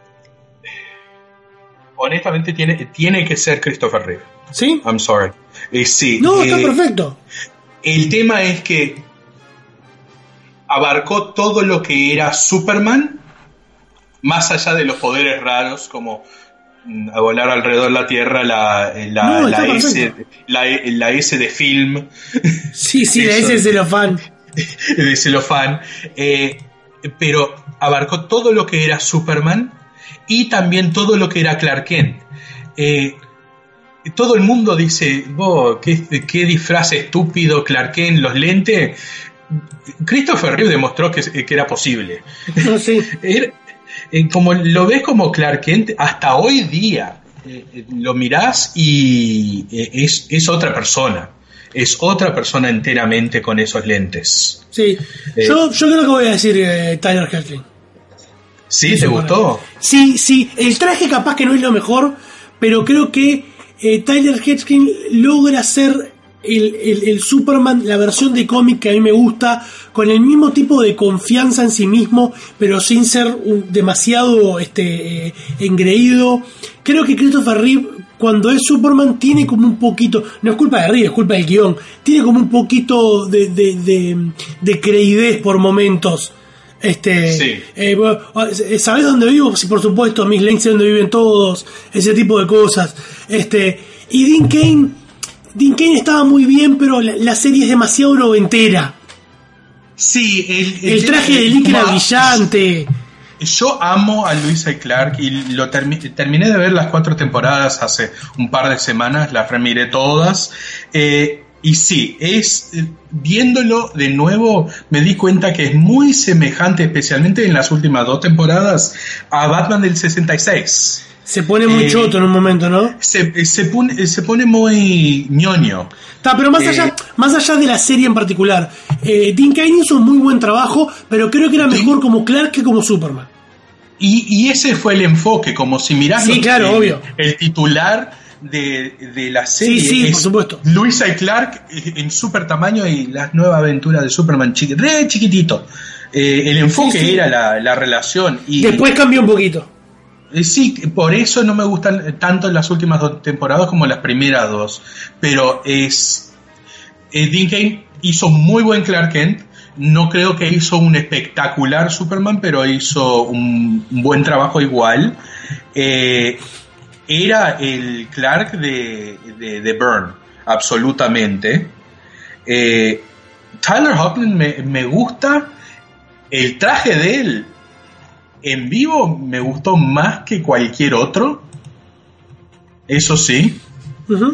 honestamente, tiene, tiene que ser Christopher Reeve. ¿Sí? I'm sorry. Eh, sí. No, eh, está perfecto. El tema es que abarcó todo lo que era Superman, más allá de los poderes raros como a volar alrededor de la Tierra, la, la, no, la, S, la, la S de film. Sí, sí, la S de celofán. De celofán. Eh, pero abarcó todo lo que era Superman y también todo lo que era Clark Kent. Eh, todo el mundo dice, oh, qué, qué disfraz estúpido Clark Kent, los lentes. Christopher Reeve demostró que, que era posible. No, sí. Era, eh, como lo ves como Clark Kent hasta hoy día, eh, lo mirás y eh, es, es otra persona. Es otra persona enteramente con esos lentes. Sí. Eh, yo, yo creo que voy a decir eh, Tyler Hershner. ¿Sí? ¿Te gustó? Sí, sí. El traje capaz que no es lo mejor, pero creo que eh, Tyler Hoechlin logra hacer el, el, el Superman, la versión de cómic que a mí me gusta, con el mismo tipo de confianza en sí mismo, pero sin ser un, demasiado este, eh, engreído. Creo que Christopher Reeve, cuando es Superman, tiene como un poquito, no es culpa de Reeve, es culpa del guión, tiene como un poquito de, de, de, de creidez por momentos. Este, sí. eh, ¿Sabés dónde vivo? Sí, por supuesto, Miss Lane sé dónde viven todos, ese tipo de cosas. Este, y Dean Cain, Dean Cain estaba muy bien, pero la, la serie es demasiado noventera. Sí, el, el, el traje de licra brillante. Yo amo a Lois y Clark y lo termi- terminé de ver las cuatro temporadas hace un par de semanas, las remiré todas. Eh, y sí, es viéndolo de nuevo me di cuenta que es muy semejante, especialmente en las últimas dos temporadas, a Batman del sesenta y seis. Se pone muy eh, choto en un momento, ¿no? Se, se, pone, se pone muy ñoño. Está, pero más, eh, allá, más allá de la serie en particular, eh, Dean Cain hizo un muy buen trabajo, pero creo que era mejor y, como Clark que como Superman. Y, y ese fue el enfoque, como si mirás sí, claro, el, obvio. el titular de, de la serie. Sí, sí, es por supuesto. Lois y Clark en super tamaño y las nuevas aventuras de Superman chiqui, re chiquitito. Eh, el enfoque sí, sí. era la, la relación. Y después cambió un poquito. Sí, por eso no me gustan tanto las últimas dos temporadas como las primeras dos. Pero es eh, Dean Cain hizo muy buen Clark Kent. No creo que hizo un espectacular Superman, pero hizo un, un buen trabajo igual. Eh, era el Clark de, de, de Byrne, absolutamente. Eh, Tyler Hoechlin me, me gusta. El traje de él en vivo me gustó más que cualquier otro, eso sí. Uh-huh.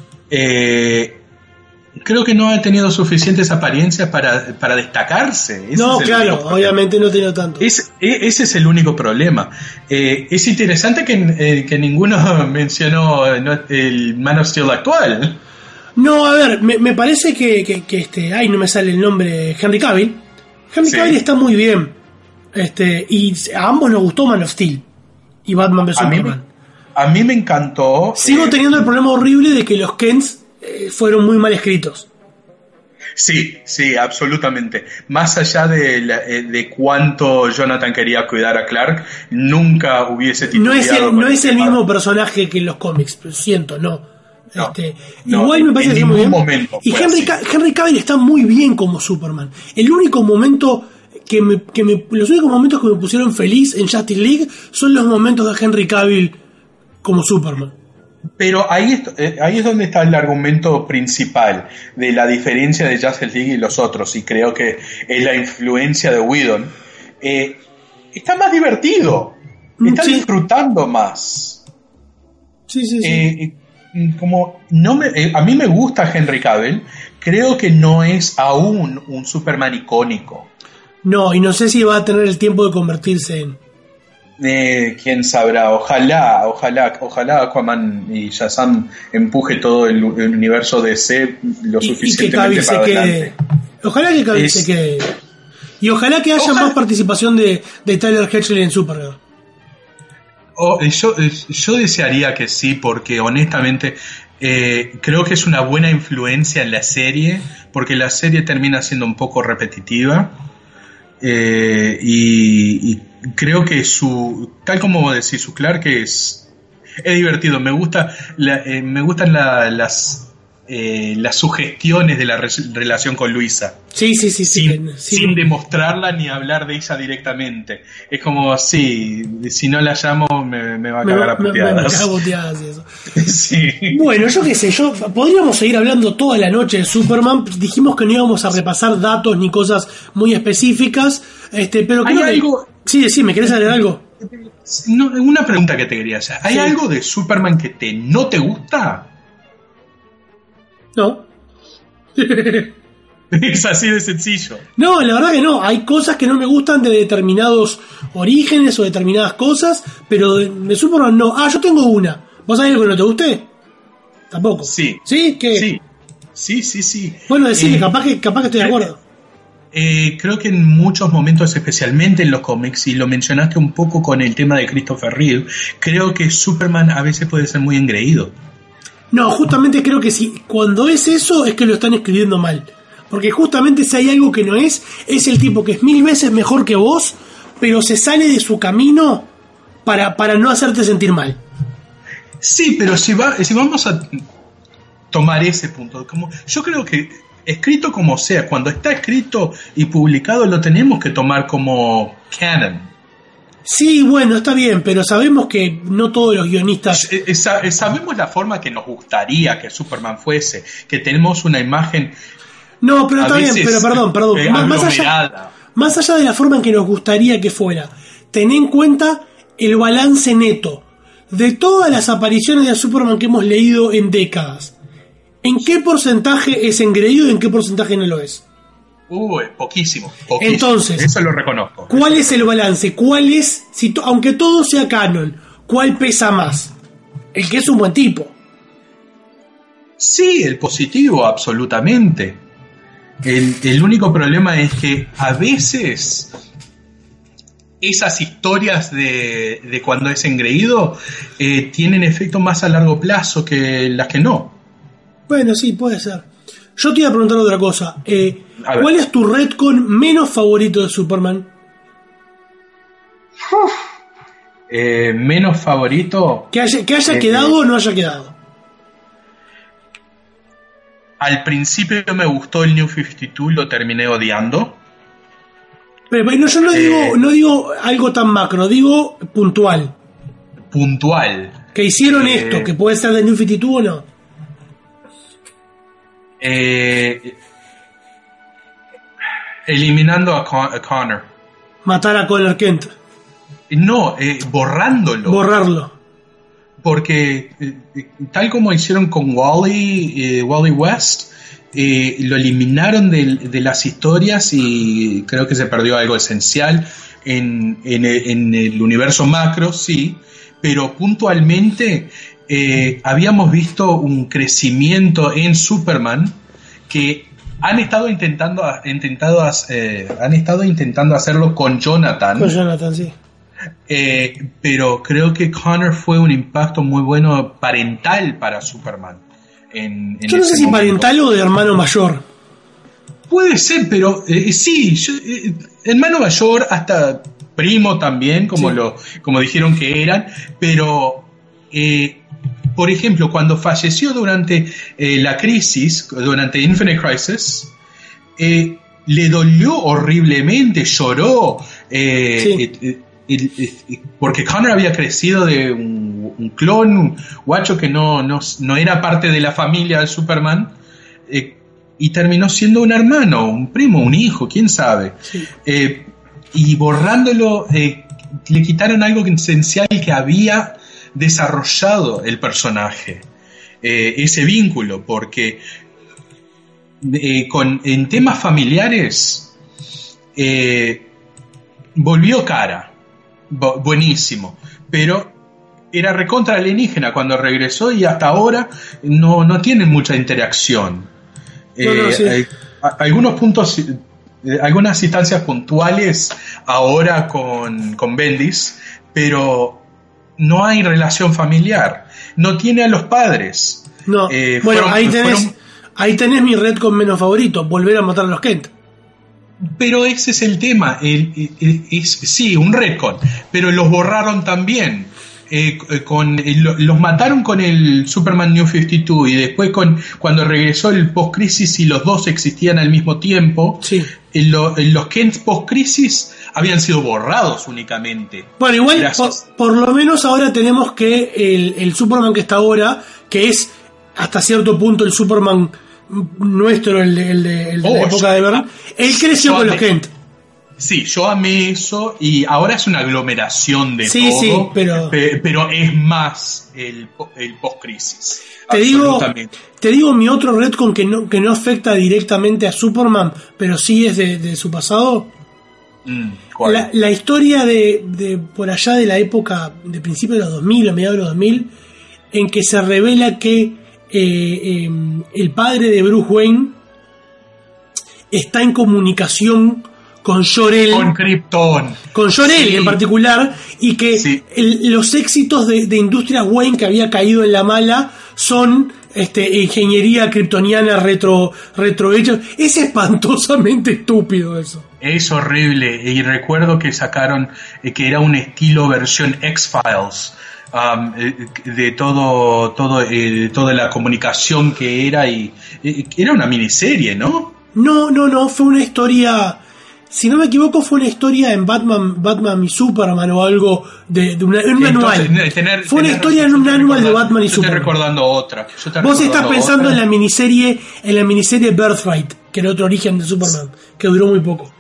eh, creo que no ha tenido suficientes apariencias para, para destacarse. Ese no, claro, obviamente no tiene tanto. Es, ese es el único problema. Eh, es interesante que, eh, que ninguno mencionó no, el Man of Steel actual. No, a ver, me, me parece que, que, que este, ay, no me sale el nombre, Henry Cavill. Henry sí. Cavill está muy bien. Este, y a ambos nos gustó Man of Steel y Batman versus Superman. A mí me encantó. Sigo eh, teniendo el problema horrible de que los Kents eh, fueron muy mal escritos. Sí, sí, absolutamente. Más allá de, la, de cuánto Jonathan quería cuidar a Clark, nunca hubiese titubeado. No es el, no es el mismo personaje que en los cómics, siento, no. No, este, no, igual me parece en que ningún muy bien. momento Y Henry, Henry Cavill está muy bien como Superman. El único momento que me, que me, los únicos momentos que me pusieron feliz en Justice League son los momentos de Henry Cavill como Superman. Pero ahí es, ahí es donde está el argumento principal de la diferencia de Justice League y los otros, y creo que es la influencia de Whedon. Eh, está más divertido, está sí. disfrutando más. Sí, sí, sí. Eh, como no me, eh, a mí me gusta Henry Cavill, creo que no es aún un Superman icónico. No, y no sé si va a tener el tiempo de convertirse en... Eh, quién sabrá, ojalá, ojalá, ojalá Aquaman y Shazam empuje todo el, el universo de D C lo y, suficientemente y para adelante. Quede. Ojalá que Cavill es... se quede. Y ojalá que haya ojalá. más participación de, de Tyler Hoechlin en Supergirl. Oh, yo, yo desearía que sí, porque honestamente eh, creo que es una buena influencia en la serie, porque la serie termina siendo un poco repetitiva. Eh, y, y creo que su, tal como decís, su Clark es, es divertido. Me gusta, la, eh, me gustan la, las eh, las sugestiones de la re- relación con Luisa. Sí, sí, sí, sin, sí. sin demostrarla ni hablar de ella directamente. Es como, sí, si no la llamo me, me va a cagar me, a puteadas. Me, me, me cago a puteadas y eso. Sí. Bueno, yo qué sé, yo podríamos seguir hablando toda la noche de Superman. Dijimos que no íbamos a repasar datos ni cosas muy específicas, este, pero ¿hay creo algo? Que... Sí, sí, ¿me querés agregar algo? No, una pregunta que te quería hacer. ¿Hay sí. algo de Superman que te no te gusta? No. Es así de sencillo. No, la verdad que no. Hay cosas que no me gustan de determinados orígenes o determinadas cosas, pero de, de Superman no. Ah, yo tengo una. ¿Vos sabés algo que no te guste? Tampoco. Sí. ¿Sí? ¿Qué? Sí, sí, sí. sí. Bueno, decime, eh, capaz, que, capaz que estoy de acuerdo. Eh, creo que en muchos momentos, especialmente en los cómics, y lo mencionaste un poco con el tema de Christopher Reeve, creo que Superman a veces puede ser muy engreído. No, justamente creo que si cuando es eso es que lo están escribiendo mal. Porque justamente si hay algo que no es, es el tipo que es mil veces mejor que vos, pero se sale de su camino para, para no hacerte sentir mal. Sí, pero si, va, si vamos a tomar ese punto, como yo creo que escrito como sea, cuando está escrito y publicado lo tenemos que tomar como canon. Sí, bueno, está bien, pero sabemos que no todos los guionistas... Sabemos la forma que nos gustaría que Superman fuese, que tenemos una imagen... No, pero está bien, pero perdón, perdón. Eh, más, más, allá, más allá de la forma en que nos gustaría que fuera, ten en cuenta el balance neto de todas las apariciones de Superman que hemos leído en décadas. ¿En qué porcentaje es engreído y en qué porcentaje no lo es? Uh, poquísimo, poquísimo. Entonces, eso lo reconozco. ¿Cuál es el balance? ¿Cuál es, si to, aunque todo sea canon, cuál pesa más? El que es un buen tipo. Sí, el positivo, absolutamente. El, el único problema es que a veces esas historias de, de cuando es engreído eh, tienen efecto más a largo plazo que las que no. Bueno, sí, puede ser. Yo te iba a preguntar otra cosa. Eh, ¿Cuál es tu retcon menos favorito de Superman? Uf. Eh, menos favorito. Que haya, que haya eh, quedado o no haya quedado. Al principio me gustó el New cincuenta y dos, lo terminé odiando. Pero, pero no, yo no, eh, digo, no digo algo tan macro, digo puntual. Puntual. Que hicieron eh, esto, que puede ser de New cincuenta y dos o no. Eh, eliminando a, Con- a Connor. Matar a Connor Kent. No, eh, borrándolo. Borrarlo. Porque eh, tal como hicieron con Wally, eh, Wally West, eh, lo eliminaron de, de las historias y creo que se perdió algo esencial en, en, en el universo macro, sí, pero puntualmente eh, habíamos visto un crecimiento en Superman que han estado intentando, intentado, eh, han estado intentando hacerlo con Jonathan. Con Jonathan, sí. Eh, pero creo que Connor fue un impacto muy bueno parental para Superman. En, en yo no sé si parental o de hermano mayor. Puede ser, pero eh, sí, yo, eh, hermano mayor, hasta primo también, como, sí. lo, como dijeron que eran, pero eh, por ejemplo, cuando falleció durante eh, la crisis, durante Infinite Crisis, eh, le dolió horriblemente, lloró, eh, sí. eh, eh, El, el, porque Connor había crecido de un, un clon, un guacho que no, no, no era parte de la familia de Superman, eh, y terminó siendo un hermano, un primo, un hijo, quién sabe. Sí. Eh, y borrándolo, eh, le quitaron algo esencial que había desarrollado el personaje, eh, ese vínculo, porque eh, con, en temas familiares eh, volvió cara. Buenísimo, pero era recontra alienígena cuando regresó y hasta ahora no, no tienen mucha interacción. No, eh, no, sí. hay, algunos puntos, eh, algunas instancias puntuales ahora con, con Bendis, pero no hay relación familiar, no tiene a los padres. No, eh, bueno, fueron, ahí, tenés, fueron... ahí tenés mi retcon menos favorito, volver a matar a los Kent. Pero ese es el tema, el, el, el, es, sí, un retcon, pero los borraron también, eh, con, el, los mataron con el Superman New cincuenta y dos y después con, cuando regresó el post-crisis y los dos existían al mismo tiempo, sí. el, lo, los Kent post-crisis habían sido borrados únicamente. Bueno, igual por, por lo menos ahora tenemos que el, el Superman que está ahora, que es hasta cierto punto el Superman nuestro, el de, el de, el de oh, la época yo, de Bern, él creció con los Kent. Sí, yo amé eso y ahora es una aglomeración de sí, todo, sí, pero... Pe, pero es más el, el post-crisis. Te digo, te digo mi otro retcon que no, que no afecta directamente a Superman, pero sí es de, de su pasado. Mm, la, la historia de, de por allá de la época de principios de los dos mil, a mediados de los dos mil, en que se revela que Eh, eh, el padre de Bruce Wayne está en comunicación con Jor-El, con Krypton, con Jor-El sí. en particular, y que sí. el, los éxitos de, de Industrias Wayne que había caído en la mala son este, ingeniería kryptoniana retro, retrohecha. Es espantosamente estúpido eso. Es horrible. Y recuerdo que sacaron eh, que era un estilo versión X-Files. Um, de todo, todo eh, toda la comunicación que era, y eh, era una miniserie, ¿no? No, no, no, fue una historia, si no me equivoco, fue una historia en Batman, Batman y Superman o algo de, de una, en un Entonces, anual. Tener, fue una tener, historia en un anual de Batman y yo Superman. Estoy recordando otra. Yo estoy Vos recordando estás pensando otra. en la miniserie, en la miniserie Birthright, que era otro origen de Superman, que duró muy poco.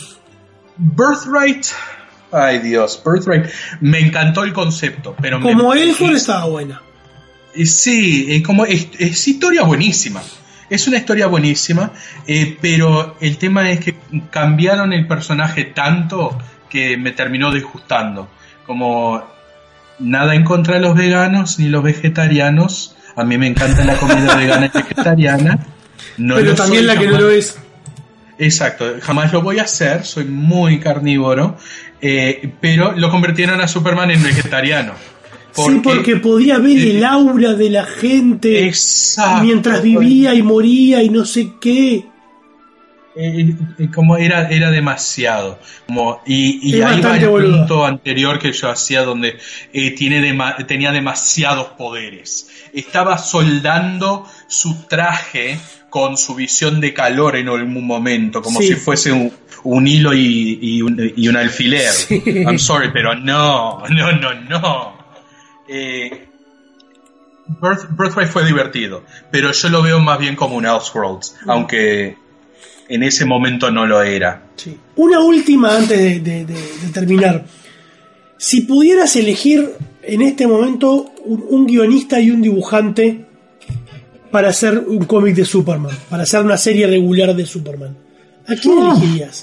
Birthright. Ay, Dios, Birthright. Me encantó el concepto, pero como me, él fue estaba buena. Sí, es como es, es historia buenísima. Es una historia buenísima, eh, pero el tema es que cambiaron el personaje tanto que me terminó disgustando. Como nada en contra de los veganos ni los vegetarianos. A mí me encanta la comida vegana y vegetariana. No pero también la jamás. que no lo es. Exacto, jamás lo voy a hacer, soy muy carnívoro, eh, pero lo convirtieron a Superman en vegetariano. Porque, sí, porque podía ver eh, el aura de la gente exacto, mientras vivía y moría y no sé qué. Eh, eh, como era era demasiado. Como, y y ahí va el boludo. Punto anterior que yo hacía donde eh, tiene dema- tenía demasiados poderes. Estaba soldando su traje con su visión de calor en algún momento, como sí. si fuese un, un hilo y, y, un, y un alfiler. Sí. I'm sorry, pero no, no, no, no. Eh, Birth, Birthright fue divertido, pero yo lo veo más bien como un Elseworlds, mm. aunque en ese momento no lo era. Sí. Una última antes de, de, de, de terminar. Si pudieras elegir en este momento un, un guionista y un dibujante para hacer un cómic de Superman, para hacer una serie regular de Superman, ¿a quién oh. elegirías?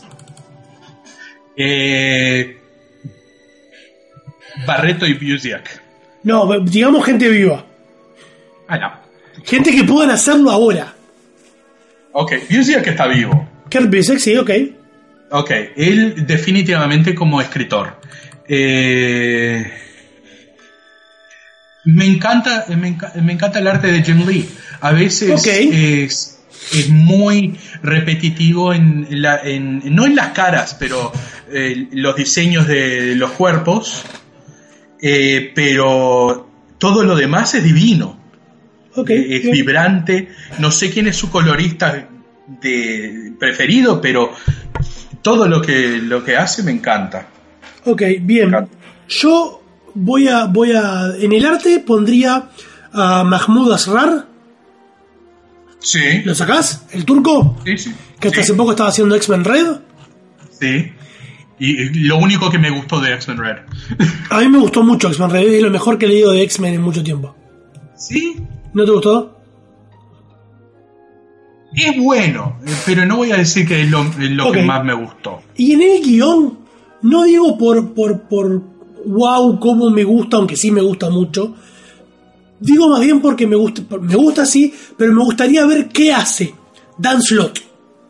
Eh, Barreto y Busiek. No, digamos gente viva. Ah, no. Gente que puedan hacerlo ahora. Ok, Busiek está vivo. Kurt Busiek, sí, ok. Ok, él definitivamente como escritor. Eh, me encanta, me, enca- me encanta el arte de Jim Lee. A veces okay. es, es muy repetitivo en la, en, no en las caras, pero eh, los diseños de los cuerpos, eh, pero todo lo demás es divino. Okay, eh, es bien. Vibrante. No sé quién es su colorista de preferido, pero todo lo que lo que hace me encanta. Ok, bien. Encanta. Yo voy a voy a en el arte pondría a Mahmoud Asrar. Sí. ¿Lo sacás? ¿El turco? Sí, sí. Que hasta sí. hace poco estaba haciendo X-Men Red. Sí. Y lo único que me gustó de X-Men Red. A mí me gustó mucho X-Men Red. Es lo mejor que he leído de X-Men en mucho tiempo. ¿Sí? ¿No te gustó? Es bueno, pero no voy a decir que es lo, es lo okay. que más me gustó. Y en el guión, no digo por, por, por wow, cómo me gusta, aunque sí me gusta mucho. Digo más bien porque me gusta, me gusta sí, pero me gustaría ver qué hace Dan Slott.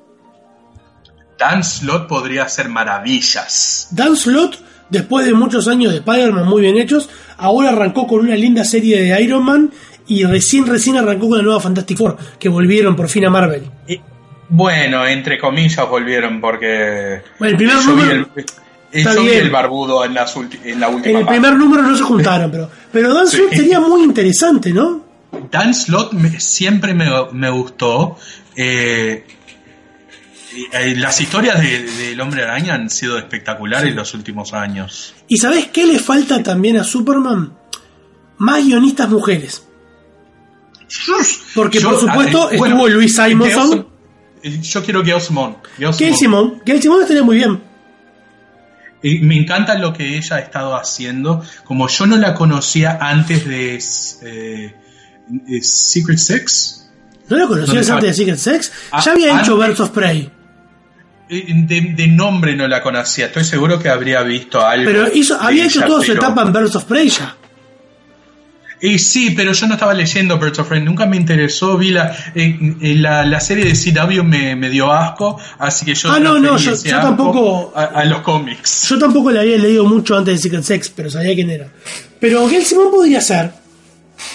Dan Slott podría hacer maravillas. Dan Slott, después de muchos años de Spider-Man muy bien hechos, ahora arrancó con una linda serie de Iron Man y recién recién arrancó con la nueva Fantastic Four, que volvieron por fin a Marvel. Y, bueno, entre comillas volvieron porque... Bueno, el primer yo número... Vi el, yo vi el barbudo en, las ulti, en la última En el parte. primer número no se juntaron, pero, pero Dan Slott sí. sería muy interesante, ¿no? Dan Slott me, siempre me, me gustó. Eh, eh, las historias de, de El Hombre Araña han sido espectaculares sí. en los últimos años. ¿Y sabés qué le falta también a Superman? Más guionistas mujeres. Porque yo, por supuesto eh, bueno, estuvo Louise Simonson. Yo quiero Gail Simone. Gail Simone. Gail Simone estaría muy bien. Y me encanta lo que ella ha estado haciendo. Como yo no la conocía antes de eh, Secret Six. ¿No la conocías antes de Secret Six? Ah, ya había antes, hecho Birds of Prey. De, de nombre no la conocía. Estoy seguro que habría visto algo. Pero hizo, había hecho toda su etapa en Birds of Prey ya. Y sí, pero yo no estaba leyendo Birds of Prey, nunca me interesó, vi la, eh, la, la serie de C W me, me dio asco, así que yo ah, no, no, yo, yo tampoco a, a los cómics. Yo tampoco la había leído mucho antes de Secret Sex, pero sabía quién era. Pero Gail Simone podría ser.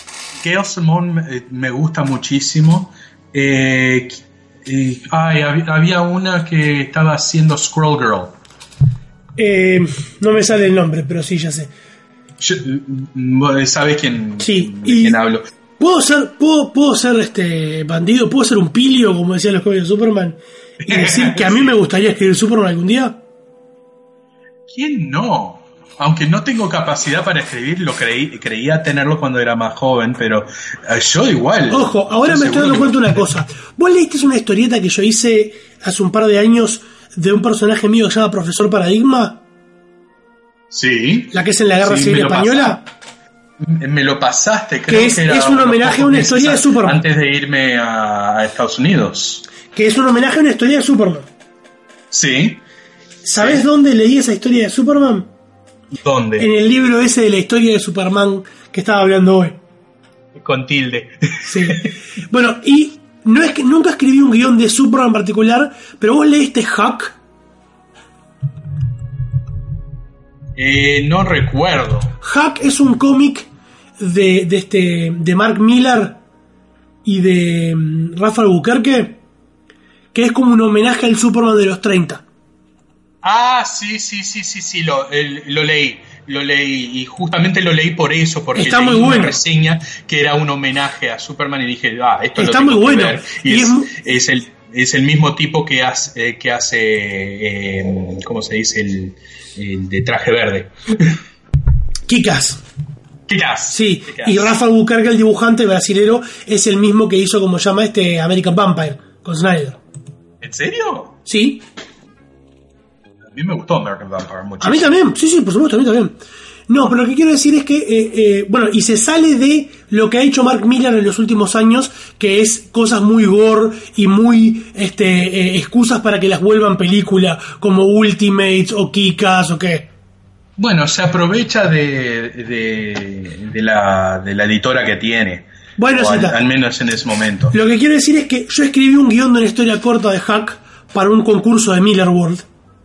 Gail Simone me, me gusta muchísimo. Eh, eh, ay, había, había una que estaba haciendo Squirrel Girl. Eh, no me sale el nombre, pero sí, ya sé. Yo, ¿sabes quién, sí, de quién hablo? ¿Puedo ser, puedo, puedo ser este bandido? ¿Puedo ser un pilio, como decían los cómics de Superman? Y decir que a mí me gustaría escribir Superman algún día. ¿Quién no? Aunque no tengo capacidad para escribir, lo creí, creía tenerlo cuando era más joven, pero eh, yo igual. Ojo, ahora me estoy dando cuenta de una cosa. ¿Vos leíste una historieta que yo hice hace un par de años de un personaje mío que se llama Profesor Paradigma? Sí. La que es en la Guerra sí, Civil Española. Pasa, me lo pasaste, creo que es, que era es un homenaje a una historia de Superman. Antes de irme a, a Estados Unidos. Que es un homenaje a una historia de Superman. Sí. ¿Sabés sí. dónde leí esa historia de Superman? ¿Dónde? En el libro ese de la historia de Superman que estaba hablando hoy. Con tilde. Sí. Bueno, y no es que nunca escribí un guión de Superman en particular, pero vos leíste Huck. Eh, no recuerdo. Huck es un cómic de, de, este, de Mark Millar y de um, Rafa Albuquerque, que es como un homenaje al Superman de los treinta. Ah, sí, sí, sí, sí, sí, lo, el, lo leí, lo leí, y justamente lo leí por eso, porque está leí muy una bueno. reseña que era un homenaje a Superman y dije, ah, esto está lo tengo muy que bueno. ver. Y, y es, es, es, el, es el mismo tipo que hace, eh, que hace eh, ¿cómo se dice? El, el de traje verde. Kick-Ass. Kick-Ass. Sí, Kick-Ass. y Rafa Albuquerque, el dibujante brasilero, es el mismo que hizo, como se llama este, American Vampire, con Snyder. ¿En serio? Sí. A mí me gustó American Vampire mucho. A mí también, sí, sí, por supuesto, a mí también. No, pero lo que quiero decir es que, eh, eh, bueno, y se sale de lo que ha hecho Mark Millar en los últimos años, que es cosas muy gore y muy este, eh, excusas para que las vuelvan película, como Ultimates o Kick-Ass o qué. Bueno, se aprovecha de, de, de, la, de la editora que tiene. Bueno, al, sí, al menos en ese momento. Lo que quiero decir es que yo escribí un guión de una historia corta de Huck para un concurso de Miller World.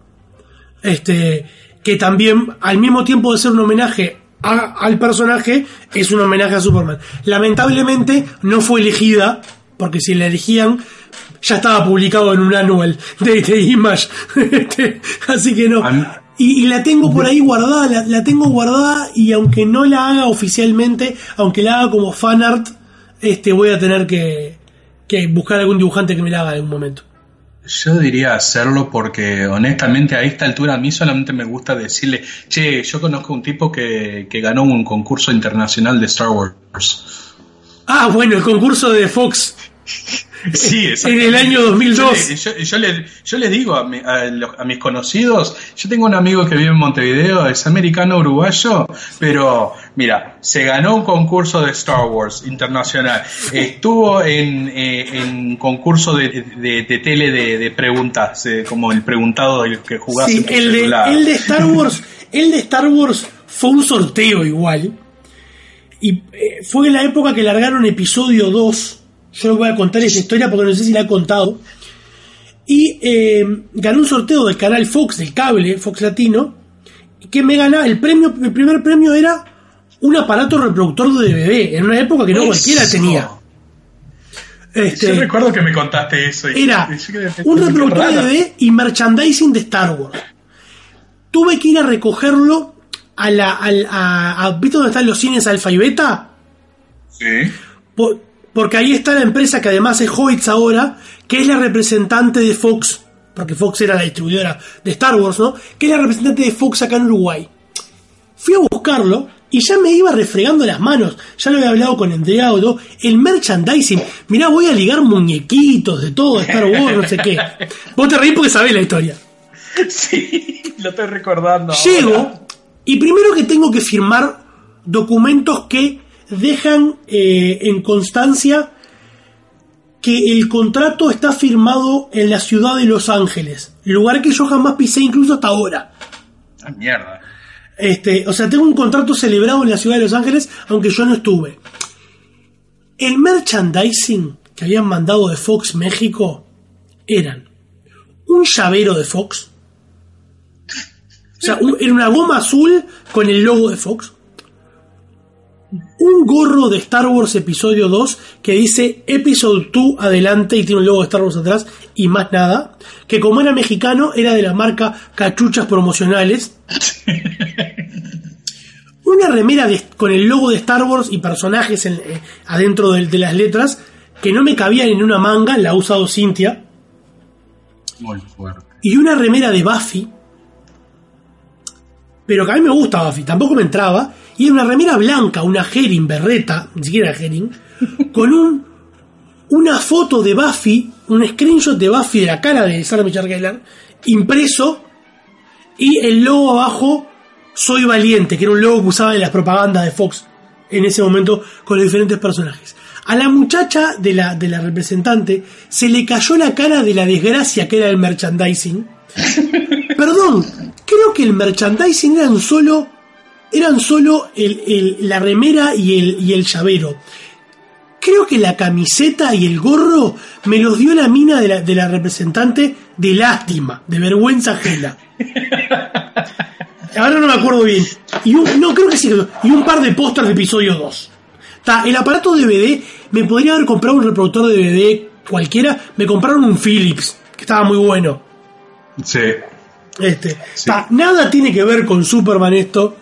Este, que también, al mismo tiempo de ser un homenaje a, al personaje, es un homenaje a Superman. Lamentablemente no fue elegida, porque si la elegían ya estaba publicado en un anual de, de Image. Este, así que no. Y, y la tengo por ahí guardada, la, la tengo guardada, y aunque no la haga oficialmente, aunque la haga como fanart, este, voy a tener que, que buscar algún dibujante que me la haga en algún momento. Yo diría hacerlo porque honestamente a esta altura a mí solamente me gusta decirle, che, yo conozco un tipo que, que ganó un concurso internacional de Star Wars. Ah, bueno, el concurso de Fox. Sí, en el año dos mil dos. Yo, yo, yo, le, yo les digo a, mi, a, los, a mis conocidos, yo tengo un amigo que vive en Montevideo, es americano uruguayo, pero mira, se ganó un concurso de Star Wars internacional, estuvo en, eh, en concurso de, de, de tele de, de preguntas, eh, como el preguntado del que jugás sí, en tu el celular. De, el de Star Wars, el de Star Wars fue un sorteo igual, y eh, fue en la época que largaron episodio dos. Yo les voy a contar esa historia porque no sé si la he contado. Y eh, gané un sorteo del canal Fox, del cable, Fox Latino, que me ganaba el premio. El primer premio era un aparato reproductor de D V D, en una época que no eso. Cualquiera tenía. Este, yo recuerdo que me contaste eso. Y era yo, un reproductor de D V D y merchandising de Star Wars. Tuve que ir a recogerlo a la. A, a, a, ¿viste dónde están los cines Alfa y Beta? Sí. Por, Porque ahí está la empresa que además es Hoyts ahora, que es la representante de Fox, porque Fox era la distribuidora de Star Wars, ¿no? Que es la representante de Fox acá en Uruguay. Fui a buscarlo y ya me iba refregando las manos. Ya lo había hablado con Andreaudo. El merchandising. Mirá, voy a ligar muñequitos de todo, de Star Wars, no sé qué. Vos te reís porque sabés la historia. Sí, lo estoy recordando. Llego ahora. Y primero que tengo que firmar documentos que dejan eh, en constancia que el contrato está firmado en la ciudad de Los Ángeles, lugar que yo jamás pisé incluso hasta ahora. Ah, mierda. Este, o sea, tengo un contrato celebrado en la ciudad de Los Ángeles, aunque yo no estuve. El merchandising que habían mandado de Fox México eran un llavero de Fox, o sea, un, era una goma azul con el logo de Fox, un gorro de Star Wars Episodio dos que dice Episode dos adelante y tiene un logo de Star Wars atrás y más nada, que como era mexicano era de la marca Cachuchas Promocionales. Una remera de, con el logo de Star Wars y personajes en, eh, adentro de, de las letras que no me cabían en una manga, la ha usado Cintia. Muy fuerte. Y una remera de Buffy, pero que a mí me gusta Buffy, tampoco me entraba, y era una remera blanca, una Herring berreta, ni siquiera Herring, con un una foto de Buffy, un screenshot de Buffy de la cara de Sarah Michelle Gellar, impreso, y el logo abajo, Soy Valiente, que era un logo que usaba en las propagandas de Fox en ese momento con los diferentes personajes. A la muchacha de la, de la representante se le cayó la cara de la desgracia que era el merchandising. Perdón, creo que el merchandising eran solo eran solo el, el, la remera y el, y el llavero. Creo que la camiseta y el gorro me los dio la mina de la, de la representante de lástima, de vergüenza ajena. Ahora no me acuerdo bien. Y un, no, creo que sí. Y un par de pósters de episodio dos. Ta, el aparato D V D, me podría haber comprado un reproductor de D V D cualquiera. Me compraron un Philips, que estaba muy bueno. Sí. Este. Sí. Ta, nada tiene que ver con Superman esto.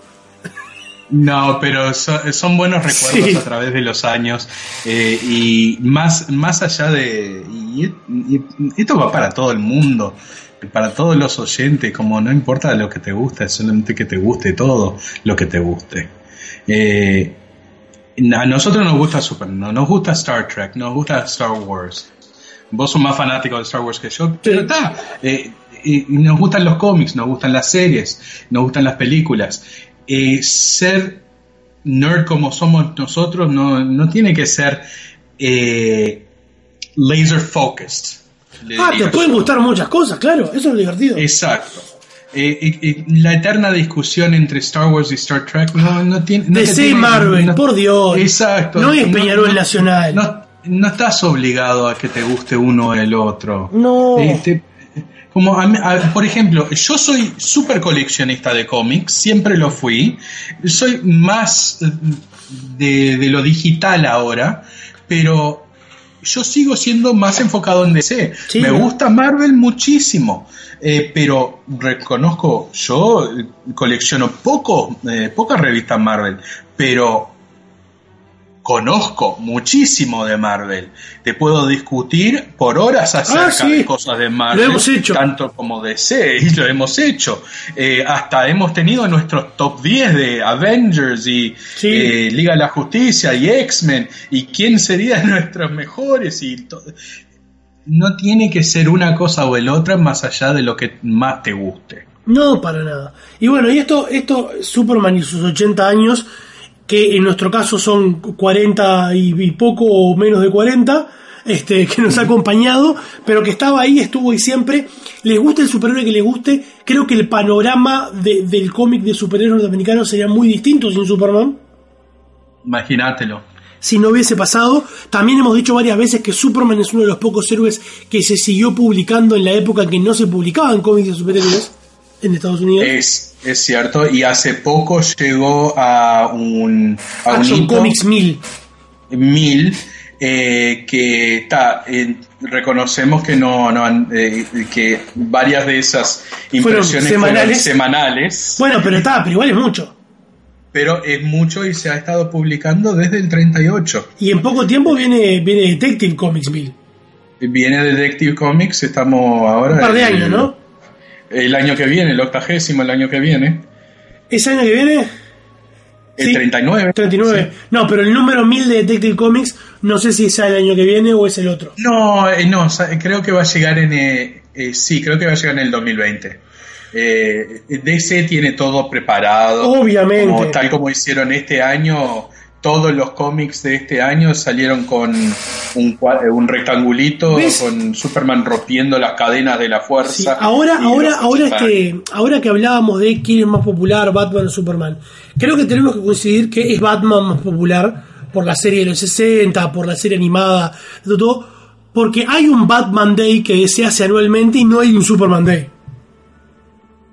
No, pero so, son buenos recuerdos sí. a través de los años. Eh, y más, más allá de... Y, y, esto va para todo el mundo. Para todos los oyentes, como no importa lo que te gusta, es solamente que te guste todo lo que te guste. Eh, a nosotros nos gusta Superman, no, nos gusta Star Trek, nos gusta Star Wars. Vos sos más fanático de Star Wars que yo, pero está. Eh, eh, nos gustan los cómics, nos gustan las series, nos gustan las películas. Eh, ser nerd como somos nosotros no, no tiene que ser eh, laser focused. Ah, te pueden gustar muchas cosas, claro, eso es lo divertido. Exacto. Eh, eh, eh, la eterna discusión entre Star Wars y Star Trek no, no tiene... No D C tiene, Marvel, no, por Dios. Exacto. No es Peñarol no, Nacional. No, no estás obligado a que te guste uno o el otro. No. Eh, te, como a, a, por ejemplo, yo soy súper coleccionista de cómics, siempre lo fui. Soy más de, de lo digital ahora, pero... yo sigo siendo más enfocado en D C. Sí, me gusta Marvel muchísimo, eh, pero reconozco, yo colecciono poco, eh, pocas revistas Marvel, pero conozco muchísimo de Marvel. Te puedo discutir por horas acerca ah, sí. de cosas de Marvel, lo hemos hecho. Tanto como D C, y lo hemos hecho. Eh, hasta hemos tenido nuestros top diez de Avengers y sí. eh, Liga de la Justicia y X-Men, y quién serían nuestros mejores. Y to- no tiene que ser una cosa o el otra más allá de lo que más te guste. No, para nada. Y bueno, y esto, esto Superman y sus ochenta años, que en nuestro caso son cuarenta y, y poco o menos de cuarenta, este, que nos ha acompañado, pero que estaba ahí, estuvo y siempre. Les guste el superhéroe que les guste, creo que el panorama de, del cómic de superhéroes norteamericanos sería muy distinto sin Superman. Imagínatelo. Si no hubiese pasado. También hemos dicho varias veces que Superman es uno de los pocos héroes que se siguió publicando en la época en que no se publicaban cómics de superhéroes en Estados Unidos. Es, es cierto, y hace poco llegó a un... A Action un hito, Comics mil. Mil, eh, que está... Eh, reconocemos que no, no eh, que varias de esas impresiones fueron semanales. Fueron semanales. Bueno, pero está, pero igual es mucho. Pero es mucho y se ha estado publicando desde el treinta y ocho. Y en poco tiempo viene, viene Detective Comics mil. Viene Detective Comics, estamos ahora... Un par de el, años, ¿no? El año que viene, el octagésimo, el año que viene. ¿Ese año que viene? El sí, treinta y nueve. treinta y nueve. Sí. No, pero el número mil de Detective Comics, no sé si es el año que viene o es el otro. No, eh, no, creo que va a llegar en... Eh, eh, sí, creo que va a llegar en el dos mil veinte. Eh, D C tiene todo preparado. Obviamente. Como, tal como hicieron este año, todos los cómics de este año salieron con un, un rectangulito, ¿ves? Con Superman rompiendo las cadenas de la fuerza. Sí, ahora, ahora, ahora, este, ahora que hablábamos de quién es más popular, Batman o Superman, creo que tenemos que coincidir que es Batman más popular por la serie de los sesenta, por la serie animada, de todo, porque hay un Batman Day que se hace anualmente y no hay un Superman Day.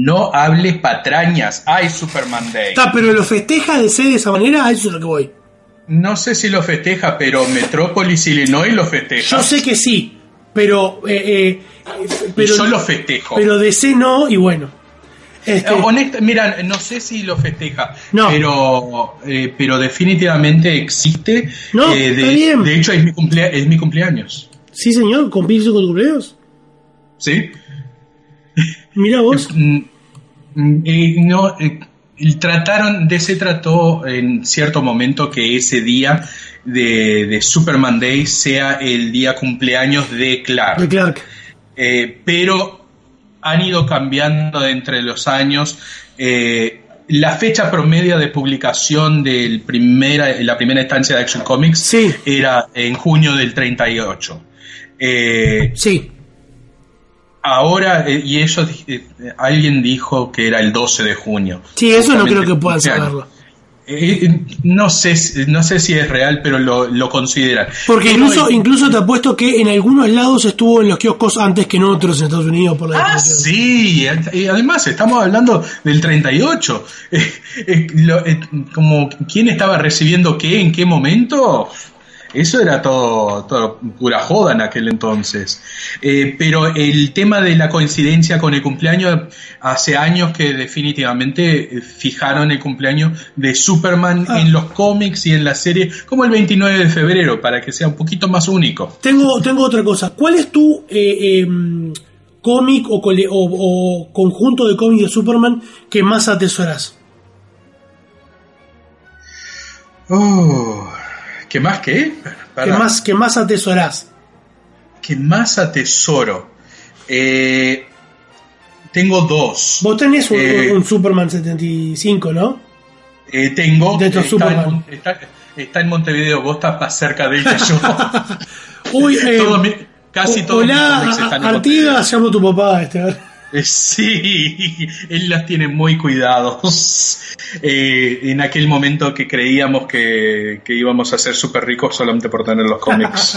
no hables patrañas. Hay Superman Day. Está, pero lo festeja D C de esa manera, a eso es lo que voy. No sé si lo festeja, pero Metrópolis, Illinois lo festeja. Yo sé que sí, pero... Eh, eh, pero yo lo festejo. Pero D C no, y bueno. Este... Honesta, mira, no sé si lo festeja, no. pero eh, pero definitivamente existe. No, eh, de, está bien. de hecho, es mi, cumplea- es mi cumpleaños. Sí, señor, ¿cumplirse con tu cumpleaños? Sí. Mira vos. Eh, no, eh, trataron, D C trató en cierto momento que ese día de, de Superman Day sea el día cumpleaños de Clark. De Clark. Eh, pero han ido cambiando de entre los años. Eh, la fecha promedio de publicación de primera, la primera instancia de Action Comics sí. era en junio del treinta y ocho. Eh, sí. Ahora, eh, y ellos, eh, alguien dijo que era el doce de junio. Sí, eso no creo que puedan saberlo. Eh, no sé, no sé si es real, pero lo, lo consideran. Porque Pero incluso, hay... incluso te apuesto que en algunos lados estuvo en los kioscos antes que en otros en Estados Unidos por la Ah, sí, y además estamos hablando del treinta y ocho. Eh, eh, lo, eh, como quién estaba recibiendo qué, en qué momento. Eso era todo, todo pura joda en aquel entonces. Eh, pero el tema de la coincidencia con el cumpleaños, hace años que definitivamente fijaron el cumpleaños de Superman ah. en los cómics y en la serie como el veintinueve de febrero, para que sea un poquito más único. Tengo, tengo otra cosa. ¿Cuál es tu eh, eh, cómic o, cole- o, o conjunto de cómics de Superman que más atesoras? Oh... ¿Qué más qué? ¿Qué más, qué más atesorás? ¿Qué más atesoro? Eh, tengo dos. Vos tenés un, eh, un Superman setenta y cinco, ¿no? Eh, tengo. De está, Superman. En, está, está en Montevideo, vos estás más cerca de ella yo. Uy, eh, todo mi, casi o, todos mis hola, cómics están a, en Artigas, llamo a tu papá. Este, Sí, él las tiene muy cuidados. Eh, en aquel momento que creíamos que, que íbamos a ser súper ricos solamente por tener los cómics.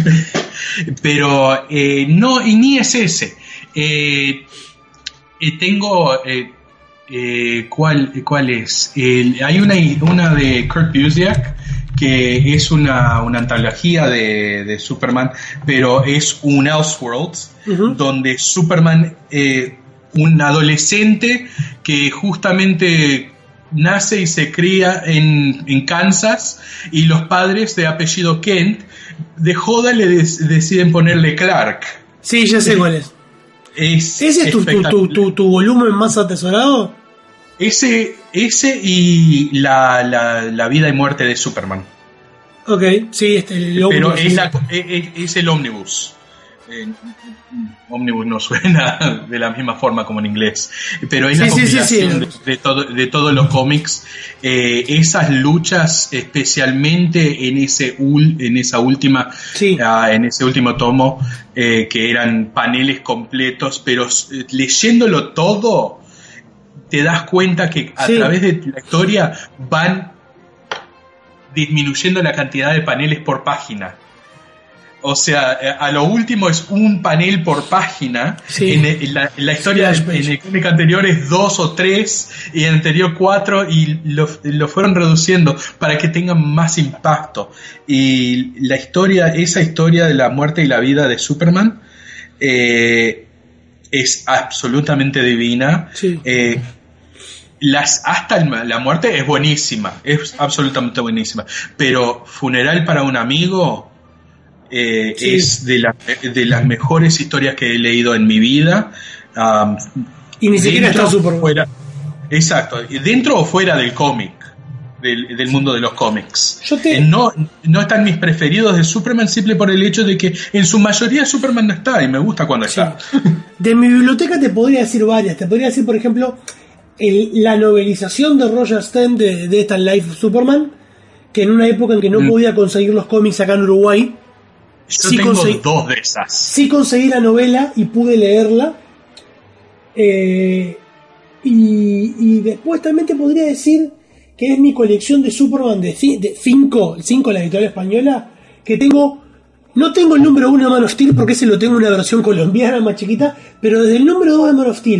Pero eh, no, y ni es ese. Eh, eh, tengo... Eh, eh, ¿cuál, ¿Cuál es? Eh, hay una, una de Kurt Busiek que es una, una antología de, de Superman, pero es un Elseworlds, uh-huh. donde Superman, eh, un adolescente que justamente nace y se cría en, en Kansas, y los padres de apellido Kent, de joda le des, deciden ponerle Clark. Sí, ya sé cuál es. es ¿Ese es tu, tu, tu, tu, tu volumen más atesorado? Ese, ese y la, la, la vida y muerte de Superman. Ok, sí, este, el pero ómnibus, es, sí. la, es, es el ómnibus. Eh, ómnibus no suena de la misma forma como en inglés, pero es sí, la compilación sí, sí, sí. De, de, todo, de todos los cómics. Eh, esas luchas, especialmente en ese ul, en esa última, sí. uh, en ese último tomo, eh, que eran paneles completos, pero eh, leyéndolo todo, te das cuenta que a sí. través de la historia van disminuyendo la cantidad de paneles por página. O sea, a lo último es un panel por página. Sí. En, el, en, la, en la historia, sí, en el cómic anterior es dos o tres, y en el anterior cuatro, y lo, lo fueron reduciendo para que tengan más impacto. Y la historia, esa historia de la muerte y la vida de Superman, eh, es absolutamente divina. Sí. Eh, Las, hasta el, la muerte es buenísima, es absolutamente buenísima, pero Funeral para un amigo eh, sí. es de, la, de las mejores historias que he leído en mi vida. Um, y ni siquiera está súper fuera. Exacto, dentro o fuera del cómic, del, del mundo de los cómics. Yo te... eh, no, no están mis preferidos de Superman, simple por el hecho de que en su mayoría Superman no está, y me gusta cuando sí. está. De mi biblioteca te podría decir varias. Te podría decir, por ejemplo, El, la novelización de Roger Stern de, de Stan Life Superman, que en una época en que no mm. podía conseguir los cómics acá en Uruguay, yo sí tengo conseguí, dos de esas. Sí conseguí la novela y pude leerla. Eh, y, y después también te podría decir que es mi colección de Superman de, de Finco, el cinco, la editorial española, que tengo. No tengo el número uno de Man of Steel porque ese lo tengo en una versión colombiana más chiquita, pero desde el número dos de Man of Steel,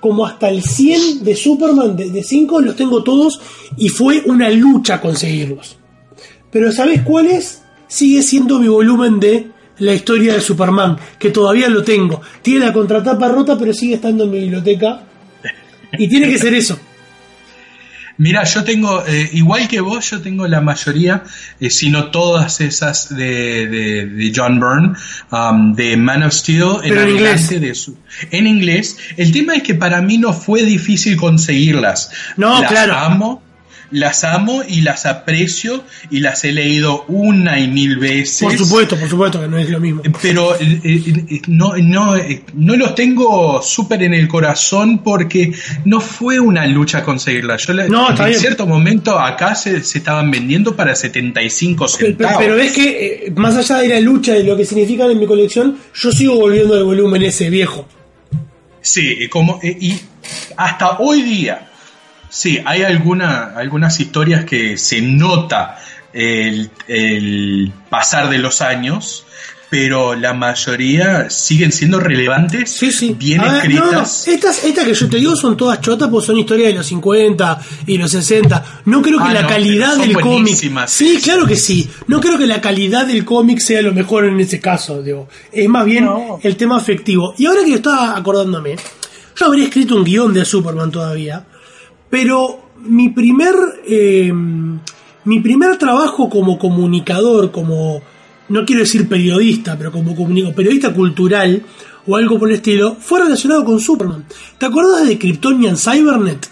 como hasta el cien de Superman, de cinco, los tengo todos, y fue una lucha conseguirlos. Pero ¿sabés cuál es? Sigue siendo mi volumen de la historia de Superman, que todavía lo tengo. Tiene la contratapa rota, pero sigue estando en mi biblioteca. Y tiene que ser eso. Mira, yo tengo, eh, igual que vos, yo tengo la mayoría, eh, si no todas esas de, de, de John Byrne, um, de Man of Steel, en, en inglés. De su, en inglés. El tema es que para mí no fue difícil conseguirlas. No, las claro. amo, las amo y las aprecio y las he leído una y mil veces. Por supuesto, por supuesto que no es lo mismo. Pero eh, eh, no, no, eh, no los tengo súper en el corazón porque no fue una lucha conseguirla. Yo la, no, está en bien. cierto momento acá se, se estaban vendiendo para setenta y cinco centavos. Pero, pero es que, eh, más allá de la lucha y lo que significan en mi colección, yo sigo volviendo al volumen ese viejo. Sí, como, eh, y hasta hoy día. Sí, hay alguna, algunas historias que se nota el, el pasar de los años, pero la mayoría siguen siendo relevantes, sí, sí. bien ver, escritas. No, estas, estas que yo te digo son todas chotas, pues son historias de los cincuenta y los sesenta. No creo que ah, la no, calidad del cómic... Sí, sí, claro que sí. No creo que la calidad del cómic sea lo mejor en ese caso, digo. Es más bien no. el tema afectivo. Y ahora que yo estaba acordándome, yo habría escrito un guión de Superman todavía, pero mi primer eh, mi primer trabajo como comunicador, como, no quiero decir periodista, pero como comunicador, periodista cultural o algo por el estilo, fue relacionado con Superman. ¿Te acuerdas de Kryptonian Cybernet?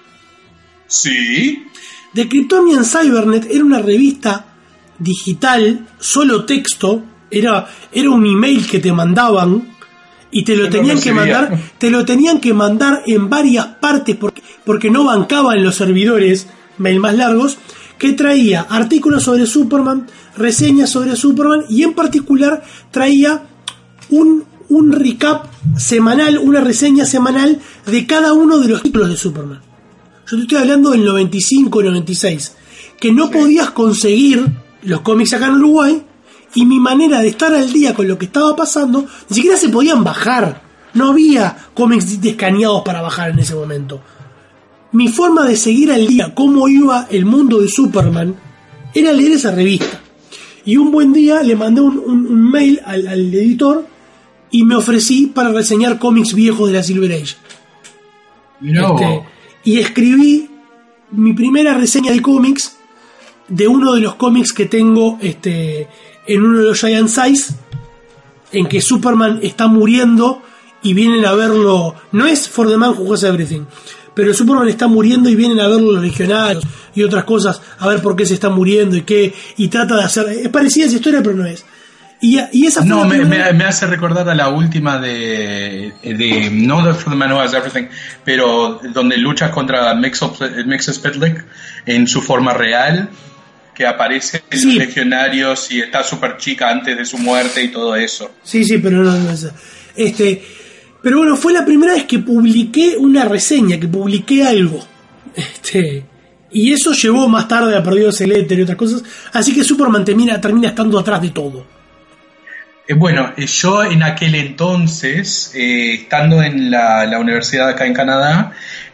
Sí. The Kryptonian Cybernet era una revista digital, solo texto, era, era un email que te mandaban y te lo tenían que mandar, te lo tenían que mandar en varias partes porque, porque no bancaban los servidores mail más largos, que traía artículos sobre Superman, reseñas sobre Superman y en particular traía un, un recap semanal, una reseña semanal de cada uno de los títulos de Superman. Yo te estoy hablando del noventa y cinco y noventa y seis, que no sí. podías conseguir los cómics acá en Uruguay. Y mi manera de estar al día con lo que estaba pasando, ni siquiera se podían bajar. No había cómics escaneados para bajar en ese momento. Mi forma de seguir al día cómo iba el mundo de Superman era leer esa revista. Y un buen día le mandé un, un, un mail al, al editor y me ofrecí para reseñar cómics viejos de la Silver Age. No. Este, y escribí mi primera reseña de cómics de uno de los cómics que tengo este, en uno de los Giant Size, en que Superman está muriendo y vienen a verlo. No es For the Man Who Has Everything, pero Superman está muriendo y vienen a verlo los legionarios y otras cosas, a ver por qué se está muriendo y qué, y trata de hacer. Es parecida a esa historia, pero no es. Y, y esa no, me, primera... me, me hace recordar a la última de, de no de For the Man Who Has Everything, pero donde luchas contra Mxyzptlk en su forma real, que aparece en sí. los legionarios y está súper chica antes de su muerte y todo eso. Sí, sí, pero no, no es este, pero bueno, fue la primera vez que publiqué una reseña, que publiqué algo. Este, y eso llevó más tarde a Perdidos el Éter y otras cosas, así que Superman termina, termina estando atrás de todo. Eh, bueno, eh, yo en aquel entonces, eh, estando en la, la universidad acá en Canadá,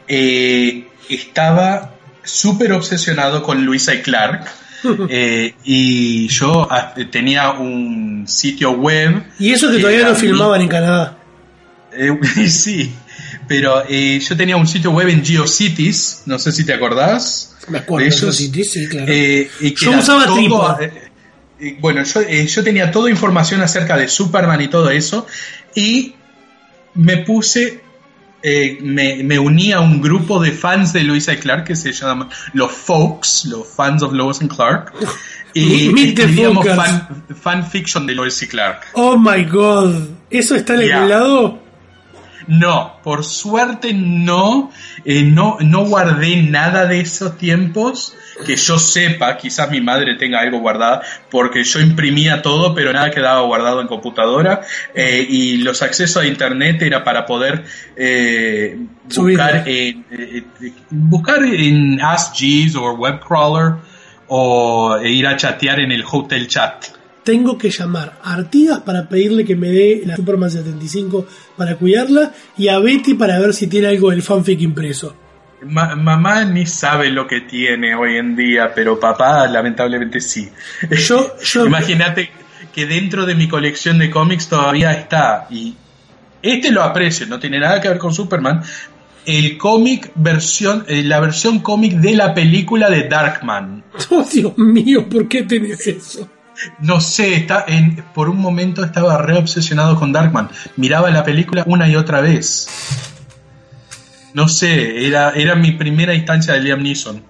eh, estaba súper obsesionado con Lois y Clark. Eh, y yo ah, tenía un sitio web. Y eso que todavía no filmaban en Canadá. Eh, sí, pero eh, yo tenía un sitio web en GeoCities, no sé si te acordás. Me acuerdo de GeoCities, sí, claro. Eh, y que yo usaba todo, Tripo. Eh, eh, bueno, yo, eh, yo tenía toda información acerca de Superman y todo eso, y me puse. Eh, me, me uní a un grupo de fans de Lois y Clark que se llama los Folks, los fans of Lois and Clark, y escribíamos fan, fanfiction de Lois y Clark. Oh my god, ¿eso está en algún lado? No, por suerte no, eh, no, no guardé nada de esos tiempos, que yo sepa, quizás mi madre tenga algo guardado, porque yo imprimía todo, pero nada quedaba guardado en computadora, eh, y los accesos a internet era para poder eh, buscar, en, eh, buscar en Ask Jeeves o Webcrawler, o ir a chatear en el Hotel Chat. tengo que llamar a Artigas para pedirle que me dé la Superman setenta y cinco para cuidarla y a Betty para ver si tiene algo del fanfic impreso. Ma- mamá ni sabe lo que tiene hoy en día, pero papá lamentablemente sí. Yo, yo... Imagínate que dentro de mi colección de cómics todavía está, y este lo aprecio, no tiene nada que ver con Superman, el cómic versión, eh, la versión cómic de la película de Darkman. Oh, Dios mío, ¿por qué tenés eso? No sé, está en, por un momento estaba re obsesionado con Darkman. Miraba la película una y otra vez. No sé, era, era mi primera instancia de Liam Neeson.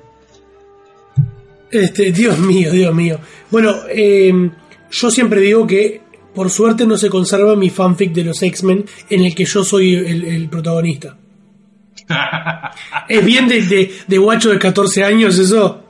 Este, Dios mío, Dios mío. Bueno, eh, yo siempre digo que por suerte no se conserva mi fanfic de los X-Men en el que yo soy el, el protagonista. ¿Es bien de, de, de guacho de catorce años eso?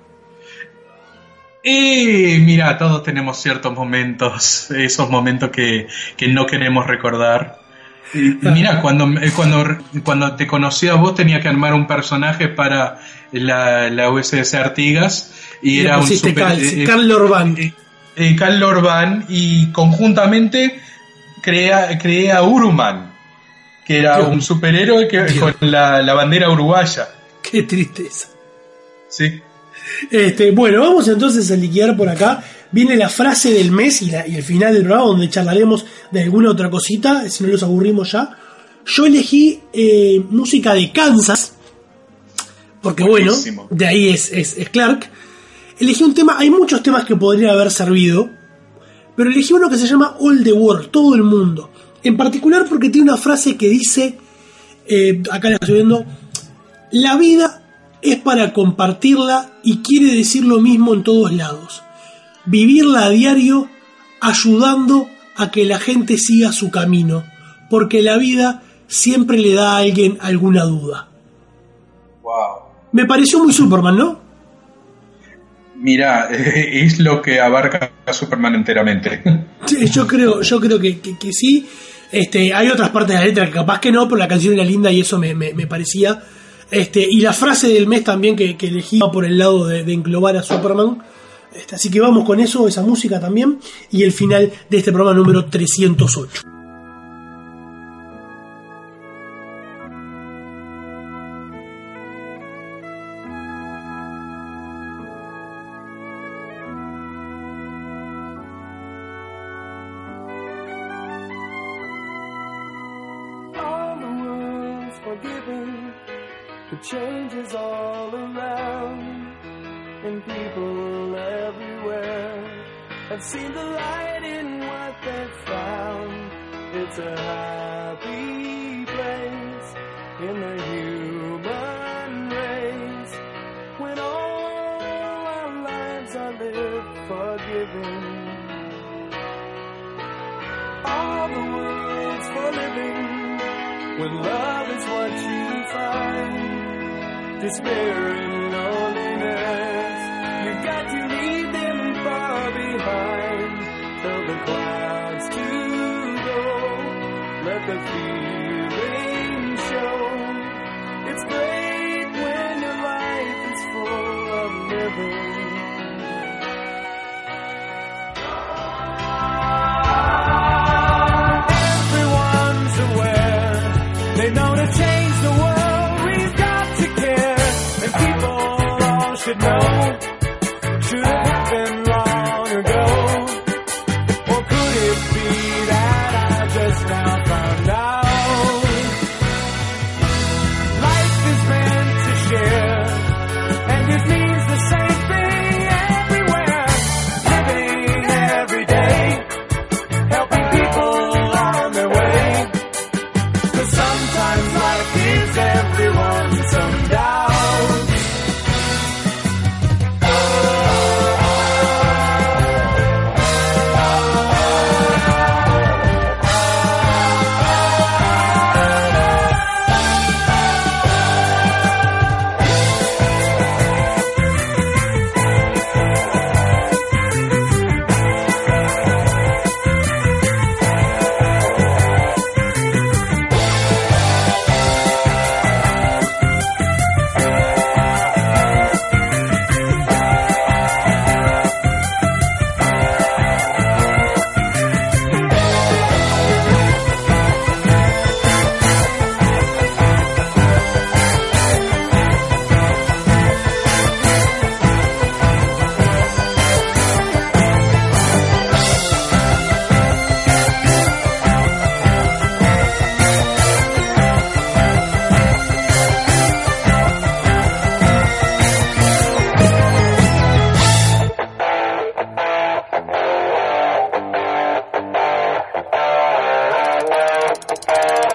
Eh, mira, todos tenemos ciertos momentos, esos momentos que, que no queremos recordar. Y, mira, cuando, cuando, cuando te conocí a vos tenía que armar un personaje para la, la U S S Artigas y, y era un super, Cal, eh, Carl Orban. Eh, eh, Carl Orban y conjuntamente creé, creé a Uruman, que era Dios. Un superhéroe que, con la, la bandera uruguaya. Qué tristeza. Sí. Este, bueno, vamos entonces a liquidar por acá. Viene la frase del mes y, la, y el final del programa donde charlaremos de alguna otra cosita, si no los aburrimos ya. Yo elegí eh, música de Kansas, porque buenísimo. Bueno, de ahí es, es, es Clark. Elegí un tema, hay muchos temas que podrían haber servido, pero elegí uno que se llama All the World, todo el mundo. En particular porque tiene una frase que dice, eh, acá la estoy viendo, la vida es para compartirla y quiere decir lo mismo en todos lados. Vivirla a diario ayudando a que la gente siga su camino, porque la vida siempre le da a alguien alguna duda. Wow. Me pareció muy Superman, ¿no? Mira, es lo que abarca a Superman enteramente. Sí, yo creo, yo creo que, que, que sí. Este, hay otras partes de la letra que capaz que no, pero la canción era linda y eso me, me, me parecía. Este, y la frase del mes también que, que elegí por el lado de, de englobar a Superman. Este, así que vamos con eso, esa música también. Y el final de este programa número trescientos ocho. Changes all around, and people everywhere have seen the light in what they've found. It's a happy place in the human race, when all our lives are lived forgiving. All the world's for living, when love is what you find. Despair and loneliness, you've got to leave them far behind. Tell the clouds to go, let the feeling show. It's great when your life is full of living. Everyone's aware, they know to change the world. Should know, should have happened long ago. Or could it be that I just now found out? Life is meant to share, and it means the same thing everywhere. Living every day, helping people on their way. 'Cause sometimes life gives everyone some doubt.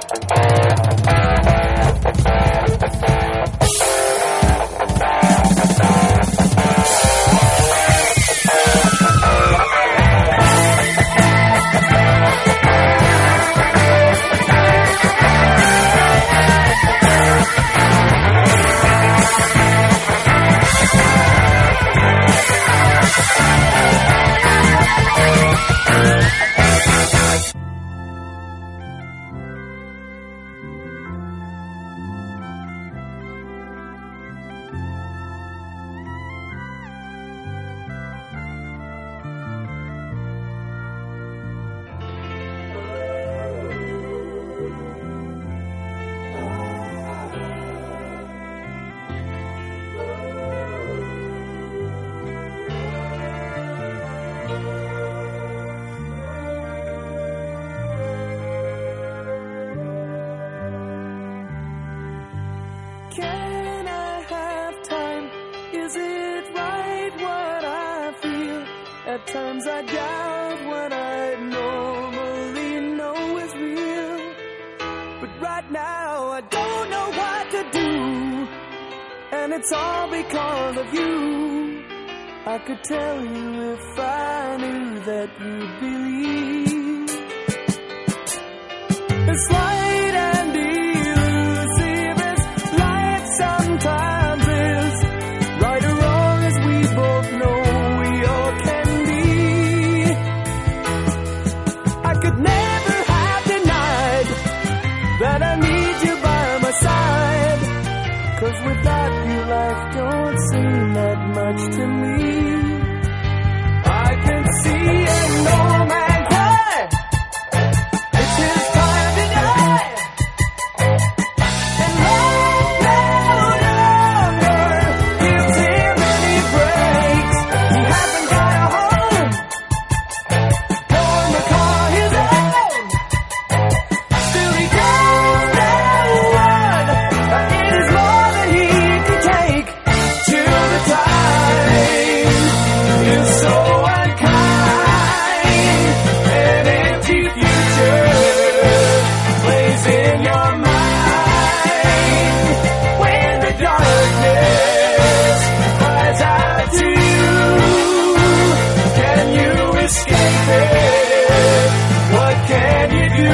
Can I have time? Is it right what I feel? At times I doubt what I normally know is real. But right now I don't know what to do. And it's all because of you. I could tell you if I knew that you'd believe. It's light and elusive as life sometimes is. Right or wrong as we both know we all can be. I could never have denied that I need you by my side. 'Cause without you life don't seem that much to me. I can see an old man cry. It's his time to die. And love no longer gives him any breaks. He hasn't got a home, nor the car his own. Still he does know what it is more than he can take. Till the time is so unkind. An empty future plays in your mind. When the darkness cries out to you, can you escape it? What can you do?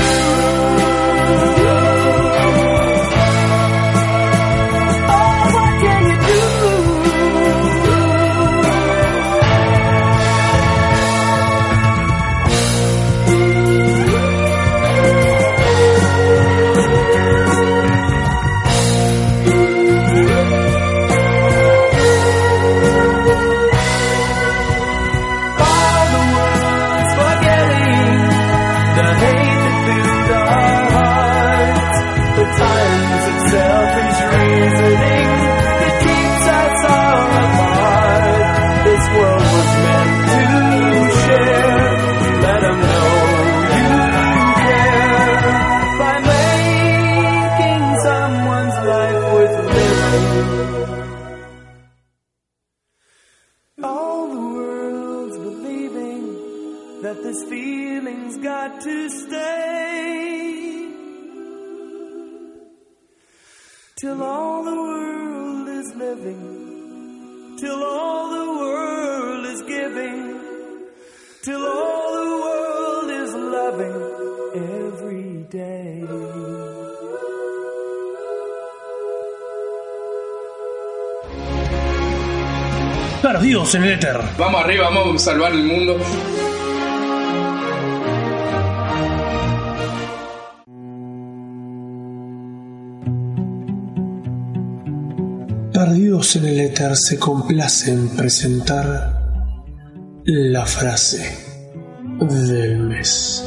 Oh, what can you do? All the world's forgetting the hate that filled our hearts. The times itself is reasoning that keeps us all apart. This world was meant to share. Let 'em know you care by making someone's life worth living. All the world's believing that this feeling's got to stay. Till all the world is living. Till all the world is giving. Till all the world is loving every day. Perdidos en el éter. Vamos arriba, vamos a salvar el mundo. Perdidos en el éter se complace en presentar la frase del mes.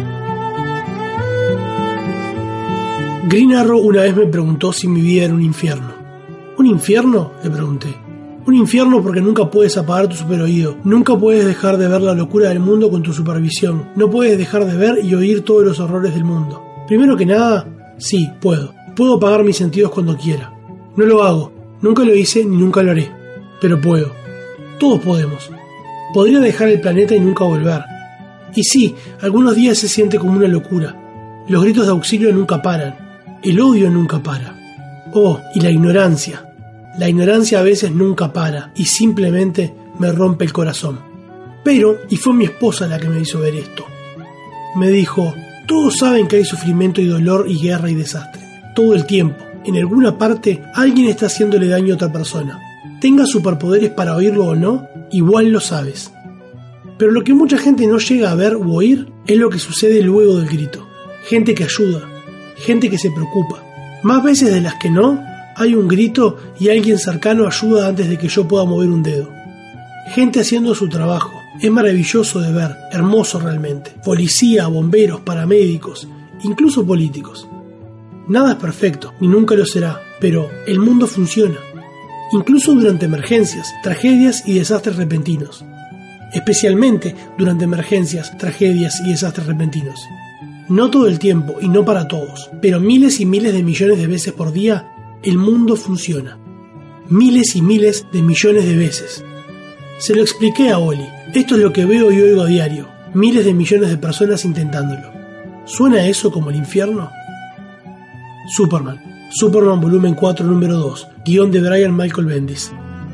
Green Arrow una vez me preguntó si mi vida era un infierno. ¿Un infierno?, le pregunté. Un infierno porque nunca puedes apagar tu superoído, nunca puedes dejar de ver la locura del mundo con tu supervisión, no puedes dejar de ver y oír todos los horrores del mundo. Primero que nada, sí, puedo. Puedo apagar mis sentidos cuando quiera. No lo hago, nunca lo hice ni nunca lo haré, pero puedo. Todos podemos. Podría dejar el planeta y nunca volver. Y sí, algunos días se siente como una locura. Los gritos de auxilio nunca paran. El odio nunca para. Oh, y la ignorancia. La ignorancia a veces nunca para y simplemente me rompe el corazón. Pero, y fue mi esposa la que me hizo ver esto. Me dijo, todos saben que hay sufrimiento y dolor y guerra y desastre. Todo el tiempo. En alguna parte, alguien está haciéndole daño a otra persona. Tenga superpoderes para oírlo o no, igual lo sabes. Pero lo que mucha gente no llega a ver u oír es lo que sucede luego del grito. Gente que ayuda, gente que se preocupa. Más veces de las que no, hay un grito y alguien cercano ayuda antes de que yo pueda mover un dedo. Gente haciendo su trabajo. Es maravilloso de ver, hermoso realmente. Policía, bomberos, paramédicos, incluso políticos. Nada es perfecto, ni nunca lo será, pero el mundo funciona. Incluso durante emergencias, tragedias y desastres repentinos. Especialmente durante emergencias, tragedias y desastres repentinos. No todo el tiempo y no para todos, pero miles y miles de millones de veces por día, el mundo funciona. Miles y miles de millones de veces. Se lo expliqué a Oli. Esto es lo que veo y oigo a diario. Miles de millones de personas intentándolo. ¿Suena eso como el infierno? Superman. Superman volumen cuatro número dos. Guión de Brian Michael Bendis.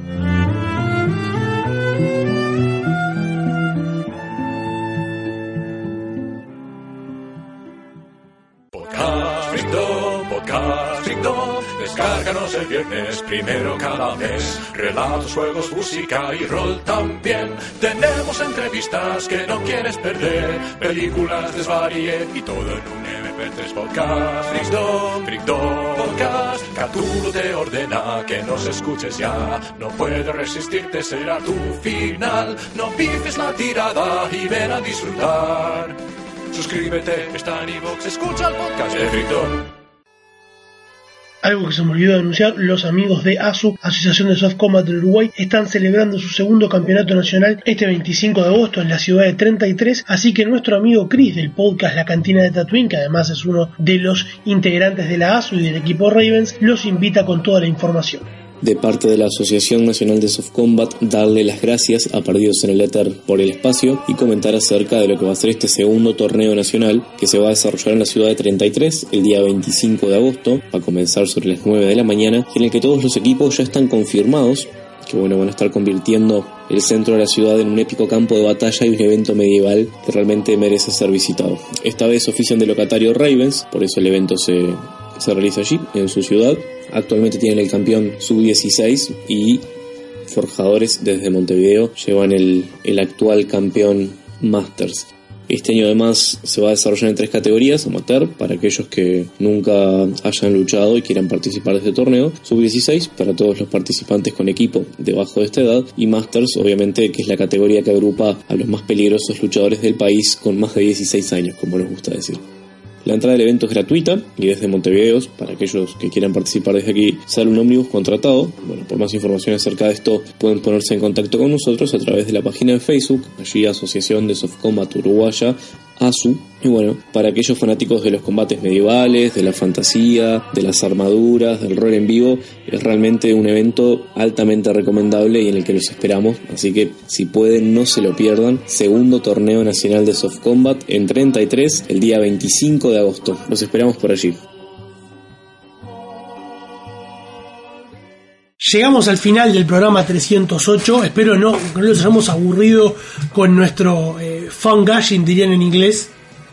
Descárganos el viernes primero cada mes. Relatos, juegos, música y rol también. Tenemos entrevistas que no quieres perder. Películas, desvaríe y todo en un eme pe tres podcast. Freakdom, Freakdom Podcast. Cthulhu te ordena que nos escuches ya. No puedes resistirte, será tu final. No piques la tirada y ven a disfrutar. Suscríbete, está en iVoox, escucha el podcast de Freakdom. Algo que se me olvidó de anunciar, los amigos de A S U, Asociación de Soft Combat del Uruguay, están celebrando su segundo campeonato nacional este veinticinco de agosto en la ciudad de treinta y tres, así que nuestro amigo Chris del podcast La Cantina de Tatooine, que además es uno de los integrantes de la A S U y del equipo Ravens, los invita con toda la información. De parte de la Asociación Nacional de Soft Combat, darle las gracias a Perdidos en el Éter por el espacio y comentar acerca de lo que va a ser este segundo torneo nacional que se va a desarrollar en la ciudad de treinta y tres el día veinticinco de agosto, va a comenzar sobre las nueve de la mañana, en el que todos los equipos ya están confirmados, que bueno, van a estar convirtiendo el centro de la ciudad en un épico campo de batalla y un evento medieval que realmente merece ser visitado. Esta vez ofician de locatario Ravens, por eso el evento se, se realiza allí, en su ciudad. Actualmente tienen el campeón sub dieciséis y Forjadores desde Montevideo llevan el, el actual campeón Masters. Este año además se va a desarrollar en tres categorías: amateur para aquellos que nunca hayan luchado y quieran participar de este torneo, sub dieciséis para todos los participantes con equipo debajo de esta edad, y Masters obviamente, que es la categoría que agrupa a los más peligrosos luchadores del país con más de dieciséis años, como nos gusta decir. La entrada del evento es gratuita y desde Montevideo, para aquellos que quieran participar desde aquí, sale un ómnibus contratado. Bueno, por más información acerca de esto pueden ponerse en contacto con nosotros a través de la página de Facebook, allí Asociación de Soft Combat Uruguaya, A S U. Y bueno, para aquellos fanáticos de los combates medievales, de la fantasía, de las armaduras, del rol en vivo, es realmente un evento altamente recomendable y en el que los esperamos, así que si pueden no se lo pierdan. Segundo torneo nacional de Soft Combat en treinta y tres el día veinticinco de agosto. Los esperamos por allí. Llegamos al final del programa trescientos ocho. Espero no, que no los hayamos aburrido con nuestro eh, fun gashing, dirían en inglés.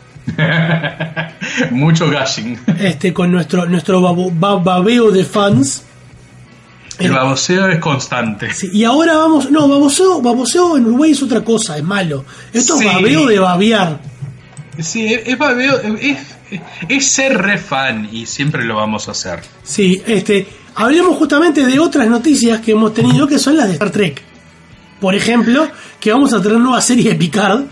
Mucho gashing. Este, con nuestro nuestro babo, babeo de fans. El baboseo es constante. Sí, y ahora vamos. No, baboseo, baboseo en Uruguay es otra cosa, es malo. Esto sí. Es babeo de babear. Sí, es babeo, es, es ser re fan y siempre lo vamos a hacer. Sí, este. Hablemos justamente de otras noticias que hemos tenido, que son las de Star Trek. Por ejemplo, que vamos a tener nueva serie de Picard.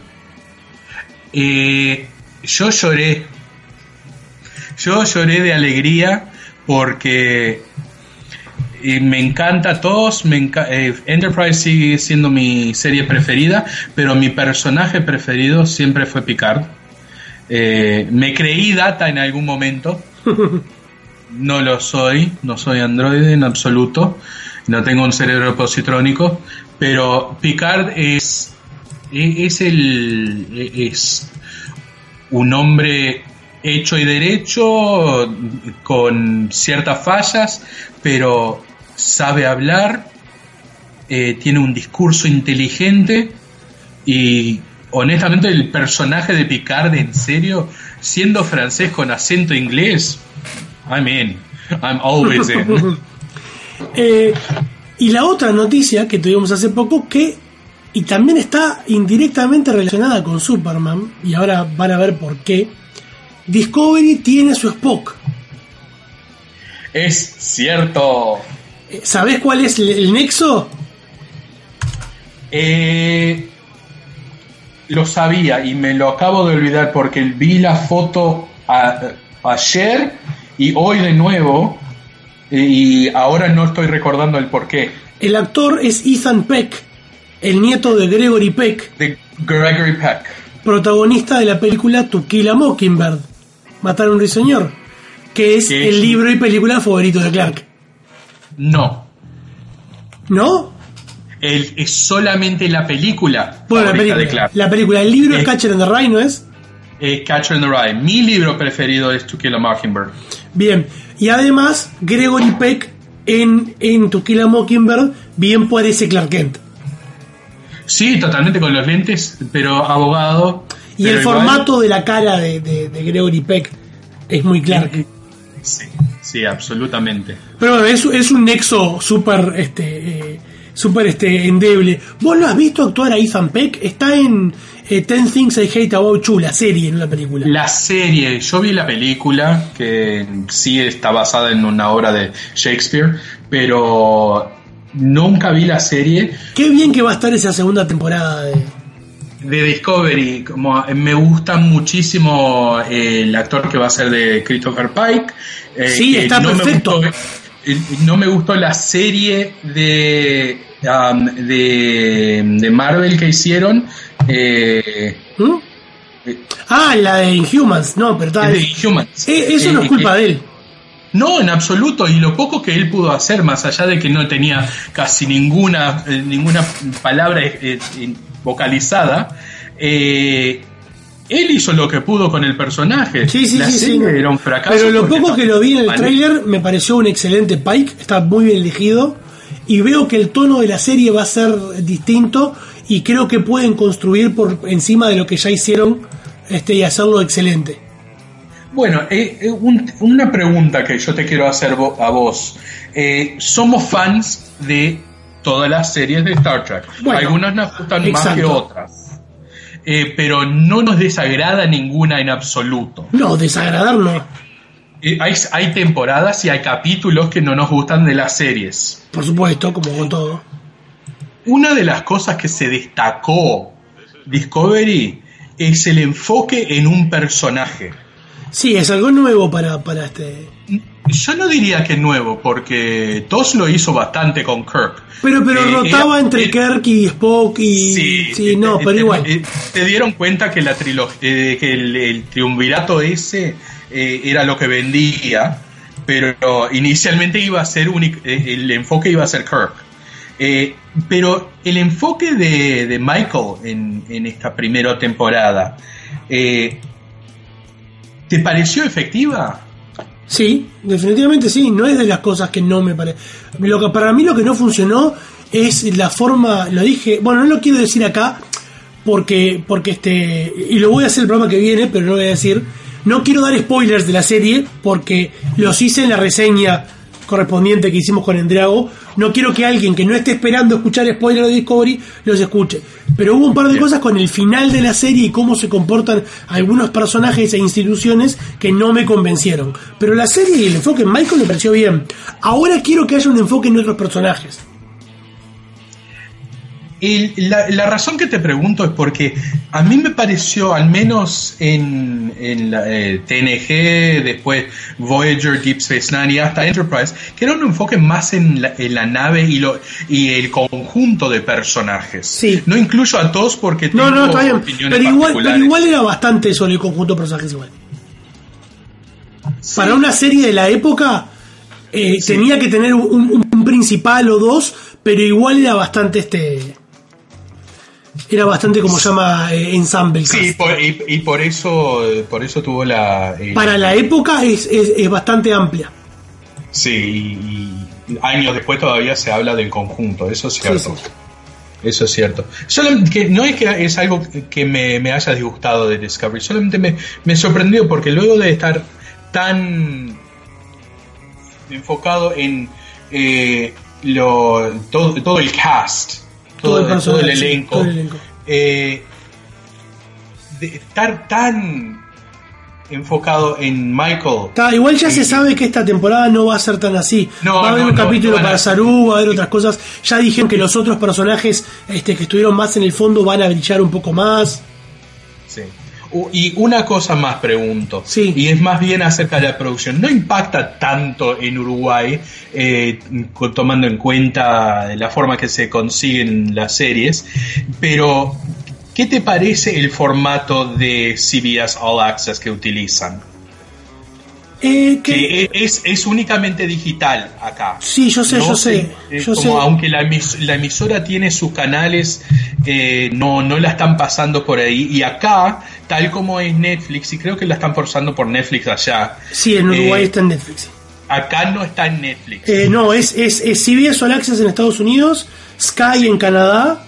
Eh, yo lloré. Yo lloré de alegría porque eh, me encanta, todos, me enca- eh, Enterprise sigue siendo mi serie preferida, pero mi personaje preferido siempre fue Picard. Eh, me creí Data en algún momento. No lo soy, no soy androide en absoluto, no tengo un cerebro positrónico, pero Picard es es el es un hombre hecho y derecho, con ciertas fallas, pero sabe hablar, eh, tiene un discurso inteligente y honestamente el personaje de Picard, en serio, siendo francés con acento inglés, I'm in, I'm always in. eh, y la otra noticia que tuvimos hace poco, que y también está indirectamente relacionada con Superman, y ahora van a ver por qué, Discovery tiene su Spock. Es cierto. ¿Sabés cuál es el nexo? Eh, lo sabía y me lo acabo de olvidar porque vi la foto a, ayer y hoy de nuevo y ahora no estoy recordando el porqué. El actor es Ethan Peck, el nieto de Gregory Peck. De Gregory Peck. Protagonista de la película To Kill a Mockingbird, Matar a un ruiseñor, que es el es? libro y película favorito de Clark. No. ¿No? El, es solamente la película bueno, la película, de Clark. La película, el libro es, es Catcher in the Rye, ¿no es? Eh, Catcher in the Rye. Mi libro preferido es To Kill a Mockingbird. Bien. Y además, Gregory Peck en, en To Kill a Mockingbird bien parece Clark Kent. Sí, totalmente con los lentes, pero abogado. Y pero el igual... formato de la cara de, de, de Gregory Peck es muy Clark. Sí, sí, absolutamente. Pero bueno, es, es un nexo súper este, eh, súper este, endeble. ¿Vos lo has visto actuar a Ethan Peck? Está en eh, Ten Things I Hate About You, la serie, no la película. La serie, yo vi la película, que sí está basada en una obra de Shakespeare, pero nunca vi la serie. Qué bien que va a estar esa segunda temporada de... de Discovery. Como me gusta muchísimo eh, el actor que va a ser de Christopher Pike. Eh, sí, está no perfecto. Me gustó, eh, no me gustó la serie de um, de, de Marvel que hicieron. Eh, ¿Mm? eh, ah, la de Inhumans. No, pero está de Inhumans. Eh, eso eh, no es culpa eh, de él. No, en absoluto, y lo poco que él pudo hacer, más allá de que no tenía casi ninguna eh, ninguna palabra eh, eh, vocalizada, eh, él hizo lo que pudo con el personaje. Sí, sí, la sí, serie sí. era un fracaso. Pero lo poco que lo vi en el tráiler me pareció un excelente Pike, está muy bien elegido, y veo que el tono de la serie va a ser distinto, y creo que pueden construir por encima de lo que ya hicieron este, y hacerlo excelente. Bueno, eh, eh, un, una pregunta que yo te quiero hacer vo- a vos. Eh, somos fans de todas las series de Star Trek. Bueno, algunas nos gustan exacto. más que otras. Eh, pero no nos desagrada ninguna en absoluto. No, desagradar no. Eh, hay, hay temporadas y hay capítulos que no nos gustan de las series. Por supuesto, como con todo. Una de las cosas que se destacó Discovery es el enfoque en un personaje. Sí, es algo nuevo para, para este... Yo no diría que nuevo, porque Tosh lo hizo bastante con Kirk. Pero pero eh, rotaba era, entre eh, Kirk y Spock y... Sí, sí no, eh, pero eh, igual. Eh, ¿Te dieron cuenta que la trilogía, eh, que el, el triunvirato ese eh, era lo que vendía? Pero inicialmente iba a ser un, eh, el enfoque iba a ser Kirk. Eh, pero el enfoque de, de Michael en, en esta primera temporada... Eh, ¿te pareció efectiva? Sí, definitivamente sí. No es de las cosas que no me parece. Lo que para mí lo que no funcionó es la forma. Lo dije. Bueno, no lo quiero decir acá porque porque este y lo voy a hacer el programa que viene, pero no lo voy a decir. No quiero dar spoilers de la serie porque los hice en la reseña correspondiente que hicimos con Endrago. No quiero que alguien que no esté esperando escuchar spoilers de Discovery los escuche. Pero hubo un par de Bien. cosas con el final de la serie y cómo se comportan algunos personajes e instituciones que no me convencieron. Pero la serie y el enfoque en Michael me pareció bien. Ahora quiero que haya un enfoque en otros personajes. El, la, la razón que te pregunto es porque a mí me pareció, al menos en, en la, eh, T N G, después Voyager, Deep Space Nine y hasta Enterprise, que era un enfoque más en la, en la nave y, lo, y el conjunto de personajes. Sí. No incluyo a todos porque tengo no, no, está bien. opiniones pero igual, particulares. pero igual era bastante sobre el conjunto de personajes igual. Sí. Para una serie de la época eh, sí. tenía que tener un, un, un principal o dos, pero igual era bastante este... era bastante, como se llama, eh, ensemble cast. Sí, por, y, y por eso por eso tuvo la... Eh, Para la época es, es, es bastante amplia. Sí, y, y años después todavía se habla del conjunto, eso es cierto. Sí, sí. Eso es cierto. Solamente que no es que es algo que me, me haya disgustado de Discovery, solamente me, me sorprendió porque luego de estar tan enfocado en eh, lo, todo, todo el cast, todo, todo, el, todo el elenco, todo el elenco. Eh, de estar tan enfocado en Michael. Ta, igual ya y, se sabe que esta temporada no va a ser tan así. No, va a haber no, un no, capítulo no para a... Saru, va a haber otras cosas. Ya dijeron que los otros personajes este, que estuvieron más en el fondo van a brillar un poco más. Sí. Y una cosa más pregunto, sí. y es más bien acerca de la producción. No impacta tanto en Uruguay, eh, tomando en cuenta la forma que se consiguen las series, pero ¿qué te parece el formato de C B S All Access que utilizan? Eh, que que es, es únicamente digital acá. Sí, yo sé, no yo sé. sé. Es yo como sé. Aunque la, emis, la emisora tiene sus canales, eh, no, no la están pasando por ahí. Y acá, tal como es Netflix, y creo que la están pasando por Netflix allá. Sí, en Uruguay eh, está en Netflix. Acá no está en Netflix. Eh, no, es, es, es C B S All Access en Estados Unidos, Sky en Canadá,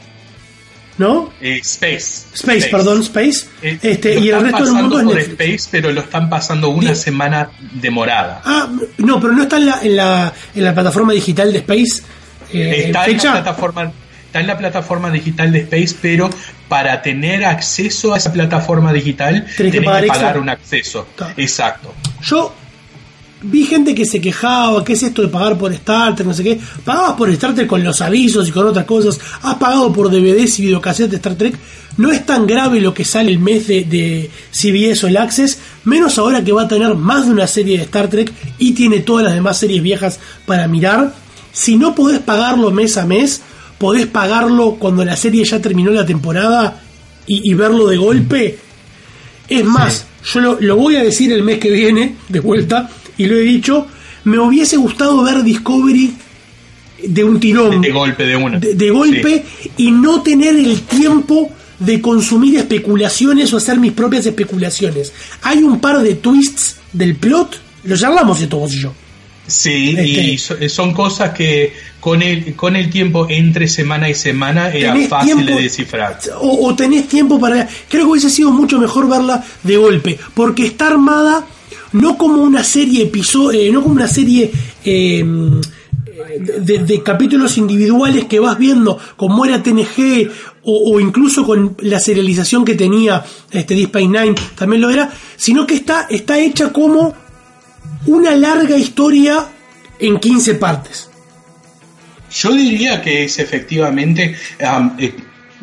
¿no? Eh, Space. Space. Space, perdón, Space. Eh, este, y el resto del mundo es por Netflix. Space, pero lo están pasando una sí. semana demorada. Ah, no, pero no está en la, en la, en la plataforma digital de Space. Eh, está, en fecha. la plataforma, está en la plataforma digital de Space, pero para tener acceso a esa plataforma digital tenés que pagar, que pagar un acceso. Está. Exacto. Yo vi gente que se quejaba, ¿qué es esto de pagar por Star Trek? No sé qué. Pagabas por Star Trek con los avisos y con otras cosas. Has pagado por D V Ds y videocassettes de Star Trek. No es tan grave lo que sale el mes de, de C B S All Access, menos ahora que va a tener más de una serie de Star Trek y tiene todas las demás series viejas para mirar. Si no podés pagarlo mes a mes, podés pagarlo cuando la serie ya terminó la temporada y, y verlo de golpe. Es más, sí. yo lo, lo voy a decir el mes que viene, de vuelta, y lo he dicho, me hubiese gustado ver Discovery de un tirón. De, de golpe, de una. De, de golpe, sí. Y no tener el tiempo de consumir especulaciones o hacer mis propias especulaciones. Hay un par de twists del plot, lo charlamos esto vos y yo. Sí, este, y son cosas que con el con el tiempo entre semana y semana era fácil tiempo, de descifrar. O, o tenés tiempo para... Creo que hubiese sido mucho mejor verla de golpe, porque está armada no como una serie episodio, eh, no como una serie eh, de, de capítulos individuales que vas viendo, como era T N G o, o incluso con la serialización que tenía este Deep Space Nine, también lo era, sino que está, está hecha como una larga historia en quince partes. Yo diría que es efectivamente um, eh,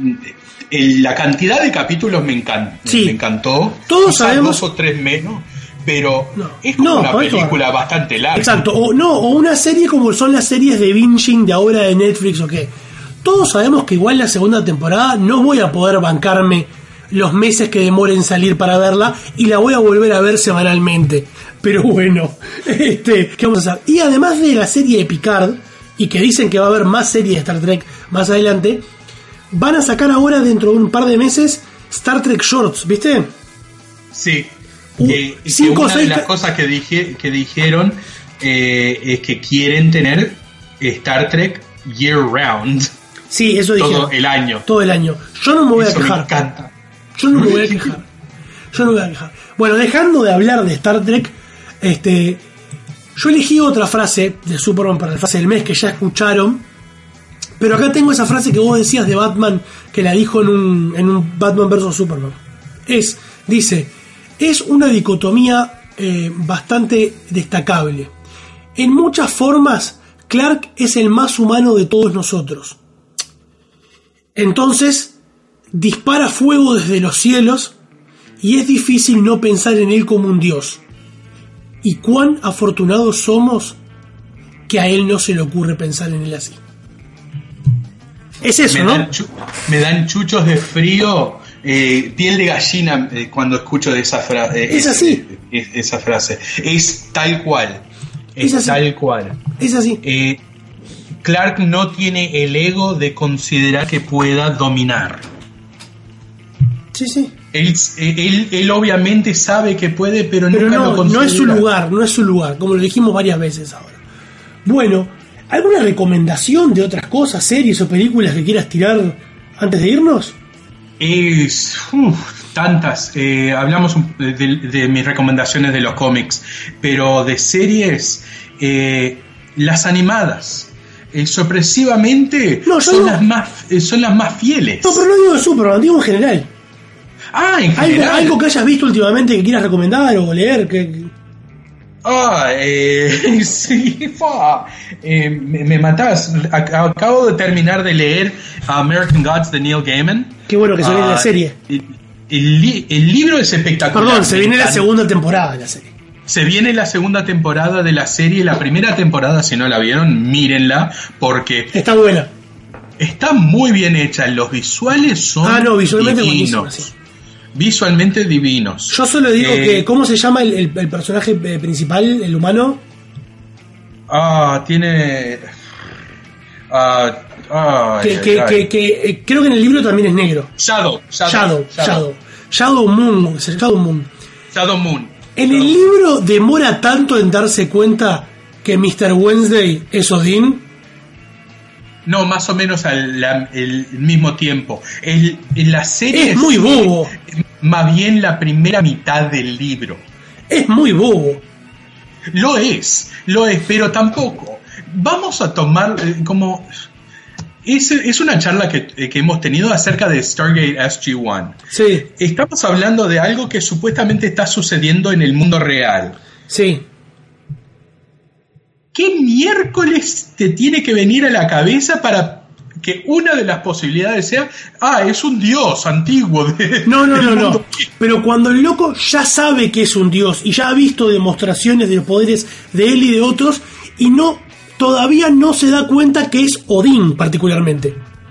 eh, la cantidad de capítulos me, encan- sí. me encantó. Todos Quizás sabemos dos o tres menos, pero no. es como no, una película bastante larga. Exacto, o no, o una serie como son las series de binging de ahora de Netflix o qué. Todos sabemos que igual la segunda temporada no voy a poder bancarme los meses que demore en salir para verla y la voy a volver a ver semanalmente. Pero bueno, este, ¿qué vamos a hacer? Y además de la serie de Picard, y que dicen que va a haber más series de Star Trek más adelante, van a sacar ahora dentro de un par de meses Star Trek Shorts, ¿viste? Sí. Uh, que, cinco, que una seis de las ca- cosas que, dije, que dijeron eh, es que quieren tener Star Trek year round. Sí, eso dijeron. Todo el año. Todo el año. Yo no me voy eso a quejar. Me encanta. Yo no me voy a quejar. Yo no me voy a quejar. Bueno, dejando de hablar de Star Trek, este, yo elegí otra frase de Superman para la frase del mes que ya escucharon, pero acá tengo esa frase que vos decías de Batman, que la dijo en un, en un Batman versus Superman. Es, dice, es una dicotomía eh, bastante destacable. En muchas formas, Clark es el más humano de todos nosotros. Entonces, dispara fuego desde los cielos y es difícil no pensar en él como un dios. Y cuán afortunados somos que a él no se le ocurre pensar en él así. Es eso, me ¿no? Dan chu- me dan chuchos de frío, eh, piel de gallina eh, cuando escucho de esa, fra- eh, es así. Eh, esa frase. Es tal cual. Es, es tal cual. Es así. Eh, Clark no tiene el ego de considerar que pueda dominar. Sí, sí. Él, él, él obviamente sabe que puede, pero, pero nunca no, lo considera. no es su lugar, no es su lugar, como lo dijimos varias veces ahora. Bueno, ¿alguna recomendación de otras cosas, series o películas que quieras tirar antes de irnos? Es... Uf, tantas. Eh, hablamos de, de mis recomendaciones de los cómics, pero de series, eh, las animadas. Eh, sorpresivamente no, son, no. las más, eh, son las más fieles. No, pero no digo de Superman, digo en general. Ah, en general. ¿Algo, algo que hayas visto últimamente que quieras recomendar o leer? Que... Ah, eh, sí, eh, me, me matás. Acabo de terminar de leer American Gods de Neil Gaiman. Qué bueno que se viene uh, la serie. El, el, li, el libro es espectacular. Perdón, se viene la segunda temporada de la serie. Se viene la segunda temporada de la serie. La primera temporada, si no la vieron, mírenla, porque... Está buena. Está muy bien hecha. Los visuales son ah, no, visualmente divinos. Sí. Visualmente divinos. Yo solo digo eh, que... ¿Cómo se llama el, el, el personaje principal, el humano? Ah, tiene... Ah... Ah, que, que, que, que eh, creo que en el libro también es negro. Shadow, Shadow, Shadow, Shadow, Shadow Moon, Shadow Moon. Shadow Moon. En Shadow el libro demora tanto en darse cuenta que mister Wednesday es Odín. No, más o menos al la, el mismo tiempo. El, en la serie es muy bobo. Más bien la primera mitad del libro. Es muy bobo. Lo es, lo es, pero tampoco. Vamos a tomar eh, como... Es, es una charla que, que hemos tenido acerca de Stargate S G uno. Sí. Estamos hablando de algo que supuestamente está sucediendo en el mundo real. Sí. ¿Qué miércoles te tiene que venir a la cabeza para que una de las posibilidades sea, ah, es un dios antiguo? De, no, no, no, no. Pero cuando el loco ya sabe que es un dios y ya ha visto demostraciones de los poderes de él y de otros y no... todavía no se da cuenta que es Odín particularmente.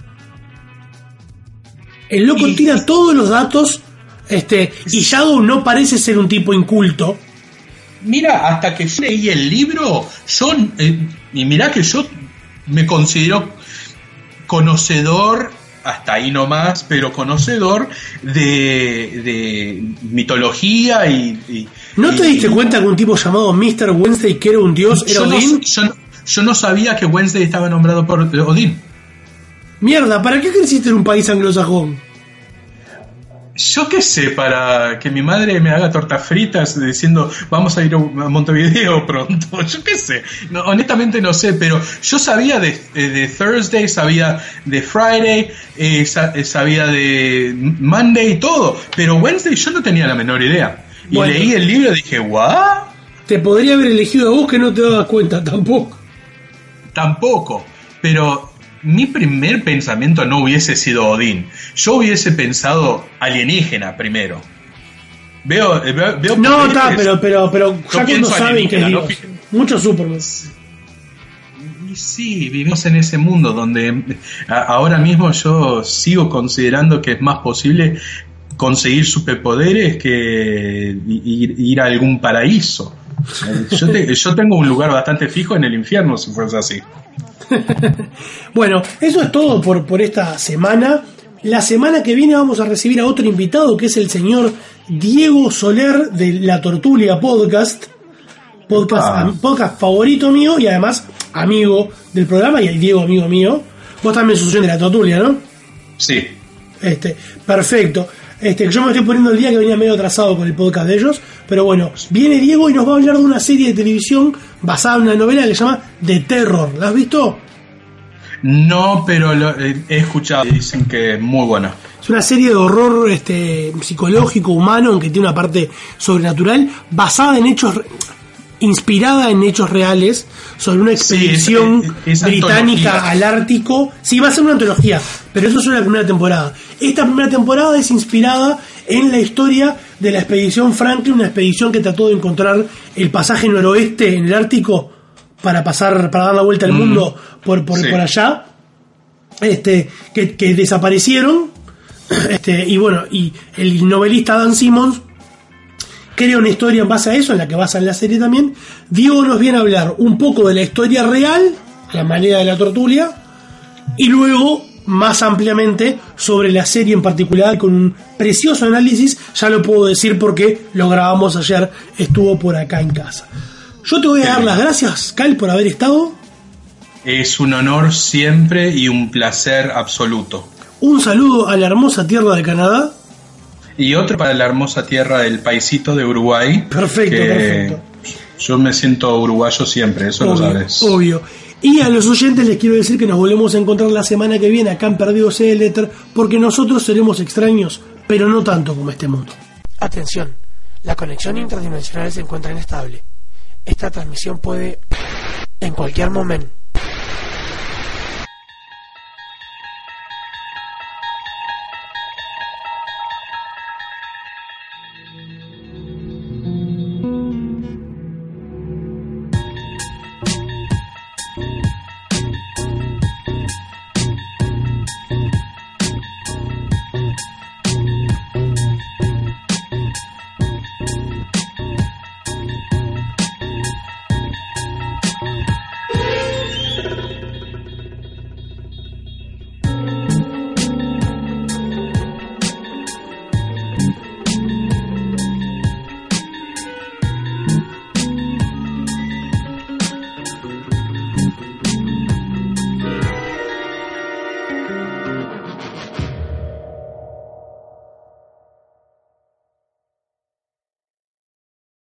El loco y, tira todos los datos este, y Shadow no parece ser un tipo inculto. Mira, hasta que yo leí el libro, yo, eh, y mirá que yo me considero conocedor, hasta ahí nomás, pero conocedor de, de mitología y, y... ¿No te y, diste cuenta que un tipo llamado mister Wednesday, que era un dios, era Odín? No, yo no, Yo no sabía que Wednesday estaba nombrado por Odín. Mierda, ¿para qué creciste en un país anglosajón? Yo qué sé, para que mi madre me haga tortas fritas diciendo vamos a ir a Montevideo pronto. Yo qué sé, no, honestamente no sé, pero yo sabía de, de Thursday, sabía de Friday, eh, sabía de Monday y todo, pero Wednesday yo no tenía la menor idea. Y bueno, leí el libro y dije, ¿what? Te podría haber elegido a vos que no te dabas cuenta tampoco. Tampoco, pero mi primer pensamiento no hubiese sido Odín. Yo hubiese pensado alienígena primero. Veo, veo, veo no, está, pero, pero, pero ya que no saben que es Dios. No, muchos Superman. Y sí, vivimos en ese mundo donde a, ahora mismo yo sigo considerando que es más posible conseguir superpoderes que ir, ir a algún paraíso. Yo, te, yo tengo un lugar bastante fijo en el infierno, si fuese así. Bueno, eso es todo por, por esta semana. La semana que viene vamos a recibir a otro invitado, que es el señor Diego Soler de La Tortulia Podcast. Podcast, ah. podcast favorito mío y además amigo del programa, y el Diego amigo mío. Vos también sos de La Tortulia, ¿no? Sí. Este, perfecto. Este, yo me estoy poniendo el día que venía medio atrasado con el podcast de ellos, pero bueno, viene Diego y nos va a hablar de una serie de televisión basada en una novela que se llama The Terror. ¿La has visto? No, pero lo, eh, he escuchado y dicen que es muy buena. Es una serie de horror este, psicológico, humano, en que tiene una parte sobrenatural, basada en hechos, inspirada en hechos reales, sobre una expedición sí, es, es, es británica antología. Al Ártico. Sí, va a ser una antología, pero eso es la primera temporada. Esta primera temporada es inspirada en la historia de la expedición Franklin, una expedición que trató de encontrar el pasaje noroeste en el Ártico para pasar, para dar la vuelta al mm. mundo por, por, sí. por allá, este, que, que desaparecieron, este, y bueno, y el novelista Dan Simmons crea una historia en base a eso, en la que basa en la serie también. Diego nos viene a hablar un poco de la historia real, a la manera de La Tortulia, y luego más ampliamente sobre la serie en particular, con un precioso análisis. Ya lo puedo decir porque lo grabamos ayer, estuvo por acá en casa. Yo te voy a dar las gracias, Cal, por haber estado. Es un honor siempre y un placer absoluto. Un saludo a la hermosa tierra de Canadá. Y otro para la hermosa tierra del paisito de Uruguay. Perfecto, perfecto. Yo me siento uruguayo siempre, eso obvio, lo sabes. Obvio. Y a los oyentes les quiero decir que nos volvemos a encontrar la semana que viene acá en Perdidos en el Éter, porque nosotros seremos extraños, pero no tanto como este mundo. Atención, la conexión interdimensional se encuentra inestable. Esta transmisión puede, en cualquier momento,